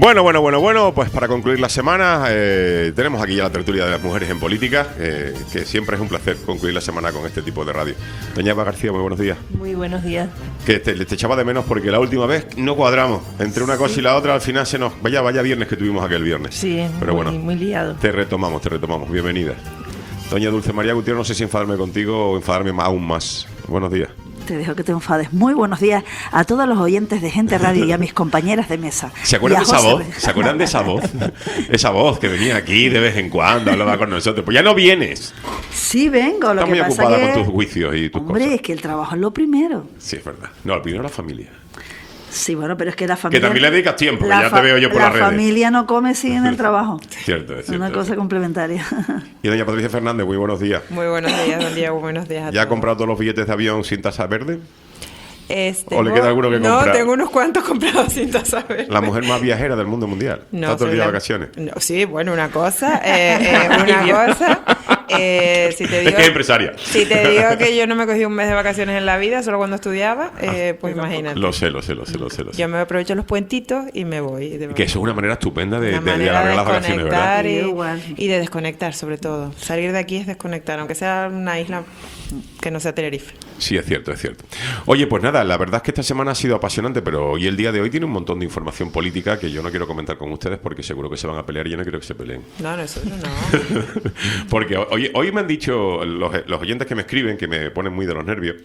Bueno, pues para concluir la semana tenemos aquí ya la tertulia de las mujeres en política, que siempre es un placer concluir la semana con este tipo de radio. Doña Eva García, muy buenos días. Muy buenos días. Que te echaba de menos porque la última vez no cuadramos, entre una cosa y la otra al final se nos... Vaya viernes que tuvimos aquel viernes. Sí, pero muy liado. Te retomamos, bienvenida. Doña Dulce María Gutiérrez, no sé si enfadarme contigo o enfadarme aún más. Buenos días. Te dejo que te enfades. Muy buenos días a todos los oyentes de Gente Radio y a mis compañeras de mesa. ¿Se acuerdan de esa voz? ¿Se acuerdan de esa voz? Esa voz que venía aquí de vez en cuando, hablaba con nosotros. Pues ya no vienes. Sí vengo, lo Estás que muy pasa ocupada que... con tus juicios y tus cosas. Hombre, es que el trabajo es lo primero. Sí, es verdad. No, el primero es la familia. Sí, bueno, pero es que la familia... Que también le dedicas tiempo, que ya te veo yo por las redes. La familia no come sin el trabajo. Cierto. Es una cosa complementaria. Y doña Patricia Fernández, muy buenos días. Muy buenos días, don Diego, buenos días a ¿Ya ha todos. comprado todos los billetes de avión sin tasa verde? ¿O le queda alguno que comprar? No, tengo unos cuantos comprados sin tasa verde. La mujer más viajera del mundo mundial. No, Está todo el día de vacaciones. No, sí, bueno, una cosa. Si te digo, es que es empresaria. Si te digo que yo no me cogí un mes de vacaciones en la vida, solo cuando estudiaba, pues imagínate. Lo sé. Yo me aprovecho los puentitos y me voy. Que eso es una manera estupenda de alargar las vacaciones, ¿verdad? Y de desconectar, sobre todo. Salir de aquí es desconectar, aunque sea una isla que no sea Tenerife. Sí, es cierto. Oye, pues nada, la verdad es que esta semana ha sido apasionante, pero hoy el día de hoy tiene un montón de información política que yo no quiero comentar con ustedes porque seguro que se van a pelear y yo no quiero que se peleen. No, eso no. Porque hoy me han dicho los oyentes que me escriben, que me ponen muy de los nervios,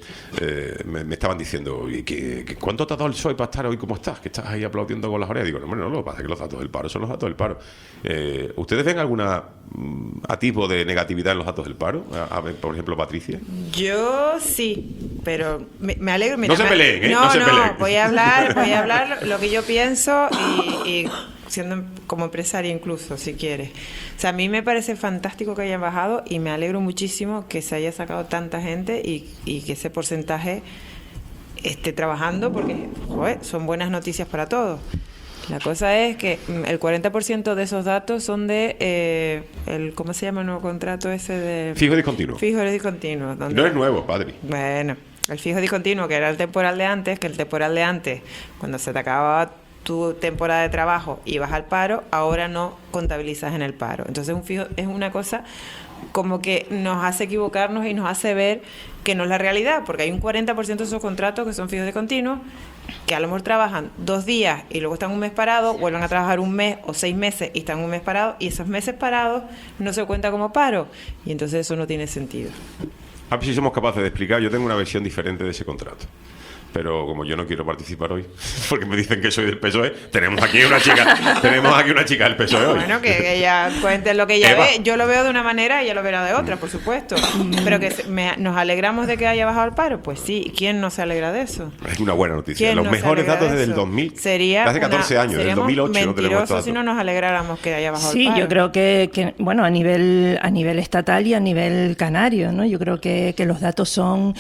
me estaban diciendo, ¿cuánto te ha dado el PSOE para estar hoy como estás? Que estás ahí aplaudiendo con las orejas. Digo, no, lo que pasa es que los datos del paro son los datos del paro. ¿Ustedes ven alguna atisbo de negatividad en los datos del paro? A ver, por ejemplo, Patricia. Yo sí, pero me alegro. Mira, no se peleen, ¿eh? No se peleen. Voy a hablar lo que yo pienso y siendo como empresaria incluso, si quieres. O sea, a mí me parece fantástico que hayan bajado y me alegro muchísimo que se haya sacado tanta gente y que ese porcentaje esté trabajando porque, joder, son buenas noticias para todos. La cosa es que el 40% de esos datos son de ¿cómo se llama el nuevo contrato ese de...? Fijo discontinuo. Fijo discontinuo. No es nuevo, padre. Bueno, el fijo discontinuo, que era el temporal de antes, que el temporal de antes, cuando se te acababa tu temporada de trabajo y ibas al paro, ahora no contabilizas en el paro. Entonces un fijo es una cosa como que nos hace equivocarnos y nos hace ver que no es la realidad, porque hay un 40% de esos contratos que son fijos discontinuos, que a lo mejor trabajan 2 días y luego están un mes parados, vuelven a trabajar un mes o 6 meses y están un mes parados, y esos meses parados no se cuenta como paro, y entonces eso no tiene sentido. A ver si somos capaces de explicar. Yo tengo una versión diferente de ese contrato, pero como yo no quiero participar hoy, porque me dicen que soy del PSOE, tenemos aquí una chica del PSOE hoy. Bueno, que ella cuente lo que ella Eva. ve. Yo lo veo de una manera y ella lo verá de otra, por supuesto. Pero que nos alegramos de que haya bajado el paro. Pues sí, ¿quién no se alegra de eso? Es una buena noticia. ¿Quién Los no se mejores alegra datos de desde el eso? 2000. Sería hace 14 años, desde el 2008 no tenemos mentirosos datos. si no nos alegráramos que haya bajado el Sí, paro. yo creo que bueno, a nivel estatal y a nivel canario, ¿no? Yo creo que los datos son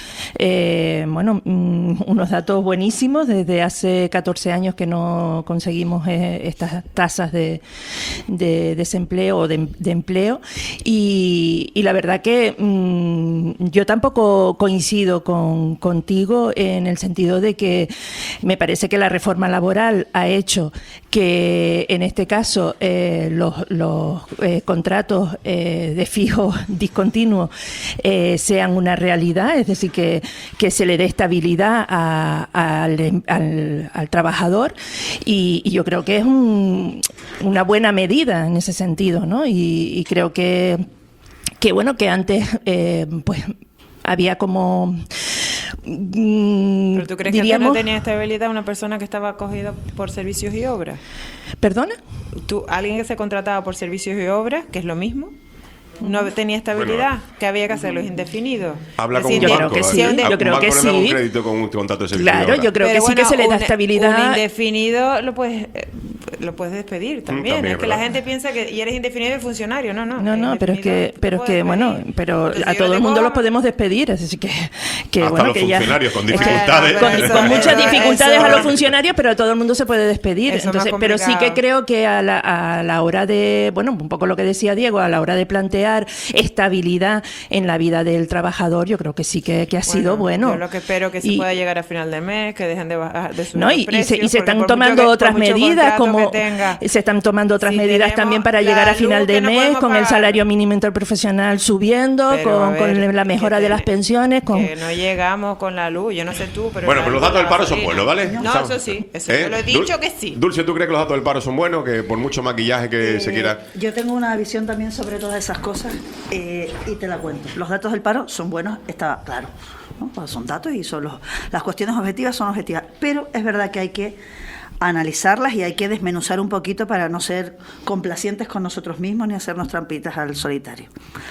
unos datos buenísimos. Desde hace 14 años que no conseguimos estas tasas de desempleo o de empleo, y la verdad que yo tampoco coincido contigo en el sentido de que me parece que la reforma laboral ha hecho que en este caso los contratos de fijo discontinuo sean una realidad, es decir, que se le dé estabilidad al trabajador, y yo creo que es una buena medida en ese sentido, ¿no? Y creo que bueno, que antes pues había como ¿Pero tú crees que diríamos, no tenía estabilidad una persona que estaba acogida por servicios y obras? ¿Perdona? ¿Alguien que se contrataba por servicios y obras, que es lo mismo? No tenía estabilidad, que había que hacerlos indefinidos. Habla con yo un creo banco. que sí, yo creo que sí. Un crédito con un contrato de servicio. Claro, yo creo que sí que se le da estabilidad. Un indefinido lo puedes despedir también. También es que la gente piensa que y eres indefinido y funcionario. No, pero es que bueno, pero a todo el mundo los podemos despedir, así que hasta bueno, los que ya funcionarios con dificultades. con muchas dificultades a los funcionarios, pero todo el mundo se puede despedir. Eso es Entonces, más pero sí que complicado. creo que a la hora de, bueno, un poco lo que decía Diego, a la hora de plantear estabilidad en la vida del trabajador, yo creo que sí que ha sido bueno. Yo lo que espero que se pueda llegar a final de mes, que dejen de bajar de subir ¿no? los Y precios, se porque están por tomando mucho que- otras por mucho medidas, contrato como que tenga, se están tomando otras si medidas tenemos también para la llegar a luz final que de no mes, podemos con el pagar. salario mínimo interprofesional subiendo, Pero, a ver, con la mejora de las pensiones, con... que no llegamos con la luz, yo no sé tú, pero... Bueno, la pero los luz, datos del la paro son gasolina. buenos, ¿vale? No, ¿Sabes? eso sí, eso yo lo he dicho que sí. Dulce, ¿tú crees que los datos del paro son buenos? Que por mucho maquillaje que se quiera... Yo tengo una visión también sobre todas esas cosas y te la cuento. Los datos del paro son buenos, está claro, ¿no? Pues son datos y las cuestiones objetivas son objetivas, pero es verdad que hay que analizarlas y hay que desmenuzar un poquito para no ser complacientes con nosotros mismos ni hacernos trampitas al solitario.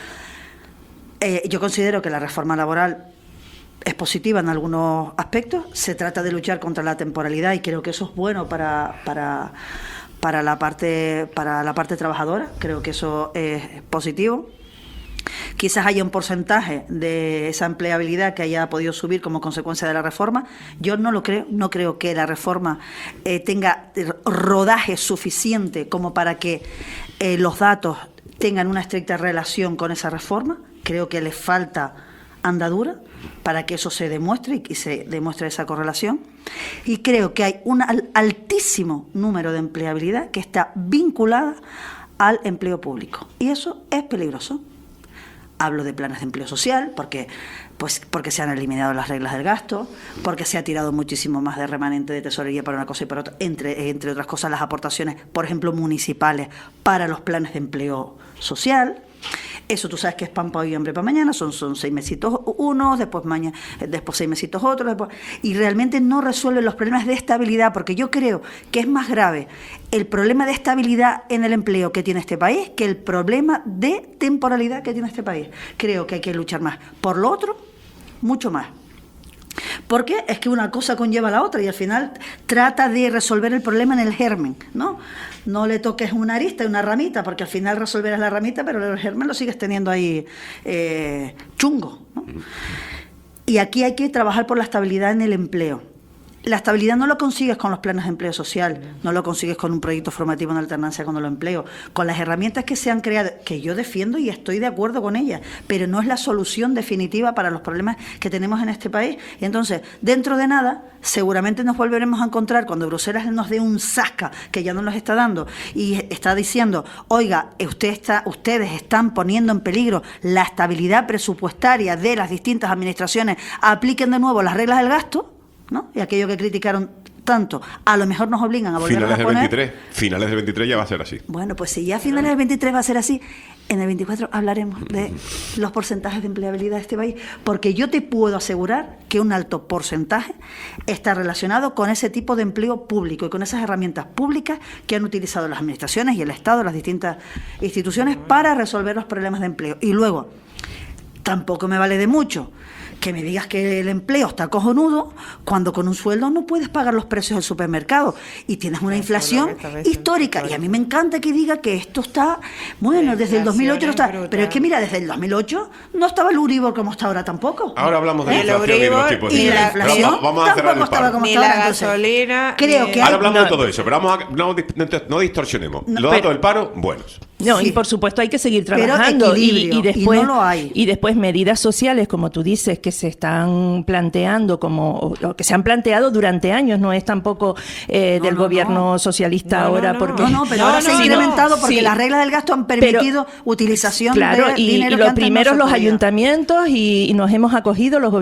Yo considero que la reforma laboral es positiva en algunos aspectos. Se trata de luchar contra la temporalidad y creo que eso es bueno para la parte trabajadora. Creo que eso es positivo. Quizás haya un porcentaje de esa empleabilidad que haya podido subir como consecuencia de la reforma. Yo no lo creo. No creo que la reforma tenga rodaje suficiente como para que los datos tengan una estricta relación con esa reforma. Creo que le falta andadura para que eso se demuestre y se demuestre esa correlación. Y creo que hay un altísimo número de empleabilidad que está vinculada al empleo público. Y eso es peligroso. Hablo de planes de empleo social porque se han eliminado las reglas del gasto, porque se ha tirado muchísimo más de remanente de tesorería para una cosa y para otra, entre otras cosas las aportaciones, por ejemplo, municipales para los planes de empleo social. Eso tú sabes que es pan para hoy y hambre para mañana, son 6 mesitos unos, después 6 mesitos otros, y realmente no resuelven los problemas de estabilidad, porque yo creo que es más grave el problema de estabilidad en el empleo que tiene este país que el problema de temporalidad que tiene este país. Creo que hay que luchar más por lo otro, mucho más. Porque es que una cosa conlleva a la otra y al final trata de resolver el problema en el germen, ¿no? No le toques una arista y una ramita, porque al final resolverás la ramita, pero el germen lo sigues teniendo ahí chungo, ¿no? Y aquí hay que trabajar por la estabilidad en el empleo. La estabilidad no lo consigues con los planes de empleo social, no lo consigues con un proyecto formativo en alternancia con el empleo, con las herramientas que se han creado, que yo defiendo y estoy de acuerdo con ellas, pero no es la solución definitiva para los problemas que tenemos en este país. Y entonces, dentro de nada, seguramente nos volveremos a encontrar cuando Bruselas nos dé un zasca, que ya no nos está dando, y está diciendo, oiga, ustedes están poniendo en peligro la estabilidad presupuestaria de las distintas administraciones, apliquen de nuevo las reglas del gasto, ¿no? Y aquello que criticaron tanto, a lo mejor nos obligan a volver a poner. Finales del 23 ya va a ser así. Bueno, pues si ya a finales del 23 va a ser así, en el 24 hablaremos de los porcentajes de empleabilidad de este país, porque yo te puedo asegurar que un alto porcentaje está relacionado con ese tipo de empleo público y con esas herramientas públicas que han utilizado las administraciones y el Estado, las distintas instituciones, para resolver los problemas de empleo. Y luego, tampoco me vale de mucho que me digas que el empleo está cojonudo cuando con un sueldo no puedes pagar los precios del supermercado y tienes una inflación histórica. Y a mí me encanta que diga que esto está, bueno, desde el 2008 no está, pero es que mira, desde el 2008 no estaba el Euribor como está ahora tampoco. Ahora hablamos de la inflación y de los tipos de y la inflación vamos a cerrar el estaba paro. como Ni estaba. la Entonces, gasolina, creo que ahora hablamos de todo eso, pero no distorsionemos. Los datos del paro, buenos. No, y por supuesto hay que seguir trabajando equilibrio, después y no lo hay. Y después medidas sociales, como tú dices, que se están planteando o que se han planteado durante años, no es tampoco del gobierno socialista ahora, porque pero ahora se ha incrementado porque las reglas del gasto han permitido utilización de dinero. Y los primeros los ayuntamientos y nos hemos acogido los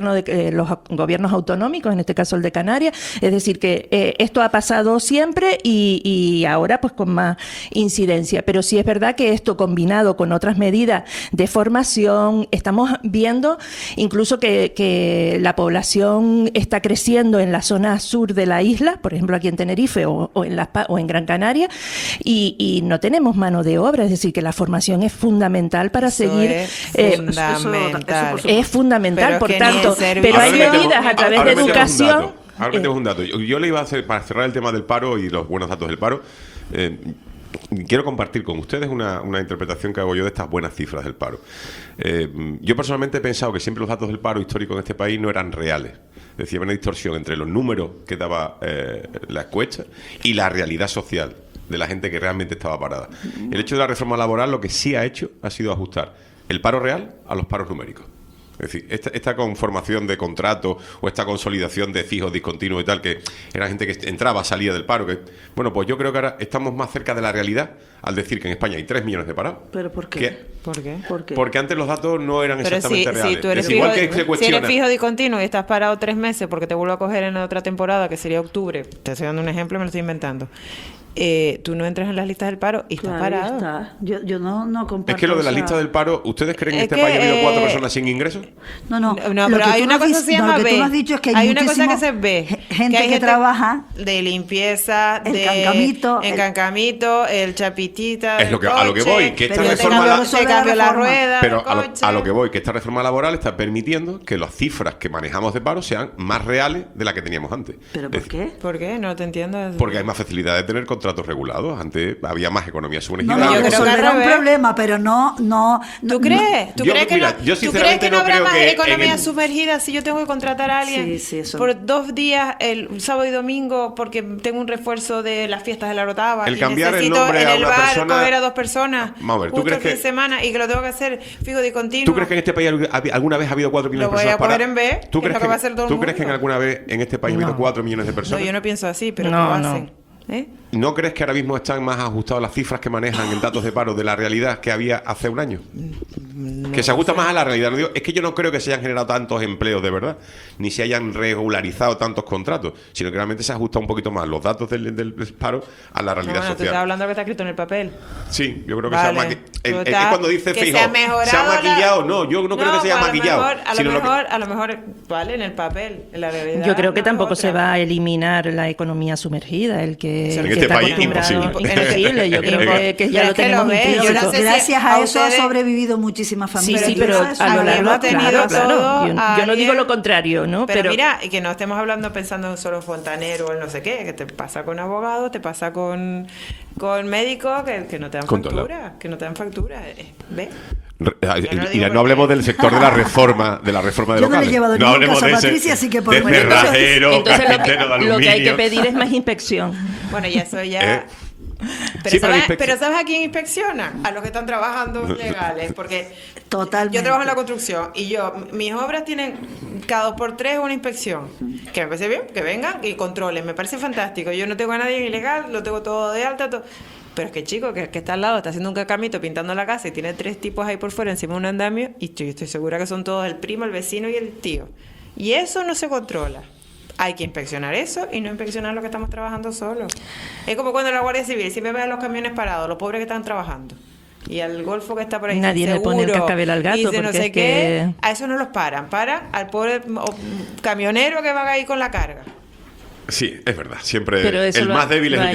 gobiernos autonómicos, en este caso el de Canarias, es decir que esto ha pasado siempre y ahora pues con más incidencia, pero sí es verdad que esto combinado con otras medidas de formación, estamos viendo incluso que la población está creciendo en la zona sur de la isla, por ejemplo aquí en Tenerife o en Gran Canaria, y no tenemos mano de obra, es decir que la formación es fundamental para seguir. Es fundamental, por tanto, pero hay medidas a través de educación. Ahora metemos un dato. Yo le iba a hacer, para cerrar el tema del paro y los buenos datos del paro, quiero compartir con ustedes una interpretación que hago yo de estas buenas cifras del paro. Yo personalmente he pensado que siempre los datos del paro histórico en este país no eran reales. Es decir, había una distorsión entre los números que daba la encuesta y la realidad social de la gente que realmente estaba parada. El hecho de la reforma laboral lo que sí ha hecho ha sido ajustar el paro real a los paros numéricos. Es decir, esta conformación de contratos o esta consolidación de fijos discontinuos y tal, que era gente que entraba, salía del paro, que bueno, pues yo creo que ahora estamos más cerca de la realidad al decir que en España hay 3 millones de parados. ¿Pero por qué? ¿Por qué? Porque antes los datos no eran exactamente reales. Si tú eres igual que si eres fijo discontinuo y estás parado 3 meses porque te vuelvo a coger en otra temporada, que sería octubre, te estoy dando un ejemplo, me lo estoy inventando. Tú no entras en las listas del paro y estás parado. Está. Yo no comparto. Es que lo de las listas del paro, ¿ustedes creen que en este país ha habido 4 personas sin ingresos? No, pero hay una cosa que se llama B. Lo que tú no has dicho es que hay una cosa que se ve. Gente que trabaja de limpieza, el de cancamito, el chapitita. Es a lo que voy, que esta reforma la rueda. Pero a lo que voy, que esta reforma laboral está permitiendo que las cifras que manejamos de paro sean más reales de las que teníamos antes. ¿Pero por qué? ¿Por qué? No te entiendo. Porque hay más facilidad de tener contratos regulados. Antes había más economía sumergida. No, yo creo que era un problema, pero no. ¿Tú crees? ¿Tú crees que no habrá más economía sumergida si yo tengo que contratar a alguien por 2 días, el sábado y domingo, porque tengo un refuerzo de las fiestas de la Rotava? El cambiar el nombre en a el una bar persona, coger a 2 personas. Vamos a ver, ¿tú crees que semana y que lo tengo que hacer fijo de continuo? ¿Tú crees que en este país alguna vez ha habido 4 millones de personas paradas? Lo voy a poner en B. ¿Tú crees que va a hacer todo el mundo? ¿Tú crees que alguna vez en este país ha habido 4 millones de personas? No, yo no pienso así, pero lo hacen. ¿No crees que ahora mismo están más ajustadas las cifras que manejan en datos de paro de la realidad que había hace un año? Que se ajusta más a la realidad. No digo, es que yo no creo que se hayan generado tantos empleos de verdad, ni se hayan regularizado tantos contratos, sino que realmente se ajusta un poquito más los datos del paro a la realidad social. Tú estás hablando de lo que está escrito en el papel. Sí, yo creo que se ha maquillado. Es cuando dice fijo, se ha maquillado. No, yo no creo que se haya maquillado. A lo mejor, vale, en el papel, en la realidad. Yo creo que tampoco se va a eliminar la economía sumergida, el que en este país imposible. Yo creo que ya lo tenemos intrínseco. Gracias a eso ha sobrevivido muchísimas familias. Sí, pero a lo largo claro. Yo no digo lo contrario, ¿no? Pero mira, y que no estemos hablando pensando solo en fontanero o en no sé qué, que te pasa con abogados, te pasa con médicos que no te dan factura, ¿Ves? Y no hablemos del sector de la reforma de locales. Yo no le he llevado ningún caso a Patricia, así que por cerrajero, entonces lo que hay que pedir es más inspección. Bueno, y eso ya... Pero ¿sabes a quién inspecciona? A los que están trabajando legales, porque yo trabajo en la construcción y mis obras tienen cada 2x3 una inspección, que me parece bien, que vengan y controlen, me parece fantástico. Yo no tengo a nadie ilegal, lo tengo todo de alta, pero es que el chico que está al lado está haciendo un cacamito pintando la casa y tiene 3 tipos ahí por fuera encima de un andamio y yo estoy segura que son todos el primo, el vecino y el tío, y eso no se controla. Hay que inspeccionar eso y no inspeccionar lo que estamos trabajando solos. Es como cuando la Guardia Civil siempre ve a los camiones parados, los pobres que están trabajando. Y al golfo que está por ahí. Nadie le pone el cascabel al gato. Porque no sé qué. A eso no los paran. Paran al pobre camionero que va ahí con la carga. Sí, es verdad. Siempre el más débil es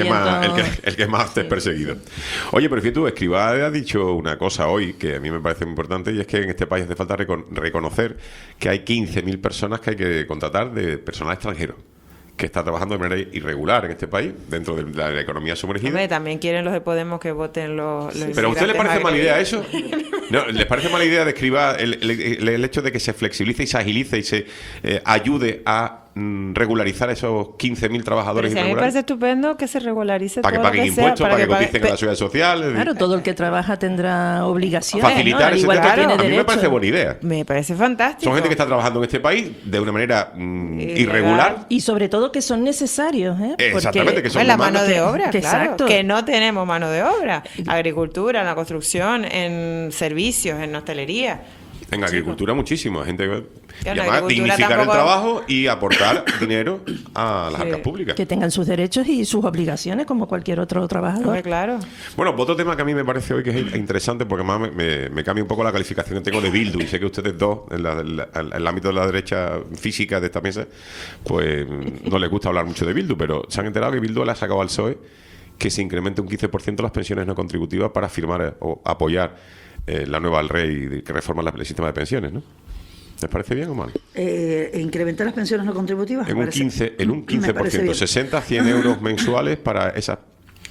el que más es perseguido. Oye, pero fíjate tú, Escrivá ha dicho una cosa hoy que a mí me parece muy importante, y es que en este país hace falta reconocer que hay 15.000 personas que hay que contratar de personal extranjero que está trabajando de manera irregular en este país, dentro de la economía sumergida. Hombre, también quieren los de Podemos que voten los ¿Pero a usted le parece mala idea eso? ¿No? ¿Les parece mala idea de Escrivá el hecho de que se flexibilice y se agilice y se ayude a regularizar esos 15.000 trabajadores irregulares? A mí me parece estupendo que se regularice para que paguen impuestos, para que coticen a la seguridad social. Claro, todo el que trabaja tendrá obligaciones. Facilitar, ¿no? Igual que tiene derecho. A mí me parece buena idea. Me parece fantástico. Son gente que está trabajando en este país de una manera irregular. Y sobre todo que son necesarios. Exactamente, que son la mano de obra, claro. Exacto. Que no tenemos mano de obra. Agricultura, en la construcción, en servicios, en hostelería. En agricultura muchísimo, gente y además dignificar el trabajo y aportar dinero a las arcas públicas. Que tengan sus derechos y sus obligaciones como cualquier otro trabajador. Claro. Bueno, otro tema que a mí me parece hoy que es interesante, porque más me cambia un poco la calificación que tengo de Bildu, y sé que ustedes dos, en el ámbito de la derecha física de esta mesa, pues no les gusta hablar mucho de Bildu, pero se han enterado que Bildu le ha sacado al PSOE que se incremente un 15% las pensiones no contributivas para firmar o apoyar la nueva al rey que reforma el sistema de pensiones, ¿no? ¿Les parece bien o mal? ¿Incrementar las pensiones no contributivas? En un 15%, 60 a 100 euros mensuales para esas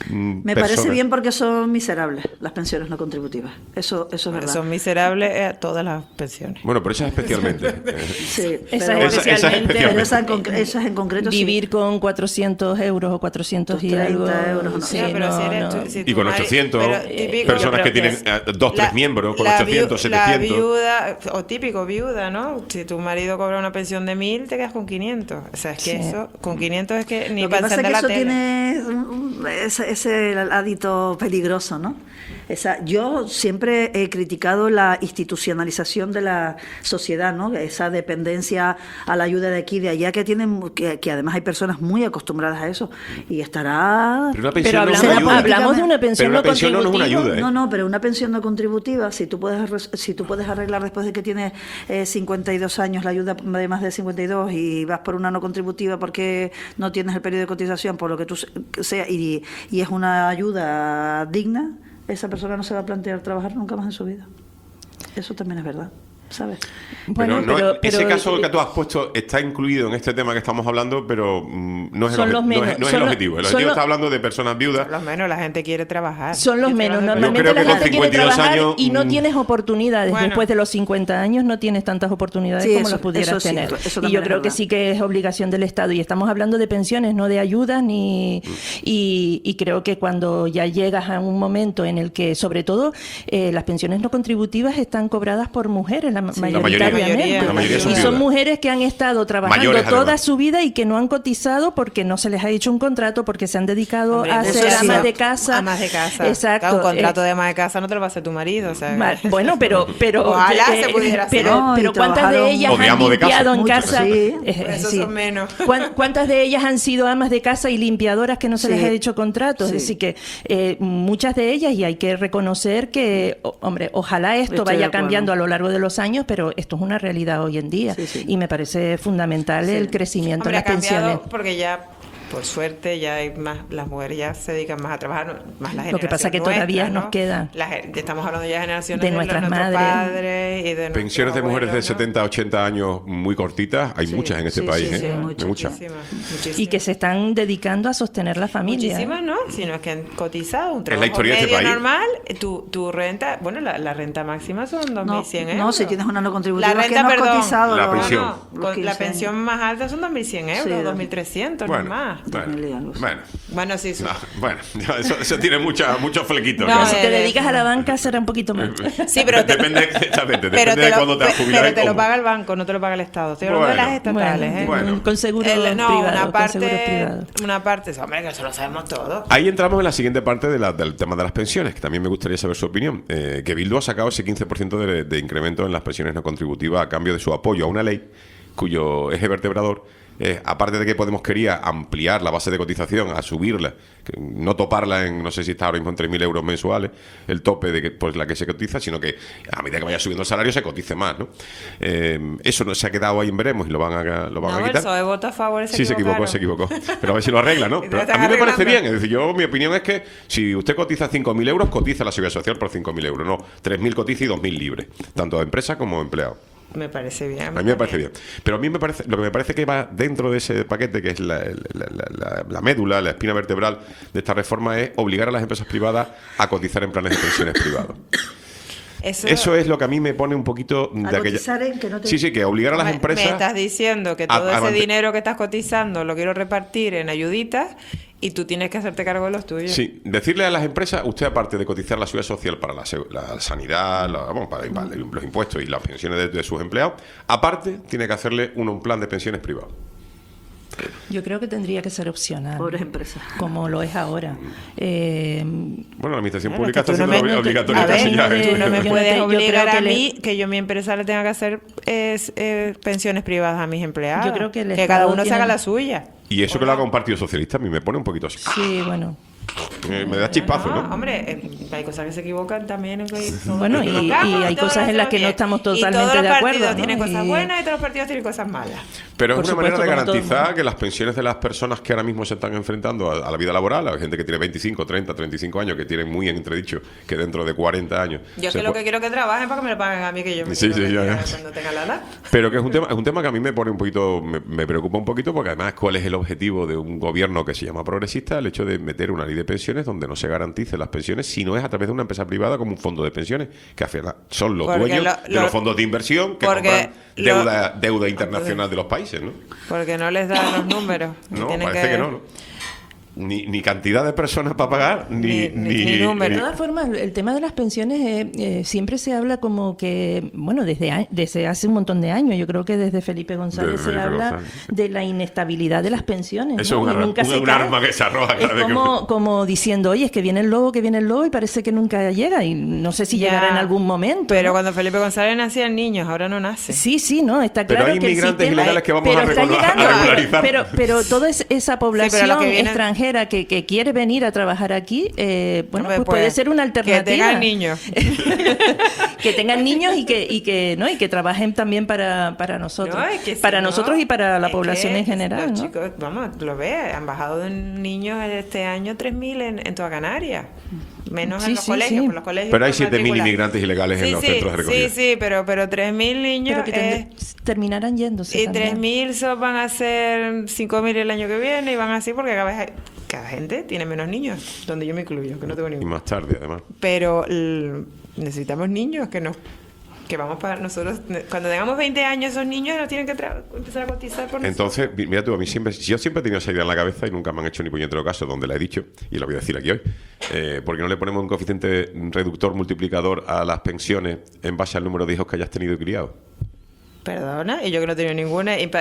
Me parece bien porque son miserables las pensiones no contributivas. Eso es verdad. Son miserables todas las pensiones. Bueno, pero esas especialmente. Sí, Esas especialmente. Pero esas en concreto vivir sí. con 400 euros o 400 y algo. euros, no. Sí, Ya, pero no, si eres no. tú- si Y tu con mari- 800, pero típico- personas yo que creo tienen 2-3 miembros, con 800, La 700. viuda, o típico viuda, ¿no? Si tu marido cobra una pensión de 1.000, te quedas con 500. O sea, es que Sí. eso, con 500 es que ni Lo que para pasa es encender que la eso tele. tiene ese hábito peligroso, ¿no? Yo siempre he criticado la institucionalización de la sociedad, ¿no? Esa dependencia a la ayuda de aquí y de allá que además hay personas muy acostumbradas a eso y estará. Pero una pensión no es una ayuda. hablamos de una pensión Pero una no pensión no es una contributiva. ayuda, ¿eh? No, pero una pensión no contributiva, si tú puedes arreglar después de que tienes 52 años la ayuda de más de 52 y vas por una no contributiva porque no tienes el periodo de cotización, por lo que tú sea, y es una ayuda digna, esa persona no se va a plantear trabajar nunca más en su vida. Eso también es verdad, ¿sabes? Ese caso que tú has puesto está incluido en este tema que estamos hablando, pero no es el, Son los menos. no es el Son objetivo. El son objetivo los- está hablando de personas viudas. Por lo menos la gente quiere trabajar. Son los Yo estoy menos. hablando de- Yo Normalmente creo la que con gente quiere 52 trabajar años, y no tienes oportunidades. Bueno. Después de los 50 años no tienes tantas oportunidades Sí, como eso- las pudieras eso sí, tener. eso Y también yo es creo que verdad. sí que es obligación del Estado. Y estamos hablando de pensiones, no de ayudas. Y creo que cuando ya llegas a un momento en el que, sobre todo, las pensiones no contributivas están cobradas por mujeres, mayoritariamente. La mayoría son Y son viudas. mujeres que han estado trabajando Mayores, toda además. su vida y que no han cotizado porque no se les ha hecho un contrato, porque se han dedicado Hombre, a eso ser sí. amas de casa. Amas de casa. Exacto. Claro, un contrato de ama de casa no te lo va a hacer tu marido. O sea, Bueno, pero Ojalá se pudiera hacer. No, y pero ¿cuántas de trabajaron- ellas O de han amo de casa. limpiado en Muchas, casa? sí. Esos Sí. son menos. ¿Cuántas de ellas han sido amas de casa y limpiadoras que no se Sí. les ha hecho contrato? Sí. Es decir, que muchas de ellas, y hay que reconocer que, hombre, ojalá esto Estoy de vaya acuerdo. cambiando a lo largo de los años, pero esto es una realidad hoy en día. Sí, sí. Y me parece fundamental el crecimiento Hombre, en ha las pensiones. cambiado porque ya, por suerte, ya hay más, las mujeres ya se dedican más a trabajar, más la generación Lo que pasa que nuestra, todavía ¿no? nos queda. Estamos hablando ya de generaciones De nuestras nuestros madres. padres y de Pensiones de nuestros mujeres de abuelos, ¿no? 70 a 80 años muy cortitas, hay Sí, muchas en este sí, país, sí, ¿eh? sí, Hay muchas. muchas. Muchísimas. Y que se están dedicando a sostener la familia. Muchísimas, ¿no? Sino es que han cotizado un la trabajo historia de este medio país. normal, tu renta, bueno, la renta máxima son 2.100 euros. No, si tienes una no contributiva La es que renta, no has perdón. cotizado. La los- pensión. los La 15 pensión años. más alta son 2.100 euros, Sí, 2.300, no Bueno, más. bueno, 2000 y algo. Bueno, sí, sí. No, bueno, eso tiene muchos flequitos. No, ¿no? Si te dedicas a la banca será un poquito más. Sí, pero Depende, exactamente, pero depende de cuándo te vas a jubilar. pero y te lo cómo. paga el banco, no te lo paga el Estado. Estoy hablando de las estatales, ¿eh? Bueno. Con seguro No, privado. una con seguro privado. parte, una parte, hombre, que eso lo sabemos todos. Ahí entramos en la siguiente parte del tema de las pensiones, que también me gustaría saber su opinión. Que Bildu ha sacado ese 15% de incremento en las pensiones no contributivas a cambio de su apoyo a una ley cuyo eje vertebrador, aparte de que Podemos quería ampliar la base de cotización, a subirla, no toparla en, no sé si está ahora mismo en 3.000 euros mensuales, el tope de que, pues, la que se cotiza, sino que a medida que vaya subiendo el salario se cotice más, ¿no? Eso no se ha quedado ahí en veremos y lo van a No, quitar. el PSOE votó a favor, Sí, se equivocó. Pero a ver si lo arregla, ¿no? Y Pero lo están a mí me parece arreglando. bien. Es decir, mi opinión es que si usted cotiza 5.000 euros, cotiza la seguridad social por 5.000 euros. No, 3.000 cotiza y 2.000 libre. Tanto a empresa como a empleado. Me parece bien. A mí me parece bien. Pero a mí lo que me parece que va dentro de ese paquete, que es la médula, la espina vertebral de esta reforma, es obligar a las empresas privadas a cotizar en planes de pensiones privados. Eso es lo que a mí me pone un poquito de aquella... cotizar en que no te- Sí, que obligar a las empresas... Me estás diciendo que a- todo a ese mante- dinero que estás cotizando lo quiero repartir en ayuditas y tú tienes que hacerte cargo de los tuyos. Sí, decirle a las empresas, usted aparte de cotizar la seguridad social para la sanidad, para los impuestos y las pensiones de sus empleados, aparte tiene que hacerle un plan de pensiones privado. Yo creo que tendría que ser opcional. Pobres empresas. Como lo es ahora. Bueno, la administración Claro, pública es que está tú no haciendo me- obligatoria a ver, casi ya. tú no me yo puedes yo obligar creo a que mí que yo mi empresa le tenga que hacer pensiones privadas a mis empleados. Yo creo que el cada Estado uno se tiene- haga la suya. Y eso que lo haga un partido socialista a mí me pone un poquito así. Sí, bueno. Me da chispazo, ¿no? Hombre, hay cosas que se equivocan también. Bueno, y hay cosas en las que no estamos totalmente de Y todos los acuerdo, partidos ¿no? tienen cosas Y- buenas y todos los partidos tienen cosas malas. Pero Por es una manera de supuesto, como todo el garantizar mundo. que las pensiones de las personas que ahora mismo se están enfrentando a la vida laboral, hay gente que tiene 25, 30, 35 años, que tienen muy en entredicho que dentro de 40 años... Yo es se que lo pu- que quiero que trabajen para que me lo paguen a mí, que yo me Sí, quiero sí, ya, retirar ya. cuando tenga la edad. Pero que es un tema que a mí me pone un poquito, me preocupa un poquito, porque además, ¿cuál es el objetivo de un gobierno que se llama progresista? El hecho de meter una ley de pensiones donde no se garanticen las pensiones, si no es a través de una empresa privada como un fondo de pensiones, que al final son los dueños de los fondos de inversión que compran deuda internacional de los países, ¿no? Porque no les dan los números. No, parece que no. Ni cantidad de personas para pagar, ni número. De todas formas, el tema de las pensiones siempre se habla como que, bueno, desde hace un montón de años, yo creo que desde Felipe González se habla de la inestabilidad de las pensiones. Eso ¿no? es un arma que se arroja cada vez como diciendo, oye, es que viene el lobo, y parece que nunca llega, y no sé si llegará en algún momento. Pero cuando Felipe González nacían niños, ahora no nace. Sí, no, está claro. Pero hay inmigrantes ilegales que vamos a regularizar. Pero toda esa población extranjera que quiere venir a trabajar aquí, pues puede ser una alternativa. Que tengan niños. Que tengan niños y que trabajen también para nosotros. Nosotros y para la población en general. Los ¿no? chicos, vamos, lo ves, han bajado de niños este año 3.000 en toda Canarias. Menos en los colegios. Por los colegios. Pero hay 7.000 inmigrantes ilegales en los centros de recogida. Sí, pero 3.000 niños. Pero que terminarán yéndose. Y 3.000 van a ser 5.000 el año que viene, y van así porque cada gente tiene menos niños, donde yo me incluyo, que no tengo ninguno. Y más tarde, además. Pero necesitamos niños que vamos para nosotros. Cuando tengamos 20 años, esos niños nos tienen que empezar a cotizar por nosotros. Entonces, mira tú, yo siempre he tenido esa idea en la cabeza y nunca me han hecho ni puñetero caso, donde la he dicho, y lo voy a decir aquí hoy. ¿Por qué no le ponemos un coeficiente reductor multiplicador a las pensiones en base al número de hijos que hayas tenido y criado? Perdona, y yo que no he tenido ninguna. Y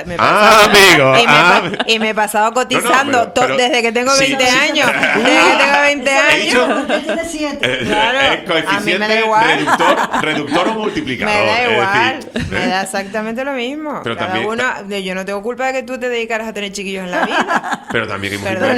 me he pasado cotizando desde que tengo 20 años. Desde que tengo 20 años. Claro, a mí me da igual. Reductor o multiplicador. Me da igual. Me da exactamente lo mismo. Pero cada uno, yo no tengo culpa de que tú te dedicaras a tener chiquillos en la vida. Pero también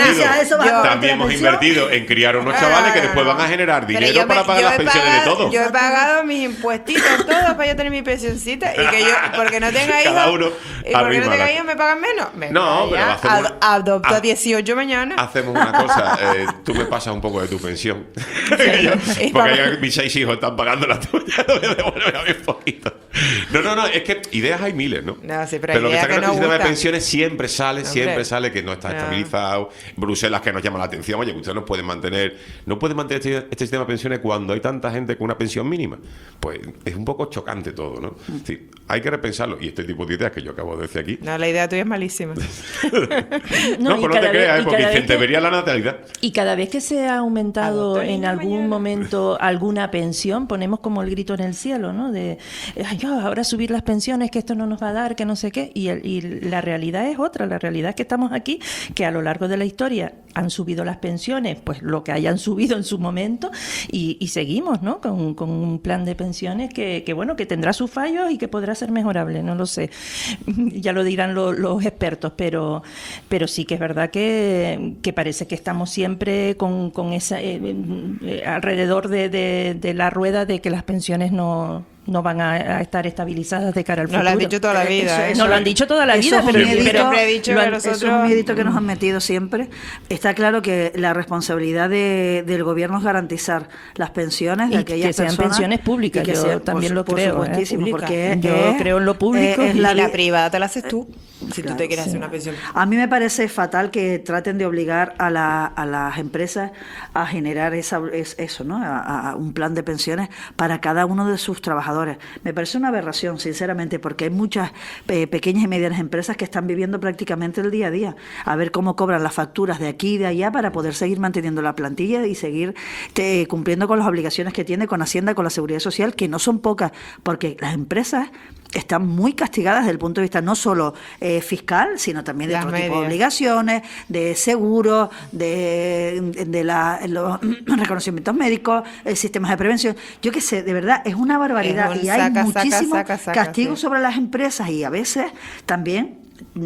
hemos invertido en criar unos chavales que después van a generar dinero para pagar las pensiones de todos. Yo he pagado mis impuestitos todos para yo tener mi pensioncita, y que yo, porque no tenga hijos, y porque no tenga hijos me pagan menos. No, pero adopto a 18 mañana. Hacemos una cosa, tú me pasas un poco de tu pensión. Porque mis 6 hijos están pagando la tuya, no me devuelven a mí un poquito. No, es que ideas hay miles, ¿no? No, sí, pero lo que está claro es que el sistema de pensiones siempre sale que no está estabilizado. Bruselas, que nos llama la atención, oye, que usted no puede mantener este sistema de pensiones cuando hay tanta gente con una pensión mínima. Pues es un poco chocante todo, ¿no? Sí, hay que repensarlo, y este tipo de ideas que yo acabo de decir aquí. No, la idea tuya es malísima. No te creas, porque te vería la natalidad. Y cada vez que se ha aumentado en algún momento alguna pensión, ponemos como el grito en el cielo, ¿no? De ahora subir las pensiones, que esto no nos va a dar, que no sé qué. Y la realidad es otra. La realidad es que estamos aquí, que a lo largo de la historia han subido las pensiones, pues lo que hayan subido en su momento, y seguimos, ¿no? Con un plan de pensiones que tendrá sus fallos y que podrá ser mejorable, no lo sé. Ya lo dirán los expertos, pero sí que es verdad que parece que estamos siempre con esa alrededor de la rueda de que las pensiones no van a estar estabilizadas de cara al futuro. No lo han dicho toda la vida. No lo han dicho toda la vida, pero siempre he dicho que nosotros... Es un miedito que nos han metido siempre. Está claro que la responsabilidad del gobierno es garantizar las pensiones de aquellas que sean personas, pensiones públicas. Yo también lo creo. Por supuestísimo, porque yo creo en lo público. Y la privada te la haces tú. Si tú te quieres hacer una pensión. A mí me parece fatal que traten de obligar a las empresas a generar eso, ¿no? A un plan de pensiones para cada uno de sus trabajadores. Me parece una aberración, sinceramente, porque hay muchas pequeñas y medianas empresas que están viviendo prácticamente el día a día, a ver cómo cobran las facturas de aquí y de allá para poder seguir manteniendo la plantilla y seguir cumpliendo con las obligaciones que tiene con Hacienda, con la Seguridad Social, que no son pocas, porque las empresas están muy castigadas desde el punto de vista no solo fiscal, sino también de otro tipo de obligaciones, de seguros, de los reconocimientos médicos, sistemas de prevención. Yo qué sé, de verdad, es una barbaridad. Y hay muchísimos castigos sobre las empresas, y a veces también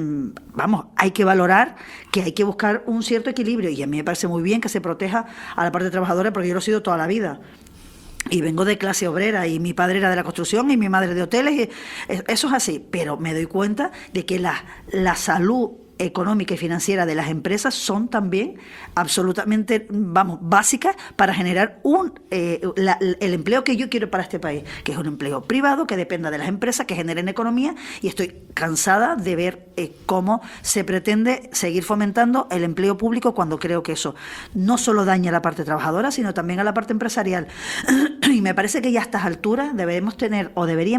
hay que valorar que hay que buscar un cierto equilibrio, y a mí me parece muy bien que se proteja a la parte trabajadora, porque yo lo he sido toda la vida. Y vengo de clase obrera, y mi padre era de la construcción y mi madre de hoteles, y eso es así, pero me doy cuenta de que la salud económica y financiera de las empresas son también absolutamente, básicas para generar el empleo que yo quiero para este país, que es un empleo privado, que dependa de las empresas, que generen economía, y estoy cansada de ver cómo se pretende seguir fomentando el empleo público cuando creo que eso no solo daña a la parte trabajadora, sino también a la parte empresarial. Y me parece que ya a estas alturas deberíamos tener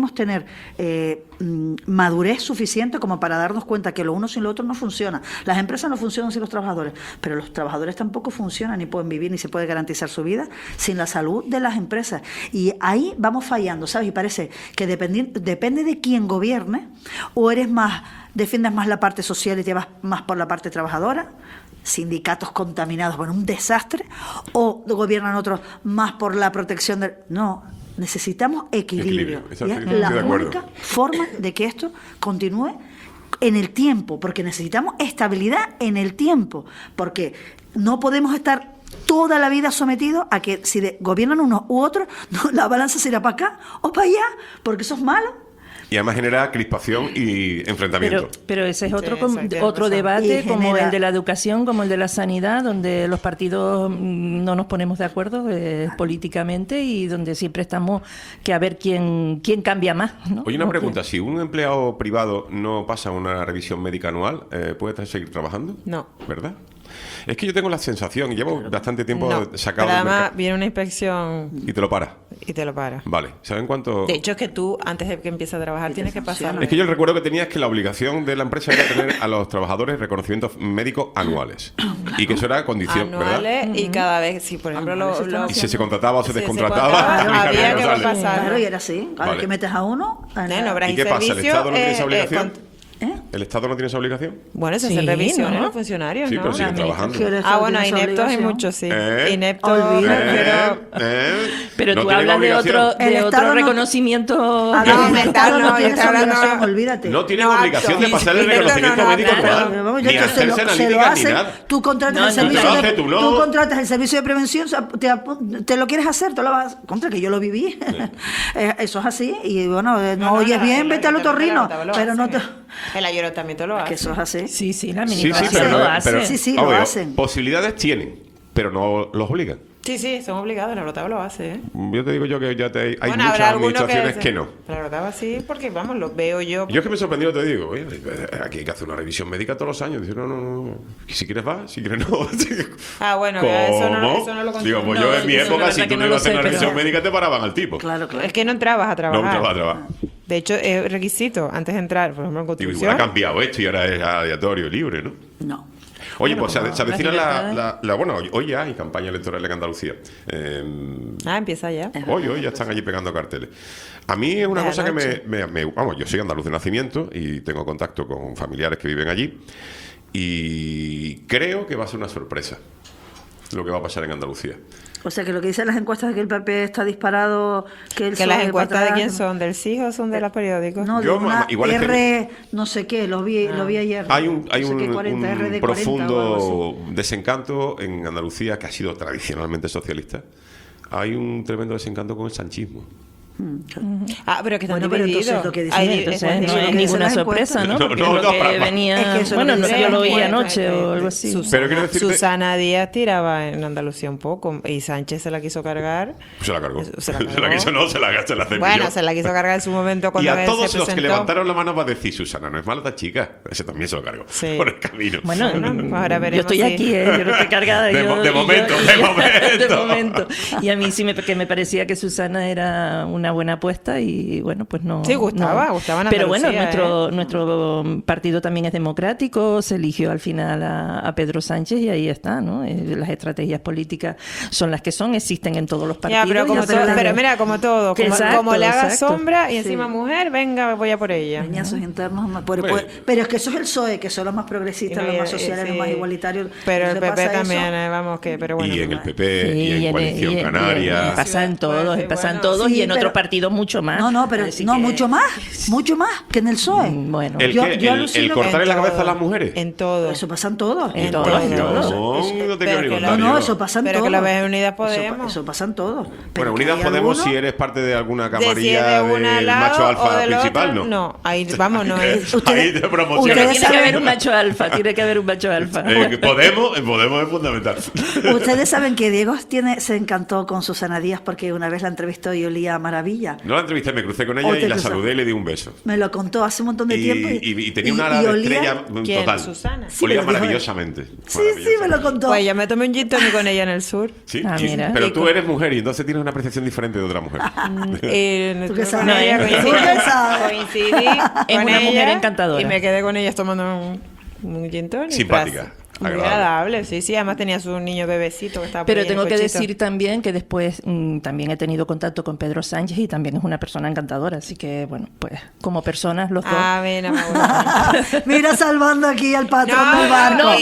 madurez suficiente como para darnos cuenta que lo uno sin lo otro no funciona. Las empresas no funcionan sin los trabajadores, pero los trabajadores tampoco funcionan, ni pueden vivir, ni se puede garantizar su vida sin la salud de las empresas. Y ahí vamos fallando, ¿sabes? Y parece que depende de quién gobierne, o defiendes más la parte social y te vas más por la parte trabajadora, sindicatos contaminados, bueno, un desastre, o gobiernan otros más por la protección del... No, necesitamos equilibrio. Y es la única forma de que esto continúe en el tiempo, porque necesitamos estabilidad en el tiempo, porque no podemos estar toda la vida sometidos a que si gobiernan unos u otros, la balanza se irá para acá o para allá, porque eso es malo. Y además genera crispación y enfrentamiento. Pero ese es otro debate, como el de la educación, como el de la sanidad, donde los partidos no nos ponemos de acuerdo políticamente, y donde siempre estamos que a ver quién cambia más, ¿no? Oye, una pregunta, si un empleado privado no pasa una revisión médica anual, ¿puede seguir trabajando? No. ¿Verdad? Es que yo tengo la sensación, y llevo bastante tiempo sacado pero del además mercado. viene una inspección Y te lo para. Vale. ¿Saben cuánto? De hecho, es que tú, antes de que empieces a trabajar, tienes que pasar. Es que yo el recuerdo que tenía es que la obligación de la empresa era tener a los trabajadores reconocimientos médicos anuales. Y que eso era condición, anuales, ¿verdad? Y cada vez, si por ejemplo Y si se contrataba o se descontrataba, había que pasar. Claro, y era así. A ver, que metes a uno. ¿Y qué pasa? ¿El Estado no tiene esa obligación? ¿El Estado no tiene esa obligación? Bueno, se hacen revisiones, ¿no? Los funcionarios, sí, ¿no? pero siguen trabajando. Bueno, ineptos hay muchos, sí. Ineptos, pero no tú hablas de otro reconocimiento. No, mental no, yo estoy hablando, olvídate. No tienen obligación de pasar el reconocimiento médico anual, ni hacerse analítica ni nada. Tú contratas el servicio de prevención, te lo quieres hacer, te lo vas contra, que yo lo viví. Eso es así, y bueno, no oyes bien, vete al otorrino, pero no te... El ayuntamiento lo hace. Que eso es así. Sí, la administración lo hace. Sí, lo hacen. Posibilidades tienen, pero no los obligan. Sí, son obligados, la Orotava lo hace, ¿eh? Yo te digo yo que ya hay muchas administraciones que no. La Orotava sí, porque vamos, lo veo yo. Yo es que me sorprendió, te digo, oye, aquí hay que hacer una revisión médica todos los años. Dice, no. Si quieres vas, si quieres no. Bueno, eso no lo consigo. Digo, pues yo en mi época, si tú no ibas a hacer una revisión médica, te paraban al tipo. Claro. Es que no entrabas a trabajar. No entrabas a trabajar. De hecho, es requisito antes de entrar, por ejemplo, en construcción. Igual ha cambiado esto y ahora es aleatorio, libre, ¿no? No. Oye, pues se avecina bueno, hoy ya hay campaña electoral en Andalucía. Empieza ya. Hoy ya están allí pegando carteles. A mí es una cosa que vamos, yo soy andaluz de nacimiento y tengo contacto con familiares que viven allí, y creo que va a ser una sorpresa lo que va a pasar en Andalucía. O sea, que lo que dicen las encuestas de que el PP está disparado... ¿Que las encuestas de quién son? ¿Del CIS o son de los periódicos? No, de una R... no sé qué, lo vi ayer. Hay un profundo desencanto en Andalucía, que ha sido tradicionalmente socialista. Hay un tremendo desencanto con el sanchismo. Pero es que están divididos. Entonces, lo que dicen, no es ninguna sorpresa, ¿no? Porque es lo que venía... Bueno, yo lo oí anoche o algo así. Susana Díaz tiraba en Andalucía un poco, y Sánchez se la quiso cargar. Se la cargó. Se la quiso, no, se la aceptó. Bueno, se la quiso cargar en su momento cuando y a todos se los que levantaron la mano va a decir, Susana, no es mala esta chica. Ese también se lo cargó por el camino. Bueno, ahora veremos. Yo estoy aquí, yo no estoy cargada. De momento. Y a mí sí que me parecía que Susana era una buena apuesta, y bueno, pues no. Sí, gustaba en Pero bueno, Andalucía, nuestro partido también es democrático, se eligió al final a Pedro Sánchez, y ahí está, ¿no? Las estrategias políticas son las que son, existen en todos los partidos. Pero mira, como todo, como le haga sombra y encima mujer, venga, voy a por ella. Leñazos internos, pero es que eso es el PSOE, que son los más progresistas, los más sociales, los más igualitarios. Pero el PP también, pero bueno. Y en el PP, y en Coalición Canaria. Pasa en todos, y en otros partidos mucho más. No, pero Así no, que- mucho más que en el PSOE. Bueno, ¿El qué? ¿El cortarle la cabeza a las mujeres? En todo. Eso pasa en todo. En todo. No, no te quiero ni contar, No, Diego. eso pasa en Pero todo. que lo ves en Unidas Podemos. Eso pasa en todo. Bueno, Pero que Unidas hay Podemos, alguno- si eres parte de alguna De si es camarilla de una al del lado macho o alfa del principal, otro, ¿no? no. Ahí, vamos, no es. Ahí te promociona. Tiene Ustedes que haber saben- un macho alfa, tiene que haber un macho alfa. Podemos es fundamental. Ustedes saben que Diego se encantó con Susana Díaz porque una vez la entrevistó y olía a maravilla. No la entrevisté, me crucé con ella Oh, y te la cruzó. saludé y le di un beso. Me lo contó hace un montón de tiempo. Y tenía una ala de olía- estrella ¿Quién? total. ¿Susana? Sí, Olía me lo dijo. maravillosamente. Sí, me lo contó. Pues yo me tomé un gin tonic con ella en el sur. Sí, Ah, sí, mira. pero Y tú con- eres mujer y entonces tienes una apreciación diferente de otra mujer. ¿Tú qué Con sabes? ella ¿Tú coincidí, qué sabes? coincidí Es con una ella mujer encantadora. y me quedé con ellas tomando un gin tonic. Simpática, Muy agradable. agradable, sí, además tenía su niño bebecito que estaba por Pero ahí en el tengo que cochito. decir también que después también he tenido contacto con Pedro Sánchez y también es una persona encantadora. Así que, bueno, pues como personas los dos. Ah, mira, me gusta. Mira, salvando aquí al patrón No, del barco. No.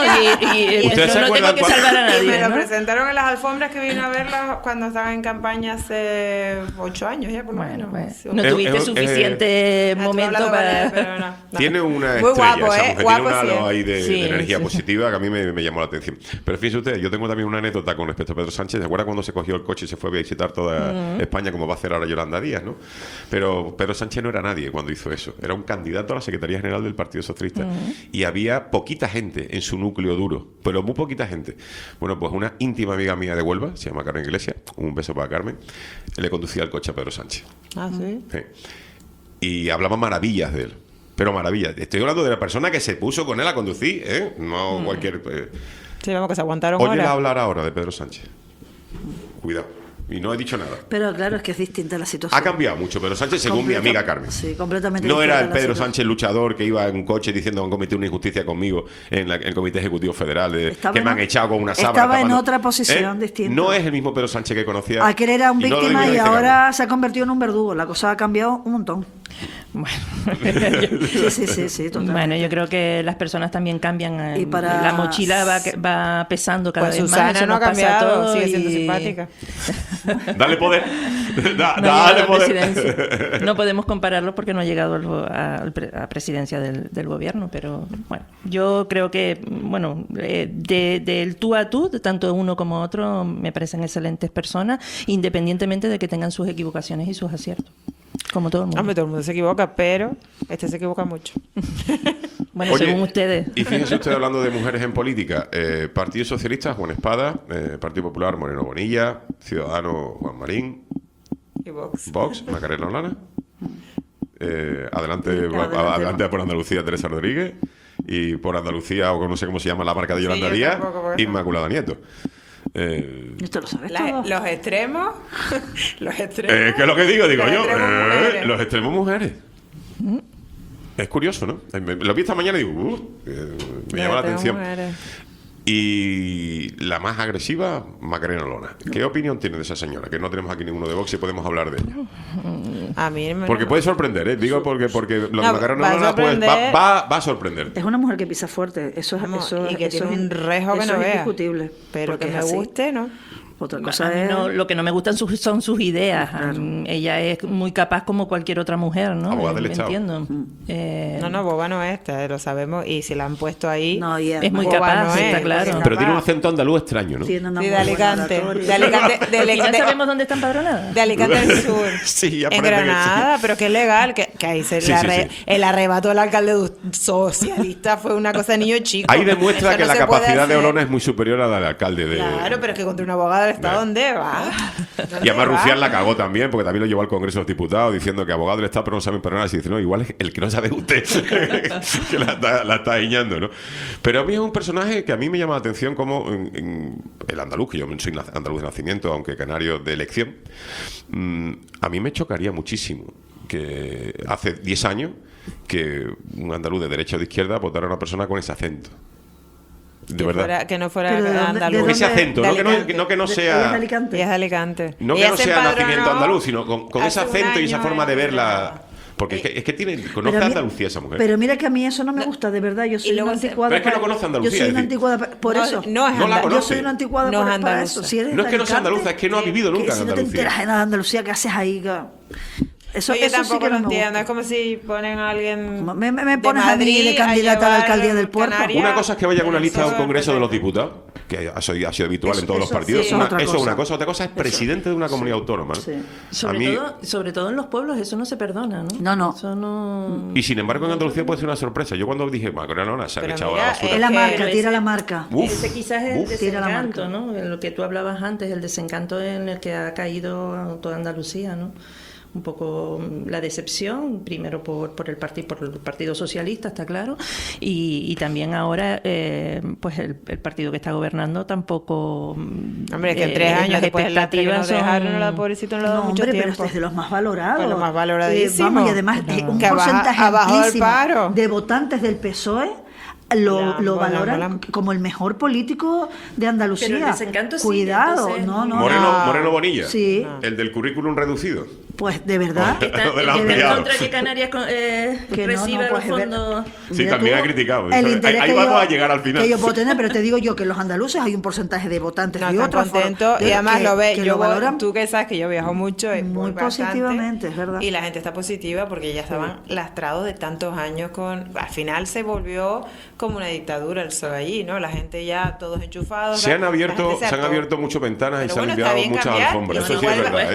Y ¿Ustedes yo se no tengo acuerdan que cuando- salvar a Y me nadie. lo ¿no? presentaron en las alfombras que vino a verla cuando estaba en campaña hace 8 años ya, por lo Bueno, menos. pues, no tuviste suficiente Estuve momento hablando con él, para... pero no. Tiene una Muy estrella, guapo, esa mujer, tiene guapo un halo sí, ahí de Sí, energía sí, sí. positiva que a mí me llamó la atención. Pero fíjense ustedes, yo tengo también una anécdota con respecto a Pedro Sánchez. ¿Se acuerdan cuando se cogió el coche y se fue a visitar toda España como va a hacer ahora Yolanda Díaz, ¿no? Pero Pedro Sánchez no era nadie cuando hizo eso. Era un candidato a la Secretaría General del Partido Socialista. Y había poquita gente en su núcleo duro, pero muy poquita gente. Bueno, pues una íntima amiga mía de Huelva, se llama Carmen Iglesias, un beso para Carmen, le conducía el coche a Pedro Sánchez. Ah, sí. Sí. Y hablaba maravillas de él. Pero maravillas. Estoy hablando de la persona que se puso con él a conducir, ¿eh? No cualquier... Sí, vamos, que se aguantaron Óyela horas. hablar ahora de Pedro Sánchez. Cuidado. Y no he dicho nada. Pero claro, es que es distinta la situación. Ha cambiado mucho Pedro Sánchez, según mi amiga Carmen. Sí, completamente No era distinta el la Pedro situación. Sánchez luchador que iba en un coche diciendo que han cometido una injusticia conmigo en el Comité Ejecutivo Federal, Estaba que en me han o- echado con una sábana. estaba en tapando. otra posición distinta. No es el mismo Pedro Sánchez que conocía. Aquel era un y no lo víctima y dice ahora se ha convertido en un verdugo. La cosa ha cambiado un montón. Bueno. Sí, totalmente. Bueno, yo creo que las personas también cambian. Y para- La mochila va pesando cada Pues vez Susana más. eso no ha nos pasa a cambiado, todos sigue siendo y- simpática. Dale poder. No ha Dale llegado a la poder. presidencia. No podemos compararlo porque no ha llegado a presidencia del gobierno, pero bueno, yo creo que, bueno, del tú a tú, tanto uno como otro, me parecen excelentes personas, independientemente de que tengan sus equivocaciones y sus aciertos, como todo el mundo. Hombre, todo el mundo se equivoca, pero este se equivoca mucho. Bueno, Oye, según ustedes. Y fíjense ustedes hablando de mujeres en política. Partido Socialista, Juan Espada. Partido Popular, Moreno Bonilla. Ciudadanos, Juan Marín. Y Vox. Vox, Macarena Olana. Adelante por Andalucía, Teresa Rodríguez. Y por Andalucía, o no sé cómo se llama la marca de Yolanda yo Díaz, tampoco, porque- Inmaculada Nieto. Esto lo sabes todo. Los extremos. Los extremos. ¿Qué es lo que digo? Digo Los yo. extremos mujeres. Los extremos mujeres. Es curioso, ¿no? Lo vi esta mañana y digo, me llama la atención. Y la más agresiva, Macarena Olona. ¿Qué opinión tiene de esa señora? Que no tenemos aquí ninguno de Vox y podemos hablar de ella. A mí me Porque puede sorprender, ¿eh? Digo porque lo de No, Macarena va a Olona pues, sorprender. va a sorprender. Es una mujer que pisa fuerte. Eso es, Vamos, eso, y que eso tiene es un rejo que eso no es veas. indiscutible. Pero porque que es me así. guste, ¿no? Otra A cosa mí es... no, lo que no me gustan son sus ideas. Ella es muy capaz como cualquier otra mujer, ¿no? Abogada del Estado. Entiendo. No, boba no es, lo sabemos. Y si la han puesto ahí, No, y Es muy boba capaz, no está es, claro. Pero tiene un acento andaluz extraño, ¿no? Tiene una Sí, muy de buena Alicante. oratoria. De Alicante, ¿Y no sabemos dónde está empadronada? de Alicante al sur. Sí, ya En parece que Granada, pero que es legal, que ahí se Sí, sí. el arrebato del alcalde socialista fue una cosa de niño chico. Ahí demuestra Eso que no la se puede capacidad de hacer. Olona es muy superior a la del alcalde de... Claro, pero es que contra una abogada del Estado, ¿dónde va? Y además Rufián la cagó también, porque también lo llevó al Congreso de los Diputados diciendo que abogado del Estado pero no saben perdonar. Y dice, no, igual es el que no sabe es usted, que la está guiñando, ¿no? Pero a mí es un personaje que a mí me llama la atención como el andaluz, que yo soy andaluz de nacimiento, aunque canario de elección. A mí me chocaría muchísimo que hace 10 años que un andaluz de derecha o de izquierda votara a una persona con ese acento. De verdad. Que no fuera Pero ¿de dónde- andaluz. Con ese acento, De no que Alicante. no Ella es de sea... Alicante. Y es de Alicante. No que Ella no se sea empadronó nacimiento andaluz, sino con ese hace un acento y esa año forma de en- verla. Porque es que conoce a Andalucía esa mujer. Pero mira que a mí eso no me gusta, de verdad. Yo soy una anticuada. Pero es que no conoce Andalucía. Yo soy una anticuada por eso. No la conoce. Yo soy una anticuada para eso. Si eres no es que no sea andaluza, es que no ha vivido nunca en si Andalucía. no te enteras de nada de Andalucía, ¿qué haces ahí? Eso, yo eso tampoco sí que lo no me entiendo. gusta. Es como si ponen a alguien. Me pones a mí de candidata a la alcaldía del puerto. Una cosa es que vaya a una lista de un congreso de los diputados, que ha sido habitual en todos los partidos. sí, Eso es una cosa. Otra cosa es presidente de una comunidad autónoma. Sobre todo en los pueblos, eso no se perdona, ¿no? No. Eso no... Y sin embargo en Andalucía puede ser una sorpresa. Yo cuando dije, Macarena, se han echado a la basura. Es la marca, tira la marca. Ese quizás es el tira la desencanto, ¿no? En lo que tú hablabas antes, el desencanto en el que ha caído toda Andalucía, ¿no? Un poco la decepción, primero por el Partido Socialista, está claro, y también ahora pues el partido que está gobernando tampoco... Hombre, que en 3 años después de la que nos dejaron, la pobrecita no lo da mucho tiempo. Pero es de los más valorados. Pues lo más valoradísimo. Vamos, y además un porcentaje amplísimo de votantes del PSOE lo valoran como el mejor político de Andalucía. Pero el desencanto sí, cuidado, entonces, Moreno Bonilla, sí. El del currículum reducido. Pues de verdad. Está en contra que Canarias reciba los fondos. Sí, también ha criticado. Ahí vamos a llegar al final. Que yo puedo tener, pero te digo yo que los andaluces hay un porcentaje de votantes de otros contentos y además lo ves. Yo valoran tú que sabes que yo viajo mucho, muy positivamente, es verdad. Y la gente está positiva porque ya estaban lastrados de tantos años al final se volvió como una dictadura el PSOE allí, ¿no? La gente ya todos enchufados. Se han abierto muchas ventanas y se han limpiado muchas alfombras. Eso sí es verdad.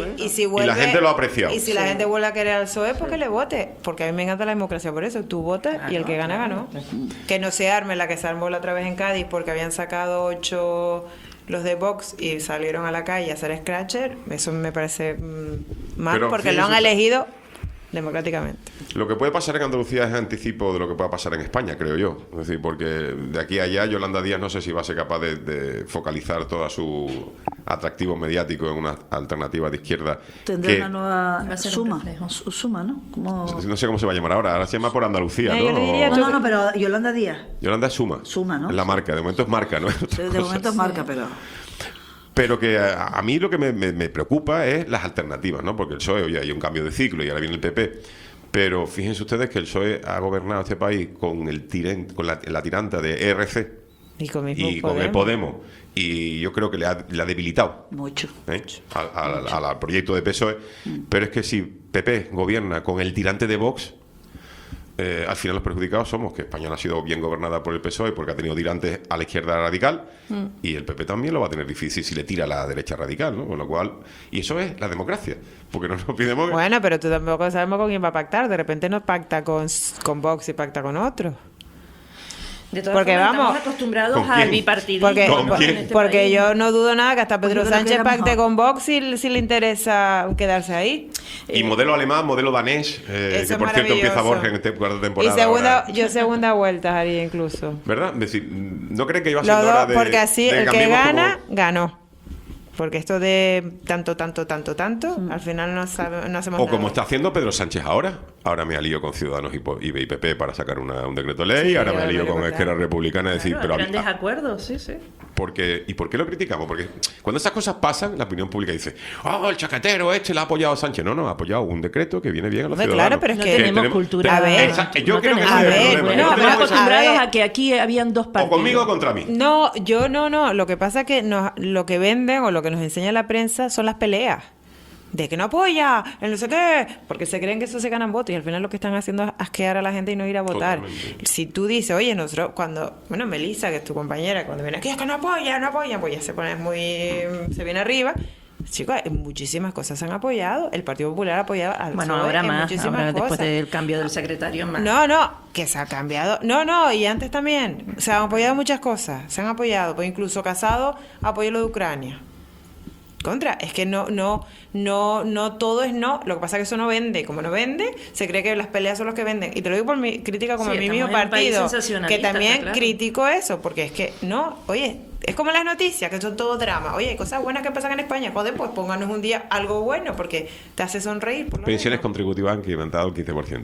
Y la gente lo ha apreciado. Y si la gente vuelve a querer al PSOE, pues que le vote. Porque a mí me encanta la democracia por eso. Tú votas y el que gana, ganó. Que no se arme la que se armó la otra vez en Cádiz porque habían sacado 8 los de Vox y salieron a la calle a hacer scratcher. Eso me parece mal porque lo han elegido democráticamente. Lo que puede pasar en Andalucía es anticipo de lo que pueda pasar en España, creo yo. Es decir, porque de aquí a allá Yolanda Díaz no sé si va a ser capaz de focalizar todo su atractivo mediático en una alternativa de izquierda. Tendrá una nueva suma, ¿no? No sé cómo se va a llamar ahora se llama por Andalucía, ¿no? No, pero Yolanda Díaz. Yolanda es Suma. Suma, ¿no? Es la marca, de momento es marca, ¿no? De momento es marca, Pero que a mí lo que me preocupa es las alternativas, ¿no? Porque el PSOE, oye, hay un cambio de ciclo y ahora viene el PP. Pero fíjense ustedes que el PSOE ha gobernado este país con la tiranta de ERC y con el Podemos. Y yo creo que le ha debilitado mucho al proyecto de PSOE. Pero es que si PP gobierna con el tirante de Vox, al final los perjudicados somos que España no ha sido bien gobernada por el PSOE porque ha tenido tirantes a la izquierda radical y el PP también lo va a tener difícil si le tira a la derecha radical, ¿no? Con lo cual, y eso es la democracia, porque no nos olvidemos. Bueno, pero tú tampoco sabemos con quién va a pactar. De repente no pacta con Vox y pacta con otro. De todas formas, estamos acostumbrados al bipartidismo. Porque yo no dudo nada que hasta Pedro Sánchez pacte con Vox si le interesa quedarse ahí. Y modelo alemán, modelo danés, que por cierto empieza Borja en esta cuarta temporada. Y segunda vuelta haría incluso. ¿Verdad? Es decir, ¿no creen que iba a ser hora de... Porque así el que gana, ganó. Porque esto de tanto, al final no hacemos nada. O como está haciendo Pedro Sánchez ahora. Ahora me alío con Ciudadanos y PP para sacar un decreto ley. Ahora me alío con Esquerra Republicana. Decir, pero grandes acuerdos, sí. ¿Y por qué lo criticamos? Porque cuando esas cosas pasan, la opinión pública dice, el chaquetero la ha apoyado a Sánchez. No, ha apoyado un decreto que viene bien a los ciudadanos. Claro, pero es que tenemos cultura. A ver, yo creo que ese es el problema. Estamos acostumbrados a que aquí habían dos partidos. O conmigo o contra mí. No, yo no. Lo que pasa es que lo que venden o lo que nos enseña la prensa son las peleas. De que no apoya, el no sé qué, porque se creen que eso se ganan votos y al final lo que están haciendo es asquear a la gente y no ir a votar. Totalmente. Si tú dices, oye, nosotros Melissa, que es tu compañera, cuando viene aquí es que no apoya, pues ya se viene arriba. Chicos, muchísimas cosas se han apoyado. El Partido Popular ha apoyado al PSOE ahora más, muchísimas después cosas. del cambio del secretario más. No, que se ha cambiado. No, y antes también. Se han apoyado muchas cosas. Se han apoyado, pues incluso Casado apoyó lo de Ucrania. Es que no todo es no. Lo que pasa es que eso no vende. Como no vende, se cree que las peleas son los que venden. Y te lo digo por mi crítica como mi mismo partido, que también critico eso, porque es que es como las noticias, que son todo drama. Oye, hay cosas buenas que pasan en España. Joder, pues pónganos un día algo bueno, porque te hace sonreír. Pensiones contributivas han incrementado el 15%.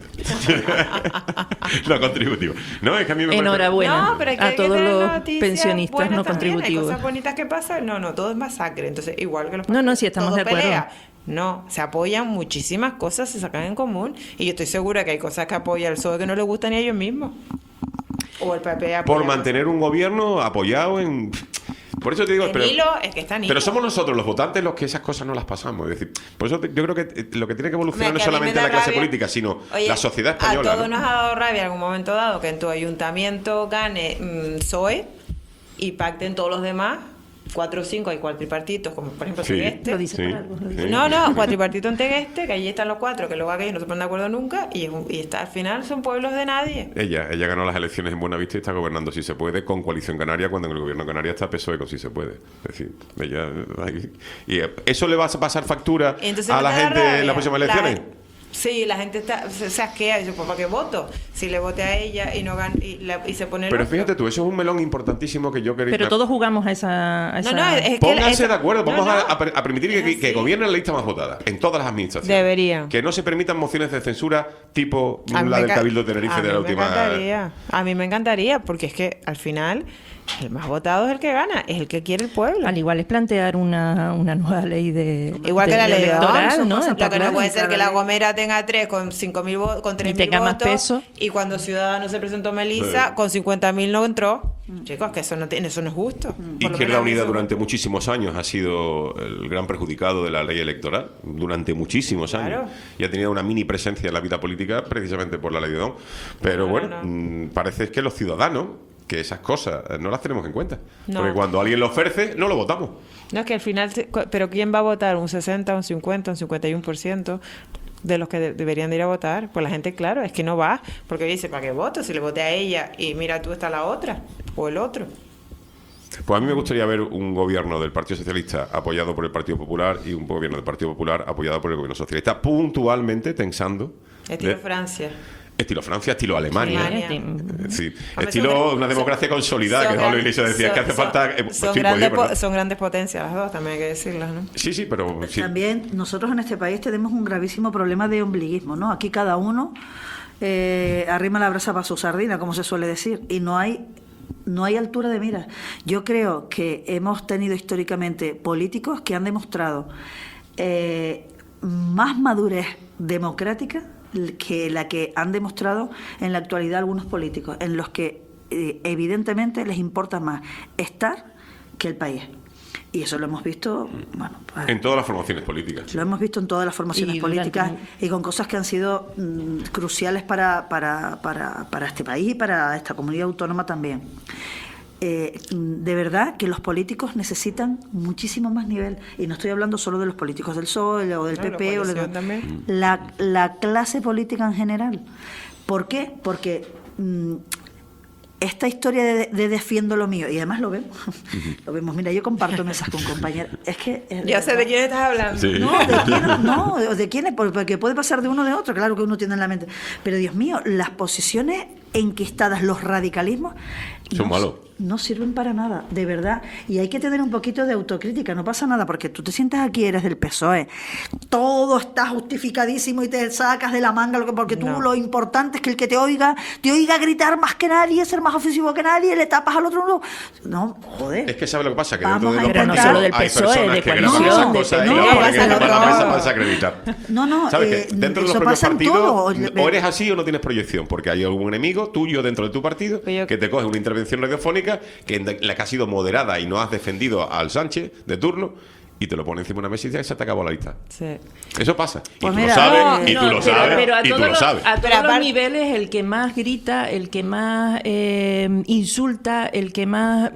No contributivas. No, es que a mí me Enhorabuena a todos los pensionistas no también. contributivos. Hay cosas bonitas que pasan. No, todo es masacre. Entonces, igual que los sí, estamos de acuerdo. No, se apoyan muchísimas cosas, se sacan en común. Y yo estoy segura que hay cosas que apoya el PSOE que no les gustan ni a ellos mismos. O el PP apoya Por mantener un gobierno apoyado en... Por eso te digo, pero somos nosotros los votantes los que esas cosas no las pasamos. Es decir, por eso yo creo que lo que tiene que evolucionar no es solamente la clase política, sino la sociedad española. A todos nos ha dado rabia en algún momento dado que en tu ayuntamiento gane PSOE y pacten todos los demás. 4 o 5 hay cuatripartitos, como por ejemplo Tegueste. Lo dice por algo. No, cuatripartito en Tegueste, que allí están los 4, que luego aquellos no se ponen de acuerdo nunca, y está, al final son pueblos de nadie. Ella ganó las elecciones en Buenavista y está gobernando Si Se Puede con Coalición Canaria, cuando en el gobierno canaria está PSOE con Si Se Puede. Es decir, ella... Y eso le va a pasar factura a la gente en las próximas elecciones. Sí, la gente se asquea y dice, pues ¿para qué voto? Si le vote a ella y no gana, y se pone... Pero fíjate tú, eso es un melón importantísimo que yo quería... Pero todos jugamos a esa... es Pónganse de acuerdo, vamos a permitir que gobierne la lista más votada en todas las administraciones. Debería. Que no se permitan mociones de censura tipo la del Cabildo de Tenerife de la última... A mí me encantaría, porque es que al final... El más votado es el que gana, es el que quiere el pueblo. Al igual es plantear una nueva ley de... Igual que la ley electoral, ¿no? Lo que no puede ser que la Gomera tenga 3 con 5.000 votos, con 3.000 votos. Y tenga más peso. Y cuando Ciudadanos se presentó Melissa, con 50.000 no entró. Chicos, que eso no es justo. Izquierda Unida durante muchísimos años ha sido el gran perjudicado de la ley electoral, durante muchísimos años. Claro. Y ha tenido una mini presencia en la vida política precisamente por la ley de Don. Pero parece que los ciudadanos... que esas cosas no las tenemos en cuenta. Porque cuando alguien lo ofrece, no lo votamos. No, es que al final... ¿Pero quién va a votar? ¿Un 60, un 50, un 51% de los que deberían de ir a votar? Pues la gente, claro, es que no va. Porque dice, ¿para qué voto? Si le voté a ella y mira, tú está la otra. O el otro. Pues a mí me gustaría ver un gobierno del Partido Socialista apoyado por el Partido Popular y un gobierno del Partido Popular apoyado por el gobierno socialista, puntualmente tensando... Estilo Francia. Estilo Francia, estilo Alemania. Sí. Estilo una democracia consolidada, que Pablo Iglesias decía que hace falta... son grandes potencias las dos, también hay que decirlas, ¿no? Sí, pero... Sí. También nosotros en este país tenemos un gravísimo problema de ombliguismo, ¿no? Aquí cada uno arrima la brasa para su sardina, como se suele decir, y no hay altura de miras. Yo creo que hemos tenido históricamente políticos que han demostrado más madurez democrática que la que han demostrado en la actualidad algunos políticos, en los que evidentemente les importa más estar que el país. Y eso lo hemos visto, en todas las formaciones políticas. Lo hemos visto en todas las formaciones políticas y con cosas que han sido cruciales para este país y para esta comunidad autónoma también. De verdad que los políticos necesitan muchísimo más nivel, y no estoy hablando solo de los políticos del PSOE o del PP o la clase política en general. ¿Por qué? Porque esta historia de defiendo lo mío, y además lo vemos, lo vemos, mira, yo comparto mesas con compañeros, es que... Ya sé de quién estás hablando. Sí. No, de quién es, porque puede pasar de uno o de otro, claro que uno tiene en la mente, pero Dios mío, las posiciones enquistadas, los radicalismos... Son malos. No sirven para nada, de verdad. Y hay que tener un poquito de autocrítica, no pasa nada, porque tú te sientas aquí, eres del PSOE, todo está justificadísimo y te sacas de la manga, porque tú lo importante es que el que te oiga gritar más que nadie, ser más ofensivo que nadie, le tapas al otro. No, joder. Es que ¿sabe lo que pasa? Que dentro de los partidos no solo del PSOE, de coalición, cosas y luego ponen encima de la mesa para desacreditar. No, ¿sabes que dentro de los propios partidos o eres así o no tienes proyección? Porque hay algún enemigo tuyo dentro de tu partido que te coge una intervención radiofónica que en la que has sido moderada y no has defendido al Sánchez de turno y te lo pone encima de una mesa y dice, se te acabó la lista. Sí. Eso pasa. Pues y tú lo sabes, y tú lo sabes, pero y tú lo sabes. A todos los niveles, el que más grita, el que más insulta, el que más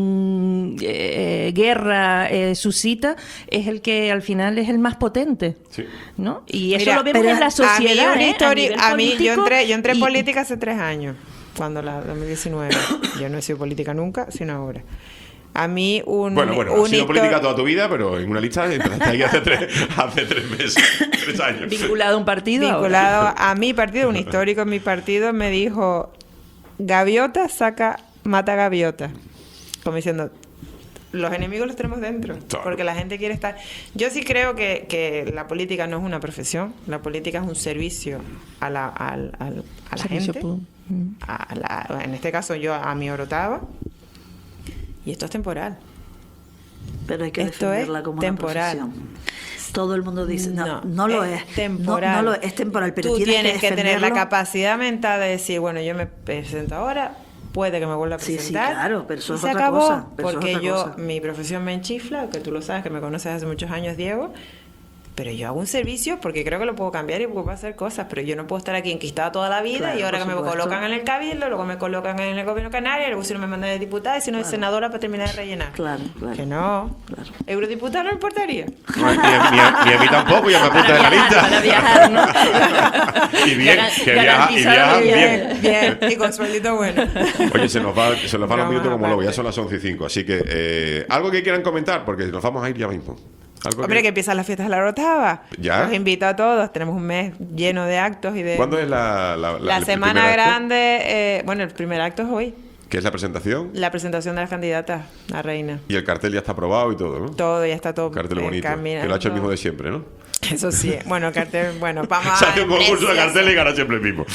guerra suscita, es el que al final es el más potente. Sí. ¿No? Y eso lo vemos en la sociedad. Yo entré en política hace 3 años, cuando la 2019. Yo no he sido política nunca, sino ahora. A mí has sido política toda tu vida, pero en una lista empezaste ahí hace 3 meses, 3 años. ¿Vinculado a un partido? Vinculado a mi partido, un histórico en mi partido me dijo, gaviota mata gaviota. Como diciendo, los enemigos los tenemos dentro, porque la gente quiere estar... Yo sí creo que la política no es una profesión, la política es un servicio a la gente, en este caso yo a mi Orotava. Y esto es temporal. Pero hay que defenderla como temporal. Una profesión. Todo el mundo dice, no lo es. Temporal. No es temporal, pero tú tienes que tener la defenderlo. capacidad mental de decir, bueno, yo me presento ahora, puede que me vuelva a presentar. Sí, claro, pero eso y es se otra acabó, cosa. porque mi profesión me enchifla, que tú lo sabes, que me conoces hace muchos años, Diego. Pero yo hago un servicio porque creo que lo puedo cambiar y puedo hacer cosas, pero yo no puedo estar aquí enquistada toda la vida, Claro, y ahora por que me supuesto. colocan en el Cabildo, luego me colocan en el Gobierno Canario, luego si no me mandan de diputada y si no de senadora para terminar de rellenar. Claro. Que no. Eurodiputada no me importaría. Ni a mí tampoco, ya me apuntas en la lista. Para viajar, ¿no? Y bien, que viajan bien. Bien, y con sueldito bueno. Oye, se nos van los Broma minutos como lobo, ya aparte. son las 11:05, así que algo que quieran comentar, porque nos vamos a ir ya mismo. ¿Algo Hombre, que empiezan las fiestas de la Rotava. ¿Ya? Los invito a todos. Tenemos un mes lleno de actos y de... ¿Cuándo es la La el semana primer acto? grande... bueno, el primer acto es hoy. ¿Qué es la presentación? La presentación de las candidatas a reina. Y el cartel ya está aprobado y todo, ¿no? Todo, ya está todo Un cartel bonito, encaminado. que lo ha hecho el mismo de siempre, ¿no? Eso sí. Bueno, el cartel... Bueno, vamos a... Se hace un concurso de carteles y gana siempre el mismo.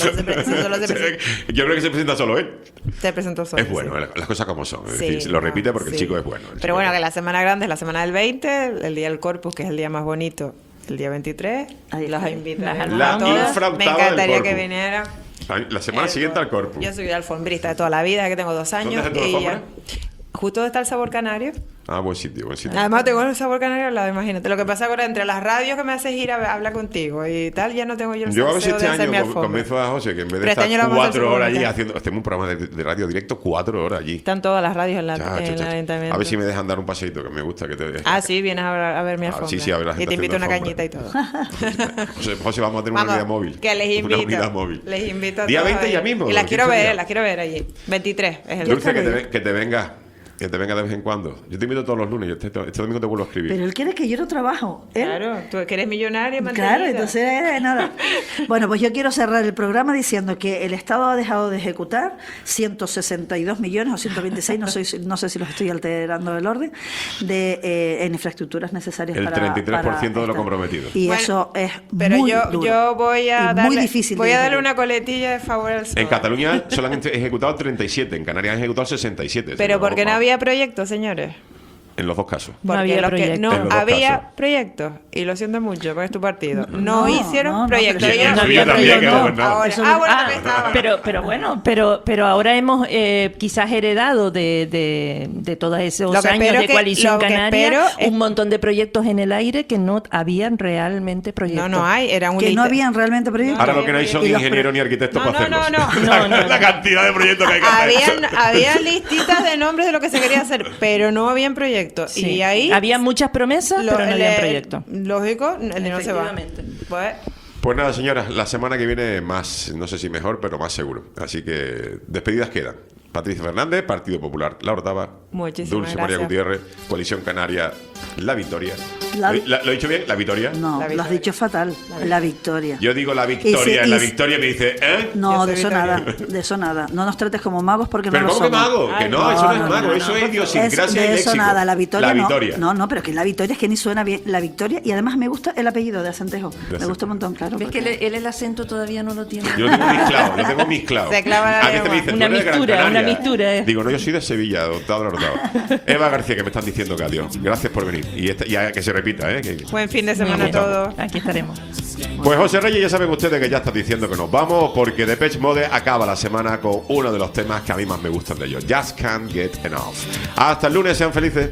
Yo creo que se presenta solo él. Se presentó solo. Es bueno, las cosas como son. Es Sí, decir, lo repite porque el sí. chico es bueno. Pero bueno, que la semana grande es la semana del 20, el día del Corpus, que es el día más bonito, el día 23. Los invito a La todos. infrautada Me encantaría del que Corpus. viniera. La semana siguiente al Corpus. Yo soy alfombrista de toda la vida, que tengo 2 años. ¿Dónde es tu alfombra? Justo donde está el Sabor Canario. Ah, buen sitio, buen sitio. Además tengo el Sabor Canario al lado, imagínate. Lo que pasa ahora entre las radios que me haces ir a hablar contigo y tal, ya no tengo yo el Yo a ver si salseo este de hacer mi año alfombra. convenzo a José que en vez de Pero este estar año lo vamos a hacer 4 horas allí seguro. haciendo... Hacemos un programa de radio directo 4 horas allí. Están todas las radios en, en el Chacho. ayuntamiento. A ver si me dejan dar un paseíto, que me gusta que te... Ah, sí, vienes a ver mi alfombra. sí, sí, a ver la gente y te invito a una haciendo cañita y todo. José, vamos a tener una unidad móvil. Que les invito. Una unidad móvil. Les invito a Día todos 20 ya ahí. mismo, Y las quiero 15 ver, días. las quiero ver allí. 23 es el Dulce, día. que te venga. Que te venga de vez en cuando. Yo te invito todos los lunes. Yo este domingo te vuelvo a escribir. Pero él quiere que yo no trabajo. Él- Claro, tú que eres millonaria, Claro, entonces nada. Bueno, pues yo quiero cerrar el programa diciendo que el Estado ha dejado de ejecutar 162 millones o 126, no sé si los estoy alterando el orden, en infraestructuras necesarias El para 33% de lo esta- comprometido. Y Bueno, eso es Pero muy yo duro voy a y darle, muy difícil. voy de a darle digerir. una coletilla de favor al En PSOE. Cataluña solo han ejecutado 37. En Canarias han ejecutado 67. Pero ¿por porque no había proyectos, señores. En los dos casos. Porque había los que proyectos. no En los dos había casos. proyectos, y lo siento mucho, porque es tu partido. No, No, hicieron no, proyectos. pero Ellos sí, no el suyo había también, que proyectos. gobernaba. Ahora- Eso bueno, no- también estaba. Pero bueno, pero ahora hemos quizás heredado de todos esos Lo que años espero de que- Coalición lo que Canaria espero es- un montón de proyectos en el aire que no habían realmente proyectos. No hay, era un Que no lista- habían realmente proyectos. Ahora lo que no hay son Y los ingenieros ni arquitectos No, para no, hacerlos. no, La cantidad de proyectos que hay que hacer. Había listitas de nombres de lo que se quería hacer, pero no habían proyectos. Sí. Y ahí... Había muchas promesas, pero no había proyectos. Lógico, el dinero se va. Efectivamente. Pues, Pues nada, señoras, la semana que viene más, no sé si mejor, pero más seguro. Así que despedidas quedan. Patricia Fernández, Partido Popular, La Orotava, Muchísimas Dulce María gracias. Gutiérrez, Coalición Canaria, La Victoria. La- ¿Lo he dicho bien? ¿La Victoria? No, La lo has dicho fatal. La victoria. Yo digo La Victoria, Y si- en La y si- Victoria me dice, ¿eh? No, Yo de soy eso Victoria. nada, de eso nada. No nos trates como magos porque Pero no lo ¿cómo que somos. mago? Que no, eso no es mago, eso es idiosincrasia y de eso léxico. nada, la victoria, La no. Victoria. No, pero que la victoria es que ni suena bien la victoria y además me gusta el apellido de Acentejo. Me gusta un montón, claro. ¿Ves que porque- él el acento todavía no lo tiene? Yo lo tengo mezclado, lo tengo mezclado. Se clava la A veces lengua. me dicen, Una "Tú eres de Gran mistura, Canaria". una mistura, Digo, no, yo soy de Sevilla, doctor Orotava. Eva García, que me están diciendo que adiós. Gracias por venir. Y ya que se repita, ¿eh? buen fin de semana a Muy bien. todos. Aquí estaremos. Pues José Reyes, ya saben ustedes que ya está diciendo que nos vamos porque Depeche Mode acaba la semana con uno de los temas que a mí más me gustan de ellos. Just Can't Get Enough. Hasta el lunes, sean felices.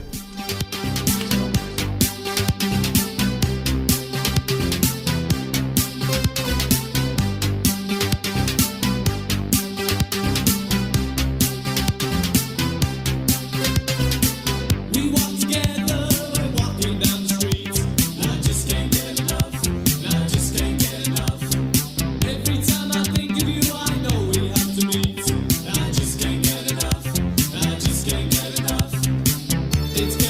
It's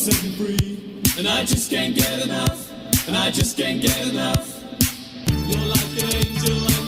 set me free, and I just can't get enough, and I just can't get enough. You're like an angel.